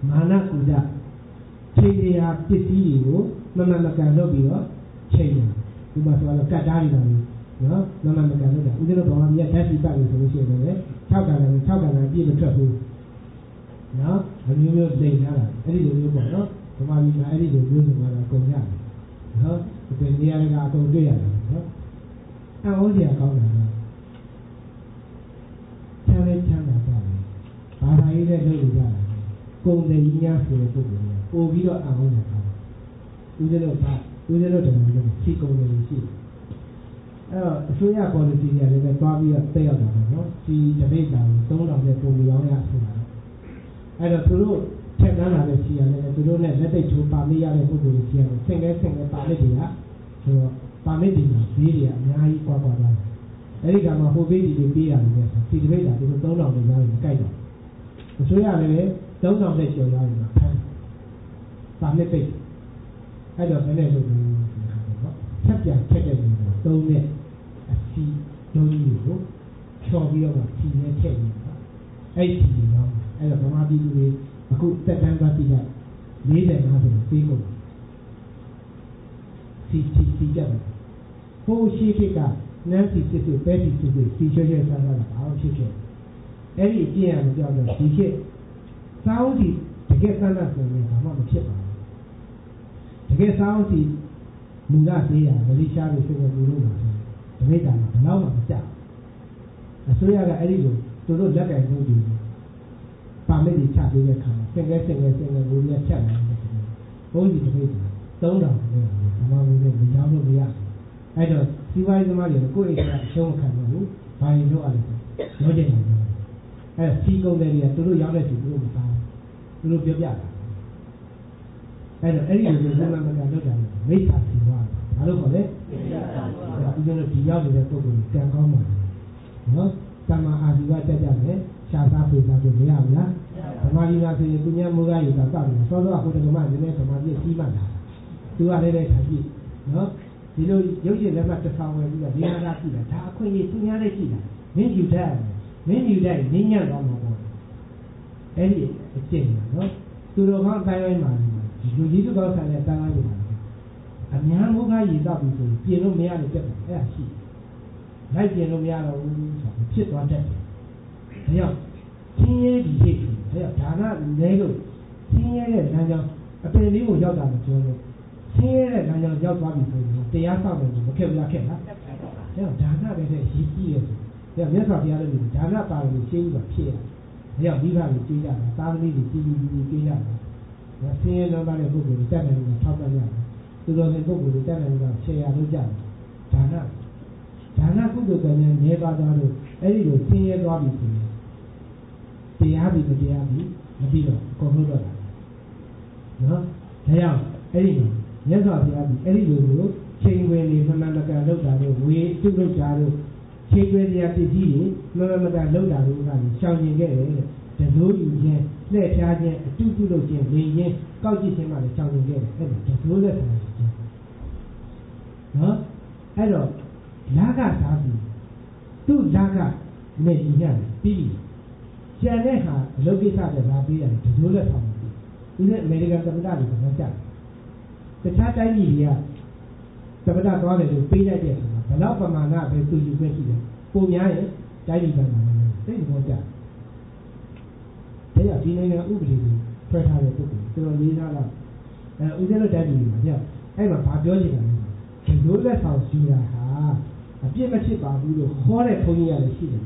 Mana kuda Caya pisi itu Mama makan lobi yo Caya Cuma soal kadari dari No Mama makan lobi Udah bawa dia kasih pagi solusi ni Tahu kan tahu kan dia betul No Ini ni lain lah Ini dulu pun no Cuma ni ini dulu cuma kau ni No Kemudian dia ada kau tu ya No Awak dia kau dah Cari cari cari Apa ini dulu dah Kau ni ini apa tu Oh bila awak dah kau Udah lo tak Udah lo dah macam si kau ni si Eh saya polisi dia ni kau biar tiada no si jadi dah tahu dah dia pun bilang ya semua Ada dulu cakap nak ada siapa ni dulu ni nanti cuba pamit ada pun boleh siapa sehingga sehingga pamit dia so pamit dia dia nyai kau kau dah Jadi kalau hobi di dia ni si dia dah itu tahu dah dia nyai kaya saya ni tahu dah dia jual nyai macam pamit tu ada mana tu siapa yang cakap ni tahu ni si tahu ni tu cuba dia si ni cakap ni ai si niအဲ့တော့ဗမာပြည်သူတွေအခုတက်တန်းသွားကြည့်လိုက်၄၀ ၅၀ပေးကုန်စီစီစီကြတယ်ဟိုးရှိခေတ်ကနန်းစီစစ်စစ်ပဲစီစစ်စစ်စီရွှဲရွှဲဆန်းဆန်းတာဘာလို့ဖြစ်ဖြစ်အဲ့ဒီအပြည့်အမပြောတော့ဒီခေတ်စောင်းစီတကယ်ဆန်းဆန်းဆိုရင်ဘာမှမဖြစ်ပါဘူးတကယ်စောင်းစီမူလသေးတာမလေးရှားလို့ဆိုတော့မူလို့ပါဆိုတမိတ်တာမှာဘယ်တော့မှမကြောက်အစိုးရကအဲ့ဒီလိုသူတို့လက်ကင်လုပ်ပြီးပါမစ်တွေချပေးတဲ့ခါမှာစင်ကဲစင်ကဲစင်ကဲဘူရီကဖြတ်လာတယ်ဘုန်းကြီးတပိတ်တာသုံးထောင်နဲ့ဗမာလူတွေမကြောက်လို့မရအဲ့တော့စီးပွားရေးသမားတွေကိုယ့်အိမ်ကအရှုံးခံလို့ဘာရင်တော့အဲ့လိုလုပ်ကြတယ်အဲ့စီကုန်တယ်တွေကသူတို့ရောက်တဲ့စီသူတို့မသားသူတို့ပြောပြတာအဲ့တော့အဲ့ဒီလိုမျိုးမမကန်လုပ်တာမိစ္ဆာစီပွားဘာလို့ခေါ်လဲဒီလိုဒီရောက်နေတဲ့ပုံကိုကံကောင်းပါနော်တမ္မာအာဇီဝတက်ကြတယ်ရှားစားပြေစားလို့မရဘူးလားဗမာပြည်မှာဆိုရင်သူများမိုးကားရေတောက်တောက်နေစောစောကဟိုတကမှနည်းနည်းဗမာပြည်ကြီးမှလာသူကလည်းလည်းထိုင်ကြည့်နော်ဒီလိုရုပ်ရှင်လက်မှတ်တစ်ဆောင်ဝယ်ပြီးတော့နေရာသားကြည့်တာဒါအခွင့်အရေးသူများလည်းကြည့်တာမင်းယူတတ်မင်းယူတတ်ငင်းညံ့သွားမှာပေါ့အဲ့ဒီအကျင့်နော်သူတော်ကောင်းအတိုင်းတိုင်းမှာဒီလူကြီးစုကောင်းဆိုင်တဲ့အတိုင်းတိုင်းမှာအများမိုးကားရေတောက်ပြီးဆိုရင်ပြင်လို့မရတဲ့တက်တယ်အဲ့ဒါရှိလိုက်ပြင်လို့မရတော့ဘူးဆိုဖြစ်သွားတတ်တယ်ဒါကြောင့်ချင်းရဲဒီဟိတ်ဒါကြောင့်ဒါနလဲလို့ချင်းရဲတဲ့လမ်းကြောင်းအပင်လေးကိုရောက်တာမပြောလို့ချင်းရဲတဲ့လမ်းကြောင်းရောက်သွားပြီဆိုရင်တရားဆောက်တယ်မခက်ဘူးလားခက်လားဒါကြောင့်ဒါနလည်းတဲ့ရေးကြည့်ရဲဆိုဒါမြတ်စွာဘုရားလည်းဒါနပါရမီရှင်းပြီးတော့ဖြစ်ရဒါကြောင့်မိဘတွေကြီးကြတာသားသမီးတွေကြီးကြီးကြီးကြီးကြတာဒါဆင်းရဲတော့တဲ့ပုဂ္ဂိုလ်တွေတက်တယ်လို့ထောက်ပံ့ရတယ်သူတော်စင်ပုဂ္ဂိုလ်တွေတက်တယ်လို့ဆယ်ရာလို့ကြတယ်ဒါနဒါနကုသိုလ်ကံနဲ့နေပါသွားလို့အဲ့ဒီလိုဆင်းရဲသွားပြီဆိုရင်တရားပြီးမတရားပြီးမပြီးတော့ကုန်လို့တော့တာနော်ဒါကြောင့်အဲ့ဒီမှာမြတ်စွာဘုရားဒီအဲ့ဒီလိုမျိုးချိန်ဝင်နေမမှန်မကန်လောက်တာလို့ဝေတုလောက်တာလို့ချိန်ဝင်တရားပစ္စည်းတွေမမှန်မကန်လောက်တာလို့ကရှောင်ကျင်ခဲ့တယ်တဲ့တစိုးယူခြင်းလှည့်ဖြားခြင်းအတုတုလုပ်ခြင်းနေခြင်းကောက်ကြည့်ခြင်းမှလည်းရှောင်ကျင်ခဲ့တယ်အဲ့ဒါတစိုးလက်ဆောင်နော်အဲ့တော့လာကစားပြီးသူ့လာကနဲ့ညံ့ပြီးကျန်တဲ့ဟာအလုပ်ကိစ္စတွေလာပေးတယ်ဒီလိုလက်ဆောင်တယ်ဒီနေ့အမေရိကန်သမ္မတတွေကမကြတခြားတိုင်းပြည်တွေကသမ္မတသွားတယ်လို့ပေးလိုက်တဲ့အခါမှာဘယ်တော့ပမာဏပဲသူယူခဲ့ရှိတယ်ပုံများရင်တိုင်းပြည်ကမှလည်းသိတယ်ဘောကြဒါကြောင့်ဒီနိုင်ငံဥပဒေကိုဖွဲ့ထားတဲ့ပုဂ္ဂိုလ်တော်တော်လေးသားတော့အဲဦးဇင်းတို့တိုင်းပြည်မှာကြောက်အဲ့မှာဘာပြောချင်တာလဲဒီလိုလက်ဆောင်ယူတာဟာအပြစ်မဖြစ်ပါဘူးလို့ခေါ်တဲ့ဘုန်းကြီးကလည်းရှိတယ်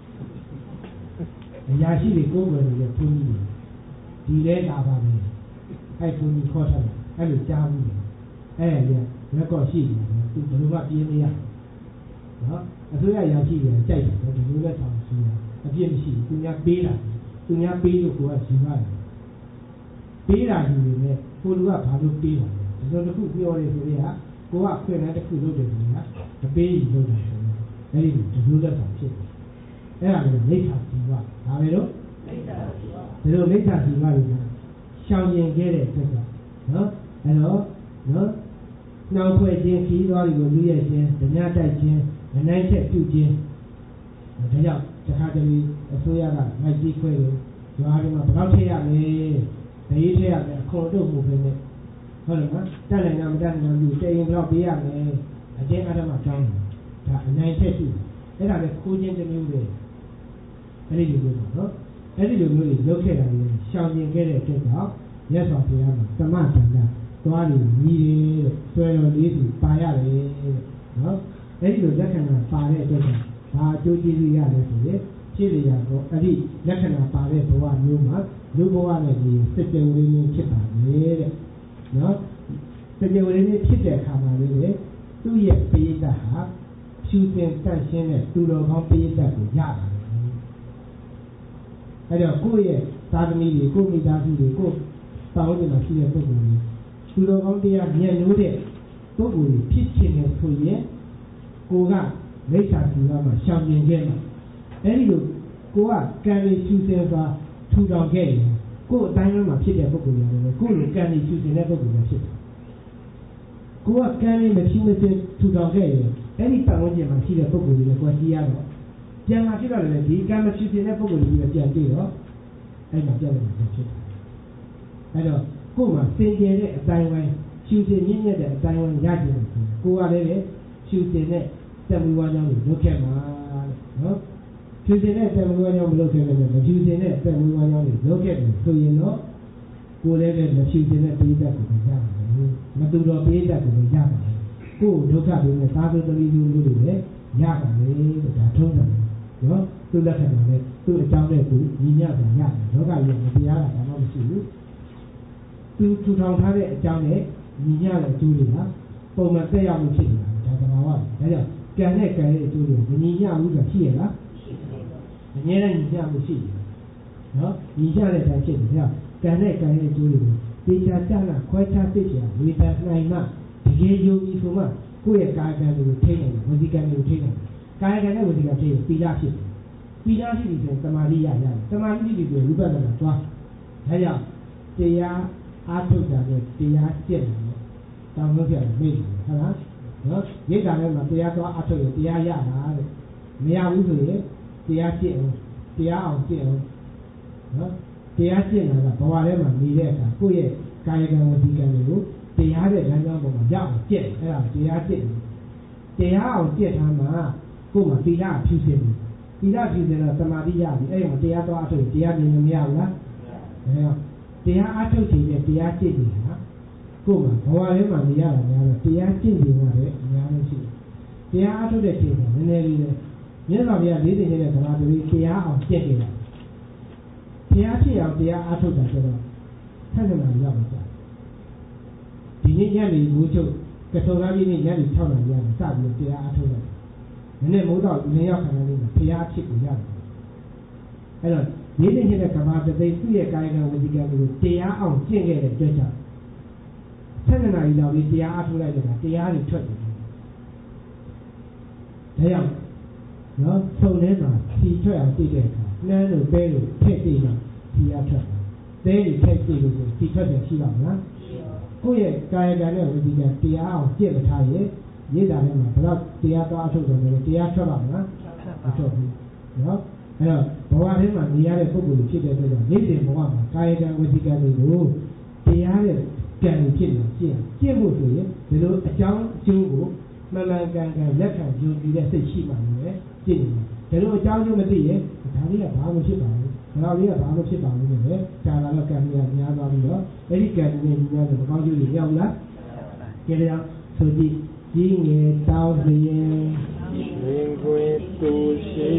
အရာရှိတွေကိုယ်ွယ်နေတဲ့ဘုန်းကြီးတွေဒီလဲလာပါမယ်အဲ့ဘုန်းကြီးခေါ်ထားတယ်အဲ့လိုကြားဘူးအဲ့ရရက်ကော့ရှိတယ်သူဘယ်လိုမှပြင်းမရနော်အစိုးရရာရှိတွေကြိုက်တယ်ဒီလိုလက်ဆောင်ယူတာအပြစ်မရှိဘူးသူများပေးတာသူများပေးလို့ကိုယ်ကယူရတယ်ပေးတာယူနေတယ်ကိုလူကဘာလို့ပေးတာလဲဒီလိုတစ်ခုပြောရဆိုရင်ကိုကခွင့်နဲ့တစ်ခုလုပ်တယ်ဆိုတာမပေးရင်လုပ်တယ်ဆိုတော့အဲ့ဒီဒီလိုလက်ဆောင်ဖြစ်တယ်အဲ့ဒါလည်းမိစ္ဆာစီဝါဒါပဲလို့မိစ္ဆာစီဝါဒီလိုမိစ္ဆာစီဝါတွေကရှောင်ကျင်ခဲ့တဲ့အတွက်ကြောင့်နော်အဲ့တော့နော်နှောင်ဖွဲ့ခြင်းခီးသွားတွေကိုလူရဲ့ခြင်းဓမြတိုက်ခြင်းမနိုင်ချက်ပြုခြင်းဒါကြောင့်တခါတလေအစိုးရကငိုက်ကြီးခွဲတယ်ရွာတွေမှာဘယ်လောက်ထည့်ရလဲရေးထည့်ရမယ်အခွန်တို့မှုပဲနဲ့ဟုတ်လားတက်နိုင်တာမတက်နိုင်ဘူးတေရင်တော့ပေးရမယ်အကျဉ်းအဓမ္မကြောင်းဒါအနိုင်ထက်ရှိအဲ့ဒါလည်းခိုးခြင်းတစ်မျိုးပဲအဲ့ဒီလိုမျိုးပေါ့နော်အဲ့ဒီလိုမျိုးတွေလုပ်ခဲ့တာတွေရှောင်ကျင်ခဲ့တဲ့အတွက်ကြောင့်မြတ်စွာဘုရားမှာသမထန္တာသွားလို့ညီတယ်တဲ့ဆွဲတော်လေးစီပါရတယ်တဲ့နော်အဲ့ဒီလိုလက္ခဏာပါတဲ့အတွက်ကြောင့်ဘာအကျိုးကျေးဇူးရလဲဆိုရင်ဖြစ်ရတော့အဲ့ဒီလက္ခဏာပါတဲ့ဘဝမျိုးမှာလူဘဝနဲ့ဒီစကြဝဠာမျိုးဖြစ်ပါလေတဲ့နော်စကြဝဠာမျိုးဖြစ်တဲ့အခါမှာလေသူ့ရဲ့ပိဋကဟာဖြူစင်တန့်ရှင်းတဲ့သူတော်ကောင်းပိဋကကိုရပါတယ်အဲ့တော့ကိုယ့်ရဲ့သာသမီတွေကိုယ့်မိသားစုတွေကိုတောင်းနေတာရှိတဲ့ပုဂ္ဂိုလ်တွေသူတော်ကောင်းတရားဉာဏ်လို့တဲ့ပုဂ္ဂိုလ်တွေဖြစ်ခြင်းနဲ့ဆိုရင်ကိုကမိစ္ဆာစီဝါမှာရှောင်ကျင်ခဲ့မှာအဲ့ဒီလိုကိုကကံလေးဖြူစင်စွာထူထောင်ခဲ့ရင်ကိုယ်အတိုင်းမှာဖြစ်တဲ့ပုဂ္ဂိုလ်ရတယ်ကိုယ်လိုကံလေးဖြူစင်တဲ့ပုဂ္ဂိုလ်ပဲဖြစ်တယ်ကိုကကံလေးမဖြူမစင်ထူထောင်ခဲ့ရင်အဲ့ဒီပတ်ဝန်းကျင်မှာရှိတဲ့ပုဂ္ဂိုလ်တွေကိုကြည့်ရတော့ပြန်လာဖြစ်တော့လည်းဒီကံမဖြူစင်တဲ့ပုဂ္ဂိုလ်တွေပြန်ကြည့်တော့အဲ့မှာပြန်လာဖြစ်တယ်အဲ့တော့ကိုယ်မှာစင်ကြယ်တဲ့အတိုင်းဝိုင်းဖြူစင်မြင့်မြတ်တဲ့အတိုင်းဝိုင်းရကြတယ်ကိုကလည်းပဲဖြူစင်တဲ့တက်မွေးဝါးကြောင်းကိုလုပ်ခဲ့မှာနော်ဖြူစင်တဲ့တက်မွေးဝါးကြောင်းမလုပ်ခဲ့လည်းမဖြူစင်တဲ့တက်မွေးဝါးကြောင်းကိုလုပ်ခဲ့တယ်ဆိုရင်တော့ကိုယ်လည်းပဲမဖြူစင်တဲ့ပိဋကကိုရပါတယ်မတူတော်ပိဋကကိုရပါတယ်ကိုယ်ဒုက္ခတွေနဲ့သာသုတတိလူမျိုးတွေလည်းရပါတယ်လို့ဒါထုံးတယ်နော်သူ့လက္ခဏာနဲ့သူ့အကြောင်းနဲ့သူညီမျှတာရတယ်လောကကြီးမတရားတာဘာမှမရှိဘူးသူထူထောင်ထားတဲ့အကြောင်းနဲ့ညီမျှတဲ့အကျိုးတွေကပုံမှန်သက်ရောက်မှုဖြစ်နေတာဒါသဘာဝဒါကြောင့်ကံနဲ့ကံရဲ့အကျိုးတွေမညီမျှဘူးဆိုတာရှိရလားအများနဲ့ညီမျှမှုရှိတယ်နော်ညီမျှတဲ့အတိုင်းဖြစ်တယ်ကြောင့်ကံနဲ့ကံရဲ့အကျိုးတွေကိုတေချာကြလာခွဲခြားသိချင်ဝေဒနိုင်မှတကယ်ယုံကြည်ဆိုမှကိုယ့်ရဲ့ကာယကံတွေကိုထိနိုင်တယ်ဝစီကံတွေကိုထိနိုင်တယ်ကာယကံနဲ့ဝစီကံထိရင်ပီလာဖြစ်တယ်ပီလာဖြစ်ပြီဆိုရင်သမာဓိရရတယ်သမာဓိဖြစ်ပြီဆိုရင်ဝိပဿနာသွားဒါကြောင့်တရားအားထုတ်တာနဲ့တရားကျင့်တယ်တောင်းလို့ပြတယ်မေ့တယ်ဟုတ်လားနော်ရိတ်တာထဲမှာတရားသွားအားထုတ်ရင်တရားရတာတဲ့မရဘူးဆိုရင်တရားကျင့်အောင်တရားအောင်ကျင့်အောင်နော်တရားကျင့်တာကဘဝထဲမှာနေတဲ့အခါကိုယ့်ရဲ့ကာယကံဝစီကံတွေကိုတရားတဲ့လမ်းကြောင်းပေါ်မှာရောက်အောင်ကျင့်အဲ့ဒါတရားကျင့်တရားအောင်ကျင့်ထားမှာကိုယ်မှာသီလဖြူစင်တယ်သီလဖြူစင်တော့သမာဓိရပြီအဲ့ဒီမှာတရားသွားအားထုတ်ရင်တရားမြင်မရဘူးလားအဲ့တော့တရားအားထုတ်ခြင်းနဲ့တရားကျင့်ခြင်းဟာကိုယ်မှာဘဝထဲမှာနေရတာများတော့တရားကျင့်ခြင်းကလည်းအများကြီးရှိတယ်တရားအားထုတ်တဲ့ခြင်းကနည်းနည်းလေးပဲမြတ်စွာဘုရားလေးသိနေတဲ့ဓမ္မတွေတရားအောင်ကျင့်ကြတာတရားဖြစ်အောင်တရားအားထုတ်တာဆိုတော့ဆက်နနာရောက်မှာဒီနေ့ညနေမိုးချုပ်ကထော်သားကြီးနေ့ညနေ၆နာရီရတယ်စပြီးတရားအားထုတ်လိုက်နည်းနည်းမိုးတော့လင်းရောက်ခါနေမှာဘုရားအဖြစ်ကိုရတယ်အဲ့တော့လေးသိနေတဲ့ကမ္ဘာတသိသူ့ရဲ့ကာယကံဝစီကံကိုတရားအောင်ကျင့်ခဲ့တဲ့အတွက်ကြောင့်ဆက်နနာရီလောက်ပြီးတရားအားထုတ်လိုက်တဲ့အခါတရားတွေထွက်တယ်ဒါကြောင့်နော်ဆုံထဲမှာဖြီထွက်အောင်သိတဲ့အခါနှမ်းတို့ပဲတို့ထည့်သိမှဖြီအားထွက်တယ်သဲတွေထည့်သိလို့ဖြီထွက်တယ်ရှိပါမလားကိုယ့်ရဲ့ကာယကံနဲ့ဝစီကံတရားအောင်ကျင့်မထားရင်ရိတ်တာထဲမှာဘယ်တော့တရားသွားအထုတ်တယ်လဲတရားထွက်ပါမလားမထွက်ဘူးနော်အဲ့တော့ဘဝထဲမှာနေရတဲ့ပုဂ္ဂိုလ်ဖြစ်တဲ့အတွက်ကြောင့်နေ့စဉ်ဘဝမှာကာယကံဝစီကံတွေကိုတရားတဲ့ကံဖြစ်နေကျင့်ကျင့်ဖို့ဆိုရင်ဒီလိုအကြောင်းအကျိုးကိုမှန်မှန်ကန်ကန်လက်ခံယူပြီးတဲ့စိတ်ရှိမှလည်းကျင့်နေတယ်ဒီလိုအကြောင်းကျိုးမသိရင်ဒါလေးကဘာမှဖြစ်ပါဘူးဒါလေးကဘာမှဖြစ်ပါဘူးနဲ့ဒါကတော့ကံတွေကများသွားပြီးတော့အဲ့ဒီကံတွေညီများလို့မကောင်းကျိုးတွေရောက်လားကြည့်ရအောင်ဆိုကြည့်ကြီးငယ်တောင်းလျင်ငင်ကွယ်တူရှိ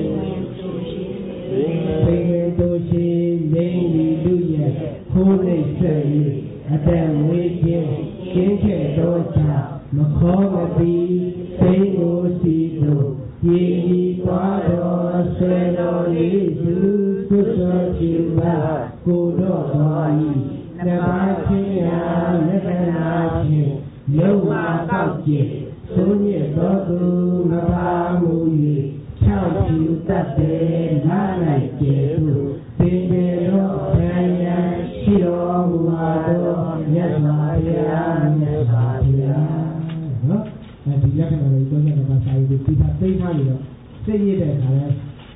ငင်ငယ်တူရှိလိမ့်လီလူရဲ့ခိုးနေဆက်၍အတန်ဝေးခြင်းကင်းခဲ့တော့ချမခေါ်မပြီးသိကိုစီတို့ရေဒီသွားတော်ဆွေတော်လေးစုသုသောချီပါကိုတော့တော်ဤနဘာချင်းရာလက္ခဏာဖြင့်လုံးဝတောက်ကျင်သုံးရတော်သူမပါမူ၍၆ဖြူတတ်တယ်လာလိုက်ကျေသူသင်္ကေတော်ဆံရန်ရှိတော်မူပါတော်မြတ်စွာဘုရားမြတ်စွာဘုရားနော်အဲဒီလက္ခဏာတွေသုံးရတဲ့မှာစာရေးပြီးသိထားသိထားပြီးတော့သိရတဲ့အခါလဲ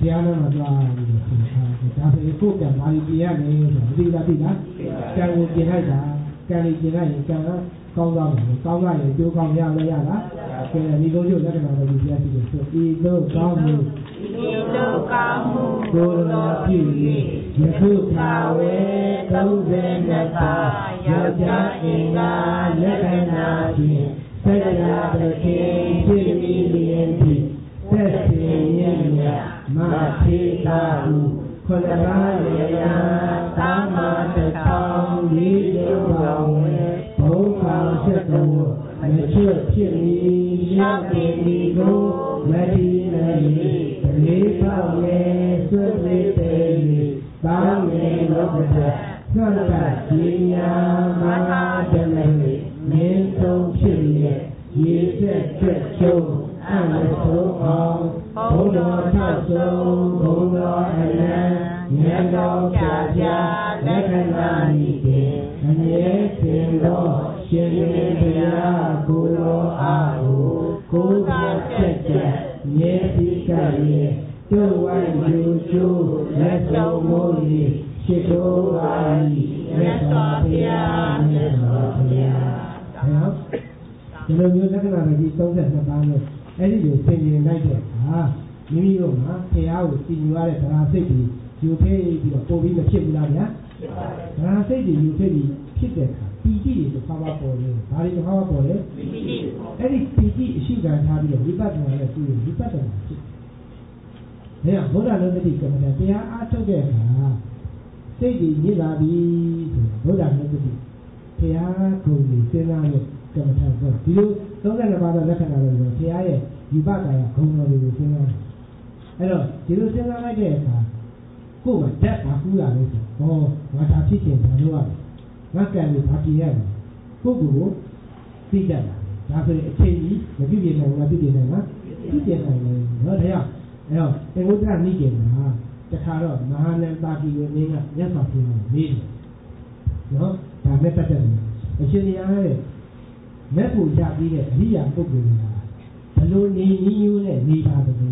တရားနာမှာသွားပြီးတော့ဒါဆိုရင်ကိုယ်ကဘာလို့ပြင်ရလဲဆိုတော့ဒီလားဒီလားကံကိုပြင်လိုက်တာကံကိုပြင်လိုက်ရင်ကံကကောင်းကောင်းတယ်ကောင်းလာရင်ကျိုးကောင်းရလဲရလားကဲဒီလိုမျိုးလက္ခဏာတွေပြရစီတယ်ဆိုဤသို့ကောင်းမှုဤသို့ကောင်းမှုကိုယ်တော်ပြု၍ယခုခါဝေသုံးဆယ်နှစ်ပါးယောက်ျားအင်္ဂါလက္ခဏာဖြင့်သက္ကရာတခေဖြစ်ပြီးလျင်သည်သက်ရှင်ရင်းမြတ်မထေတာဟုခုနပါးရေယာသာမတထောင်ဒီလိုပါဝင်ဘုံကောင်ချက်တော်မချွတ်ဖြစ်မီရောက်နေပြီကိုမတိနေလေးပေါင်းရဲ့စွတ်လေးတဲ့တောင်းနေလို့ပြတ်ဆွတ်ကကြီးညာမဟာဓမ္မေမင်းဆုံးဖြစ်ရဲ့ရေချက်ချက်ချုံအမဆိုအောင်ဘုံတော်ထောက်ဆုံးဘုံတော်အနံဉာဏ်တော်ပြပြလက္ခဏာဤတင်အမြဲတင်တော်ရှင်ရှင်ဘုရားကိုတော်အားကိုကိုယ်သာချက်ချက်မြဲပြီးကြရဲ့တို့ဝိုင်းယူကျိုးလက်ဆုံးမိုးဤရှိတော်ပါ၏မြတ်စွာဘုရားမြတ်စွာဘုရားဟုတ်ဒီလိုမျိုးလက္ခဏာတွေဒီသုံးဆယ်နှစ်ပါးနဲ့အဲ့ဒီလိုသင်ရင်လိုက်တဲ့ဟာမိမိတို့မှာဘုရားကိုသိညွှရတဲ့သရာစိတ်တွေယူဖေးပြီးတော့ပုံပြီးမဖြစ်ဘူးလားဗျာသရာစိတ်တွေယူဖေးပြီးဖြစ်တဲ့အခါပီတိတွေတစ်ခါမှပေါ်တယ်ဘာတွေတစ်ခါမှပေါ်လဲပီတိအဲ့ဒီပီတိအရှိခံထားပြီးတော့ဝိပဿနာနဲ့တွေ့ရင်ဝိပဿနာဖြစ်တယ်ဒါကဘုရားလုံးတိကမ္မဋ္ဌာန်းတရားအားထုတ်တဲ့အခါစိတ်ကြီးညစ်လာပြီဆိုဘုရားလုံးတိဘုရားကုံကြီးစဉ်းစားတဲ့ကမ္မဋ္ဌာန်းဆိုဒီလိုသုံးဆယ်နှစ်ပါးသောလက္ခဏာတွေဆိုဘုရားရဲ့ယူပကာယဂုဏ်တော်တွေကိုစဉ်းစားအဲ့တော့ဒီလိုစဉ်းစားလိုက်တဲ့အခါကိုယ်ကဓာတ်ပါကူးလာလို့ဆိုဟောငါဒါဖြစ်ခြင်းဘာလို့ရလဲငါကံကိုဘာပြရလဲကိုယ့်ကိုယ်ကိုသိတတ်တာဒါဆိုရင်အချိန်ကြီးမပြည့်ပြည့်နိုင်ဘူးမပြည့်ပြည့်နိုင်လားပြည့်ပြည့်နိုင်တယ်နော်ဒါကြောင့်အဲ့တော့သင်္ဂုတ္တရနိကေမှာတခါတော့မဟာနန္တာတိကိုနင်းကမြတ်စွာဘုရားကိုမေးတယ်နော်ဒါနဲ့ပတ်သက်တယ်အရှင်ဘုရားရဲ့မဲ့ဖို့ရပြီးတဲ့အရိယာပုဂ္ဂိုလ်တွေကဘလို့နေနည်းမျိုးနဲ့နေပါသလဲ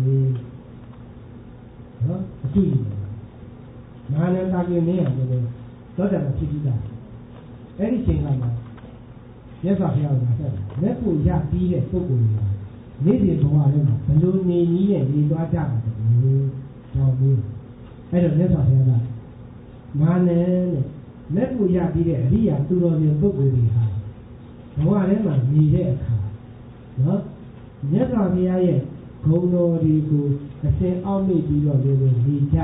နော်အတူတူမဟာနန္တာတိကိုနင်းရတယ်သောတာပန်ဖြစ်ပြီးသားအဲ့ဒီချိန်ကမှမြတ်စွာဘုရားကဆက်တယ်မဲ့ဖို့ရပြီးတဲ့ပုဂ္ဂိုလ်တွေကနေ့စဉ်ဘဝထဲမှာဘလို့နေနည်းနဲ့နေသွားကြပါသလဲတော့ဘူးအဲ့တော့မြတ်စွာဘုရားကမာနနဲ့မဲ့ဖို့ရပြီးတဲ့အရိယာသူတော်ရှင်ပုဂ္ဂိုလ်တွေဟာဘဝထဲမှာနေတဲ့အခါနော်မြတ်စွာဘုရားရဲ့ဂုဏ်တော်တွေကိုအစဉ်အောက်မေ့ပြီးတော့လည်းနေကြတယ်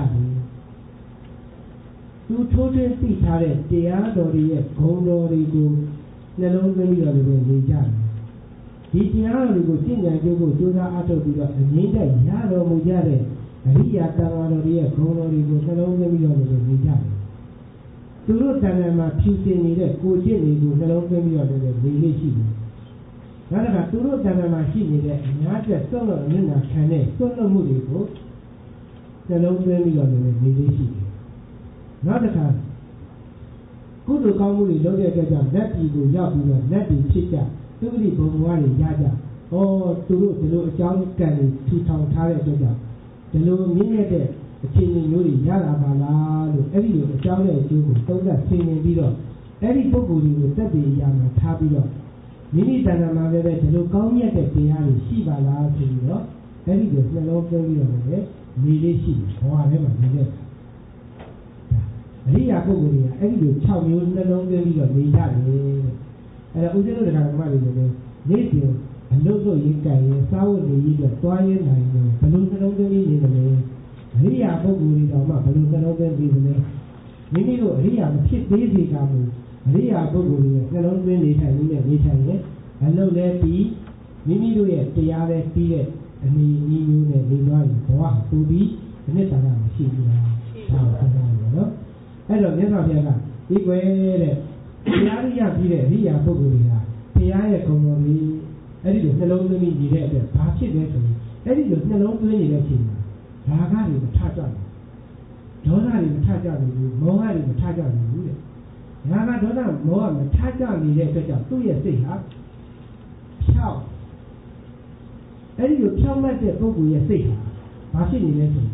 သူထိုးထွင်းသိထားတဲ့တရားတော်တွေရဲ့ဂုဏ်တော်တွေကိုနှလုံးသွင်းပြီးတော့လည်းနေကြတယ်ဒီတရားတော်တွေကိုရှင်းကြံကြိုးဖို့ကြိုးစားအားထုတ်ပြီးတော့အငြိမ့်တဲ့ရတော်မူကြတဲ့အရိယာတန်ဃာတော်တွေရဲ့ဂုဏ်တော်တွေကိုနှလုံးသွင်းပြီးတော့လည်းနေကြတယ်သူတို့တဏ္ဍာမှာဖြူစင်နေတဲ့ကိုကျင့်တွေကိုနှလုံးသွင်းပြီးတော့လည်းနေလေးရှိတယ်။နောက်တစ်ခါသူတို့တဏ္ဍာမှာရှိနေတဲ့အများကျက်သုံးလို့မျက်နှာခံတဲ့သွတ်လွတ်မှုတွေကိုနှလုံးသွင်းပြီးတော့လည်းနေလေးရှိတယ်။နောက်တစ်ခါကုသိုလ်ကောင်းမှုတွေလုပ်တဲ့အတွက်ကြောင့်လက်ပြည်ကိုရောက်ပြီးတော့လက်ပြည်ဖြစ်ကြသူဂတိဘုံဘဝတွေရကြ။ဩသူတို့ဒီလိုအကြောင်းကံတွေထူထောင်ထားတဲ့အတွက်ကြောင့်ဒီလိုမြင့်မြတ်တဲ့အခြေအနေမျိုးတွေရလာပါလားလို့အဲ့ဒီလိုအကြောင်းနဲ့အကျိုးကိုသုံးသပ်ဆင်ခြင်ပြီးတော့အဲ့ဒီပုဂ္ဂိုလ်တွေကိုတက်တည်ရမှာထားပြီးတော့မိမိတဏ္ဍာမှာလည်းပဲဒီလိုကောင်းမြတ်တဲ့တရားတွေရှိပါလားဆိုပြီးတော့အဲ့ဒီကိုနှလုံးသွင်းပြီးတော့လည်းနေလေးရှိတယ်ဘဝထဲမှာနေတဲ့အရိယာပုဂ္ဂိုလ်တွေကအဲ့ဒီလို၆မျိုးနှလုံးသွင်းပြီးတော့နေကြတယ်အဲ့ဒါဥစ္စာတို့တရားဓမ္မတွေလည်းနေ့စဉ်အလုပ်လုပ်ရေးကြရင်စာဝတ်နေရေးအတွက်တွားရင်းနိုင်တယ်ဘယ်လိုနှလုံးသွင်းပြီးနေမလဲအရိယာပုဂ္ဂိုလ်တွေတော့မှဘယ်လိုနှလုံးသွင်းပြီးလဲမိမိတို့အရိယာမဖြစ်သေးစေကမူအရိယာပုဂ္ဂိုလ်တွေနှလုံးသွင်းနေထိုင်နေတဲ့နေထိုင်ရဲ့အလုပ်လည်းပြီးမိမိတို့ရဲ့တရားလည်းပြီးတဲ့အနေအမျိုးနဲ့နေသွားရင်ဘဝပူပြီးအနှစ်သာရမရှိဘူးလားဒါကိုစဉ်းစားရနော်အဲ့တော့မြတ်စွာဘုရားကဒီကွယ်တဲ့တရားရိယပြီးတဲ့အရိယာပုဂ္ဂိုလ်တွေကဘုရားရဲ့ဂုဏ်တော်တွေအဲ့ဒီလိုနှလုံးသွင်းပြီးနေတဲ့အတွက်ဘာဖြစ်လဲဆိုရင်အဲ့ဒီလိုနှလုံးသွင်းနေတဲ့အချိန်မှာရာဂတွေမထကြဘူးဒေါသတွေမထကြဘူးမောဟတွေမထကြဘူးတဲ့ရာဂဒေါသမောဟမထကြနေတဲ့အတွက်ကြောင့်သူ့ရဲ့စိတ်ဟာဖြောက်အဲ့ဒီလိုဖြောက်မှတ်တဲ့ပုဂ္ဂိုလ်ရဲ့စိတ်ဟာဘာဖြစ်နေလဲဆိုရင်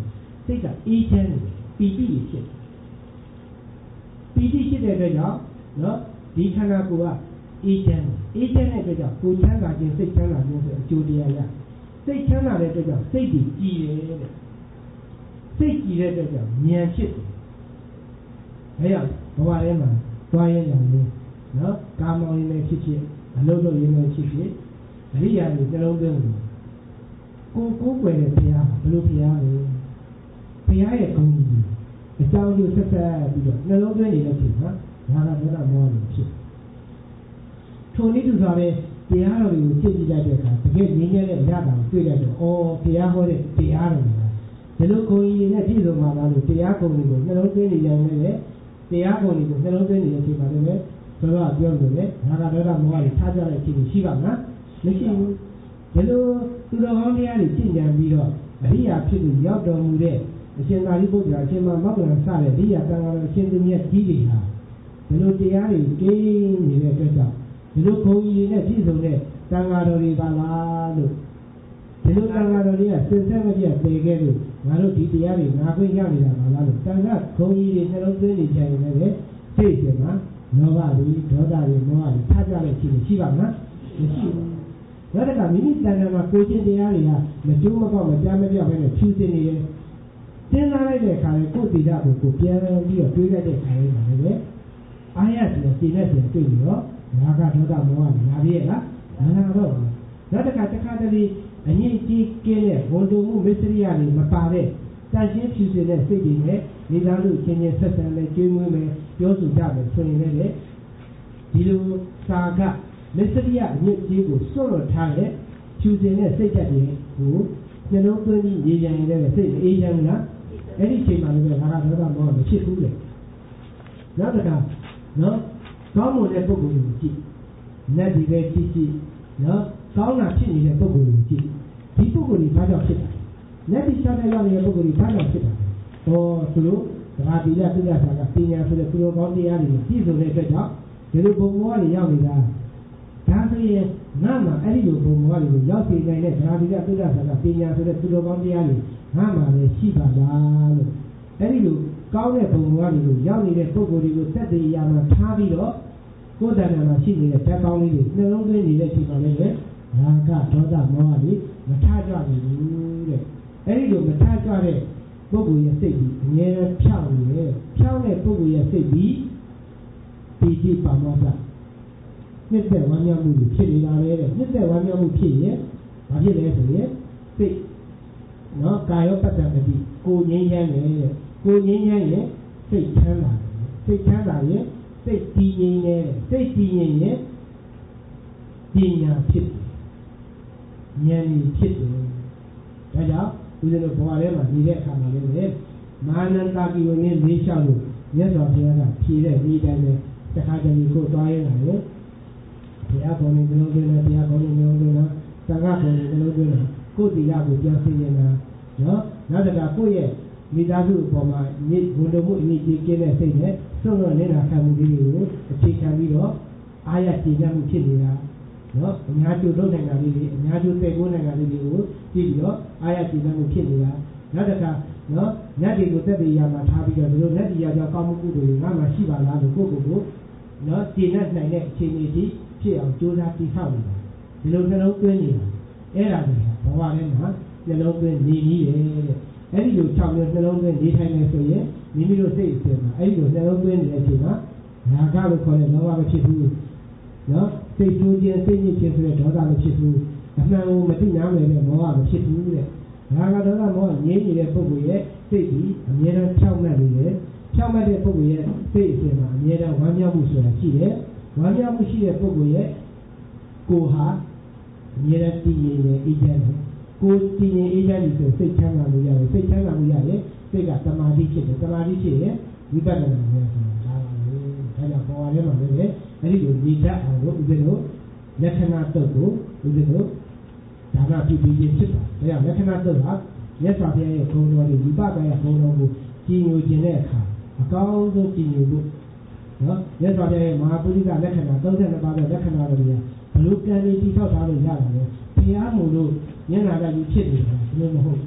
စိတ်ကအေးချမ်းတယ်ပီတိဖြစ်ပီတိဖြစ်တဲ့အတွက်ကြောင့်နော်ဒီခန္ဓာကိုယ်ကအေးချမ်းအေးချမ်းတဲ့အတွက်ကြောင့်ကိုယ်ချမ်းသာခြင်းစိတ်ချမ်းသာခြင်းဆိုအကျိုးတရားရစိတ်ချမ်းသာတဲ့အတွက်ကြောင့်စိတ်ကြီးကြည်တယ်တဲ့စိတ်ကြည်တဲ့အတွက်ကြောင့်ဉာဏ်ဖြစ်တယ်ဒါကြောင့်ဘဝထဲမှာသွားရရင်လည်းနော်ကာမောင်းရင်းနဲ့ဖြစ်ဖြစ်အလုံးလုံးရင်းနဲ့ဖြစ်ဖြစ်အရိယာတွေနှလုံးသွင်းလို့ကိုကိုယ်ွယ်တဲ့ဘုရားဘယ်လိုဘုရားလဲဘုရားရဲ့ဂုဏ်ကြီးအကြောင်းကျိုးဆက်ဆက်ပြီးတော့နှလုံးသွင်းနေတဲ့ချိန်မှာဒါကဒေါသမောဟတွေဖြစ်ထိုနည်းတူစွာပဲတရားတော်တွေကိုကြည့်ကြည့်လိုက်တဲ့အခါတကယ်ငြင်းရတဲ့အရာတော်ကိုတွေ့လိုက်တော့အော်ဘုရားဟောတဲ့တရားတော်တွေကဒီလိုဂုဏ်ကြီးနဲ့ပြည့်စုံမှာလားလို့တရားဂုဏ်တွေကိုနှလုံးသွင်းနေကြတယ်တရားဂုဏ်တွေကိုနှလုံးသွင်းနေတဲ့အချိန်မှာလည်းဆိုတော့ပြောလို့လေဒါကဒေါသမောဟတွေထားကြတဲ့အချိန်ရှိပါမလားမရှိဘူးဒီလိုသူတော်ကောင်းတရားတွေကြည်ဉာဏ်ပြီးတော့အရိယာဖြစ်လို့ရောက်တော်မူတဲ့အရှင်သာရိပုတ္တရာအရှင်မောဂ္ဂလန်စတဲ့အရိယာတန်ခါတော်အရှင်သူမြတ်ကြီးတွေဟာဒီလိုတရားတွေကင်းနေတဲ့အတွက်ကြောင့်ဒီလိုဘုံကြီးနဲ့ပြည့်စုံတဲ့တန်ခါတော်တွေပါလားလို့ဒီလိုတန်ခါတော်တွေကစင်ဆက်မပြတ်ပေခဲ့လို့ငါတို့ဒီတရားတွေငါခွင့်ရနေတာပါလားလို့တန်ခါဘုံကြီးတွေနှလုံးသွင်းနေကြရင်လည်းစိတ်ရှင်မှာလောဘတွေဒေါသတွေမောဟတွေထားကြတဲ့ခြင်းရှိပါမလားမရှိဘူးဒါတကမိမိတဏ္ဍာမှာကိုယ်ချင်းတရားတွေကမကျိုးမကောက်မကြားမပြောက်ဘဲနဲ့ဖြူစင်နေတယ်စဉ်းစားလိုက်တဲ့အခါလေကိုယ်တိဒကိုကိုပြန်ပြီးတော့တွေးလိုက်တဲ့အခါလေးမှာလည်းအာရစီကိုသိတဲ့စီတွေ့ပြီးတော့ငါကဒေါသမောဟတွေလာပြီးရဲ့လားမလာတော့ဘူးဒါတကတခါတလေအငြိအကြီးကင်းတဲ့ဝန်တုံမှုမစ္စရိယတွေမပါတဲ့တန်ရှင်းဖြူစင်တဲ့စိတ်တွေနဲ့နေသားလူချင်းချင်းဆက်ဆံနဲ့ကျွေးမွေးမယ်ပြောဆိုကြမယ်ဆိုရင်လည်းဒီလိုစာကမစ္စရိယအငြိအကြီးကိုစွန့်လွတ်ထားတဲ့ဖြူစင်တဲ့စိတ်ဓာတ်တွေကိုနှလုံးသွင်းပြီးရေရန်နေတဲ့စိတ်အေးချမ်းလားအဲ့ဒီချိန်မှာလည်းငါကဒေါသမောဟမဖြစ်ဘူးလေနောက်တစ်ခါနော်ကောင်းမွန်တဲ့ပုဂ္ဂိုလ်ကိုကြည့်နတ်ဒီပဲကြည့်ကြည့်နော်ကောင်းတာဖြစ်နေတဲ့ပုဂ္ဂိုလ်ကိုကြည့်ဒီပုဂ္ဂိုလ်ကြီးဘာကြောင့်ဖြစ်တာနတ်ဒီချတဲ့ရောက်နေတဲ့ပုဂ္ဂိုလ်ကြီးဘာကြောင့်ဖြစ်တာဟောသူတို့သဘာဝတိယသုဒ္ဓဆာကပညာဆိုတဲ့သူတော်ကောင်းတရားတွေပြည့်စုံတဲ့အတွက်ကြောင့်ဒီလိုဘုံဘဝတွေရောက်နေတာဒါဆိုရင်ငါမှအဲ့ဒီလိုဘုံဘဝတွေကိုရောက်စေနိုင်တဲ့သဘာဝတိယသုဒ္ဓဆာကပညာဆိုတဲ့သူတော်ကောင်းတရားတွေငါမှလည်းရှိပါလားလို့အဲ့ဒီလိုကောင်းတဲ့ဘုံဘဝတွေကိုရောက်နေတဲ့ပုဂ္ဂိုလ်တွေကိုသက်သေအရာမှာထားပြီးတော့ကိုယ်တဏ္ဍာမှာရှိနေတဲ့ဓာတ်ကောင်းလေးတွေနှလုံးသွင်းနေတဲ့ချိန်မှာလည်းငါကဒေါသမောဟတွေမထကြဘူးတဲ့အဲ့ဒီလိုမထကြတဲ့ပုဂ္ဂိုလ်ရဲ့စိတ်ကြီးအငြင်းဖြောင်းနေတယ်ဖြောင်းတဲ့ပုဂ္ဂိုလ်ရဲ့စိတ်ကြီးပီတိပါမောဒနှစ်သက်ဝမ်းမြောက်မှုဖြစ်နေတာလေတဲ့နှစ်သက်ဝမ်းမြောက်မှုဖြစ်ရင်ဘာဖြစ်လဲဆိုရင်စိတ်နော်ကာယောပတ္တမတိကိုငြိမ်းချမ်းတယ်တဲ့ကိုငြိမ်းချမ်းရင်စိတ်ချမ်းသာတယ်စိတ်ချမ်းသာရင်စိတ်တည်ငြိမ်တယ်စိတ်တည်ငြိမ်ရင်ပညာဖြစ်တယ်ဉာဏ်ကြီးဖြစ်တယ်ဒါကြောင့်ဦးဇင်းတို့ဘဝထဲမှာနေတဲ့အခါမှာလည်းမာနန္တာကိဝနေလေးလျှောက်လို့မြတ်စွာဘုရားကဖြေတဲ့ဒီတိုင်းပဲတခါတလေကိုသွားရတာလေဘုရားကောင်းနေကြလို့ကျတယ်ဘုရားကောင်းနေကြလို့ကျတယ်သံဃာကောင်းနေကြလို့ကျတယ်ကိုယ်တီလာကိုပြန်ဆင်းနေတာနော်နောက်တစ်ခါကိုယ့်ရဲ့မိသားစုအပေါ်မှာညစ်ဘုံတော်မှုအညစ်အကြေးကင်းတဲ့စိတ်နဲ့စွန့်လွတ်နေတာခံမှုတွေကိုအခြေခံပြီးတော့အာရကျေနပ်မှုဖြစ်နေတာနော်အများကျိုးလုပ်နိုင်တာလေးတွေအများကျိုးသိကိုးနိုင်တာလေးတွေကိုကြည့်ပြီးတော့အာရကျေနပ်မှုဖြစ်နေတာနောက်တစ်ခါနော်ညတ်တွေကိုသက်သေရမှာထားပြီးတော့ဒီလိုညတ်တရားကြောင့်ကောင်းမှုကုသိုလ်တွေငါမှရှိပါလားလို့ကိုယ့်ကိုယ်ကိုနော်ကျေနပ်နိုင်တဲ့အခြေအနေကြီးဖြစ်အောင်ကြိုးစားတည်ဆောက်နေတာဒီလိုနှလုံးသွင်းနေတာအဲ့ဒါကြီးဘဝထဲမှာနှလုံးသွင်းနေနည်းတယ်အဲ့ဒီလို၆မျိုးနှလုံးသွင်းနေထိုင်နေဆိုရင်မိမိတို့စိတ်အစဉ်မှာအဲ့ဒီလိုနှလုံးသွင်းနေတဲ့အချိန်မှာငါကလို့ခေါ်တဲ့လောဘမဖြစ်ဘူးနော်စိတ်ဆိုးခြင်းစိတ်ညစ်ခြင်းဆိုတဲ့ဒေါသမဖြစ်ဘူးအမှန်ကိုမသိနားလည်တဲ့မောဟမဖြစ်ဘူးတဲ့ငါကဒေါသမောဟငြိမ်းနေတဲ့ပုဂ္ဂိုလ်ရဲ့စိတ်ကြီးအမြဲတမ်းဖြောင့်မတ်နေတယ်ဖြောင့်မတ်တဲ့ပုဂ္ဂိုလ်ရဲ့စိတ်အစဉ်မှာအမြဲတမ်းဝမ်းမြောက်မှုဆိုတာရှိတယ်ဝမ်းမြောက်မှုရှိတဲ့ပုဂ္ဂိုလ်ရဲ့ကိုယ်ဟာအမြဲတမ်းတည်ငြိမ်နေအေးချမ်းတယ်ကိုယ်တည်ငြိမ်အေးချမ်းပြီဆိုစိတ်ချမ်းသာမှုရတယ်စိတ်ချမ်းသာမှုရရင်စိတ်ကသမာဓိဖြစ်တယ်သမာဓိဖြစ်ရင်ဝိပဿနာဉာဏ်ဆိုတာလာပါလေဒါကြောင့်ပေါ်ရထဲမှာလည်းအဲ့ဒီလိုညီတတ်အောင်လို့ဥပ္ပေတို့လက္ခဏာတုတ်ကိုဥပ္ပေတို့ဒါနပြုပြီးခြင်းဖြစ်ပါတယ်ဒါကြောင့်လက္ခဏာတုတ်ဟာမြတ်စွာဘုရားရဲ့ဂုဏ်တော်တွေဝိပဿနာရဲ့ဂုဏ်တော်ကိုကြည်ညိုခြင်းတဲ့အခါအကောင်းဆုံးကြည်ညိုဖို့နော်မြတ်စွာဘုရားရဲ့မဟာပုရိသလက္ခဏာသုံးဆယ်နှစ်ပါးသောလက္ခဏာတွေကဘလို့ကံတွေတိဆောက်ထားလို့ရတာလဲဘုရားမို့လို့မျက်နာကကြီးဖြစ်နေတာဘယ်လိုမဟုတ်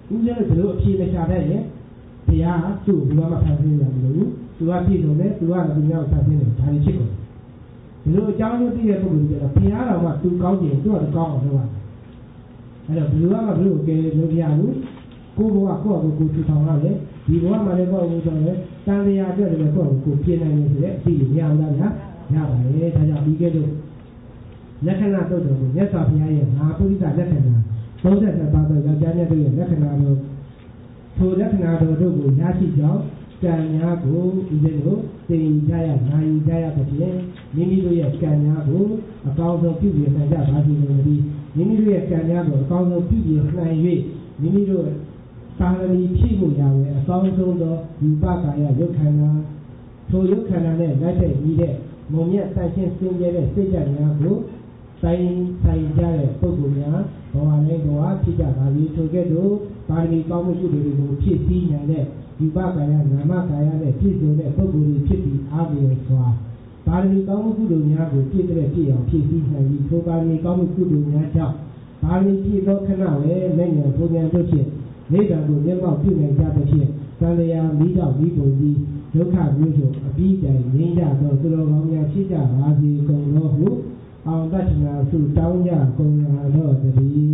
ဦးဇင်းတို့ဒီလိုအဖြေမရှာတတ်ရင်ဘုရားသူ့ကိုဘယ်တော့မှဖန်ဆင်းရမလို့သူကပြည့်စုံတယ်သူကသူများကိုဖန်ဆင်းတယ်ဒါတွေဖြစ်ကုန်ဒီလိုအကြောင်းမျိုးသိတဲ့ပုဂ္ဂိုလ်တွေကတော့ဘုရားတော်ကသူကောင်းတယ်သူကကောင်းအောင်လုပ်ရတယ်အဲ့တော့ဘယ်လိုမှဘယ်လိုကဲလို့မရဘူးကိုဘဝကိုယ့်အကိုကိုထူထောင်ရတယ်ဒီဘဝမှာလည်းကိုယ့်အကိုဆိုတယ်တန်တရားအတွက်လည်းကိုယ့်အကိုပြင်နိုင်နေဆိုတဲ့အသိကိုမရဘူးလားဗျာရပါတယ်ဒါကြောင့်ပြီးခဲ့လို့လက္ခဏာတုတ်တော်ကိုမြတ်စွာဘုရားရဲ့မဟာပုရိသလက္ခဏာသုံးဆယ်နှစ်ပါးသောယောက်ျားမြတ်တို့ရဲ့လက္ခဏာတို့ထိုလက္ခဏာတော်တို့ကိုရရှိကြောင်းကံများကိုဦးဇင်းတို့သိကြရနိုင်ကြရတဲ့ဖြင့်မိမိတို့ရဲ့ကံများကိုအကောင်းဆုံးပြုပြင်နိုင်ကြပါစေလို့ဒီမိမိတို့ရဲ့ကံများကိုအကောင်းဆုံးပြုပြင်နိုင်၍မိမိတို့ပါရမီဖြည့်ဖို့ရမယ်အကောင်းဆုံးသောယူပကာယရုပ်ခန္ဓာထိုရုပ်ခန္ဓာနဲ့လိုက်တဲ့ဤတဲ့မုံမြတ်တန်ရှင်းစင်ကြဲတဲ့စိတ်ဓာတ်များကိုတိုင်းဆိုင်ကြတဲ့ပုဂ္ဂိုလ်များဘဝတိုင်းဘဝဖြစ်ကြပါပြီထိုကဲ့သို့ပါရမီကောင်းမှုကုသိုလ်တွေကိုဖြည့်ဆည်းနိုင်တဲ့ယူပကာယနာမကာယနဲ့ပြည့်စုံတဲ့ပုဂ္ဂိုလ်တွေဖြစ်ပြီးအားလျော်စွာပါရမီကောင်းမှုကုသိုလ်များကိုပြည့်တဲ့ပြည့်အောင်ဖြည့်ဆည်းနိုင်ပြီးထိုပါရမီကောင်းမှုကုသိုလ်များကြောင့်ပါရမီပြည့်သောခဏဝဲလက်ဉာဏ်ပူဉာဏ်တို့ဖြင့်နိဗ္ဗာန်ကိုမျက်မှောက်ပြုနိုင်ကြတဲ့ဖြင့်သံဃာမိကြောင့်မိဘုံကြီးဒုက္ခမျိုးစုံအပြီးတိုင်ငြိမ်းကြသောသူတော်ကောင်းများဖြစ်ကြပါစေကုန်သောဟုအောင်တတ်နာစုတောင်းကြကုန်ရတော့တည်း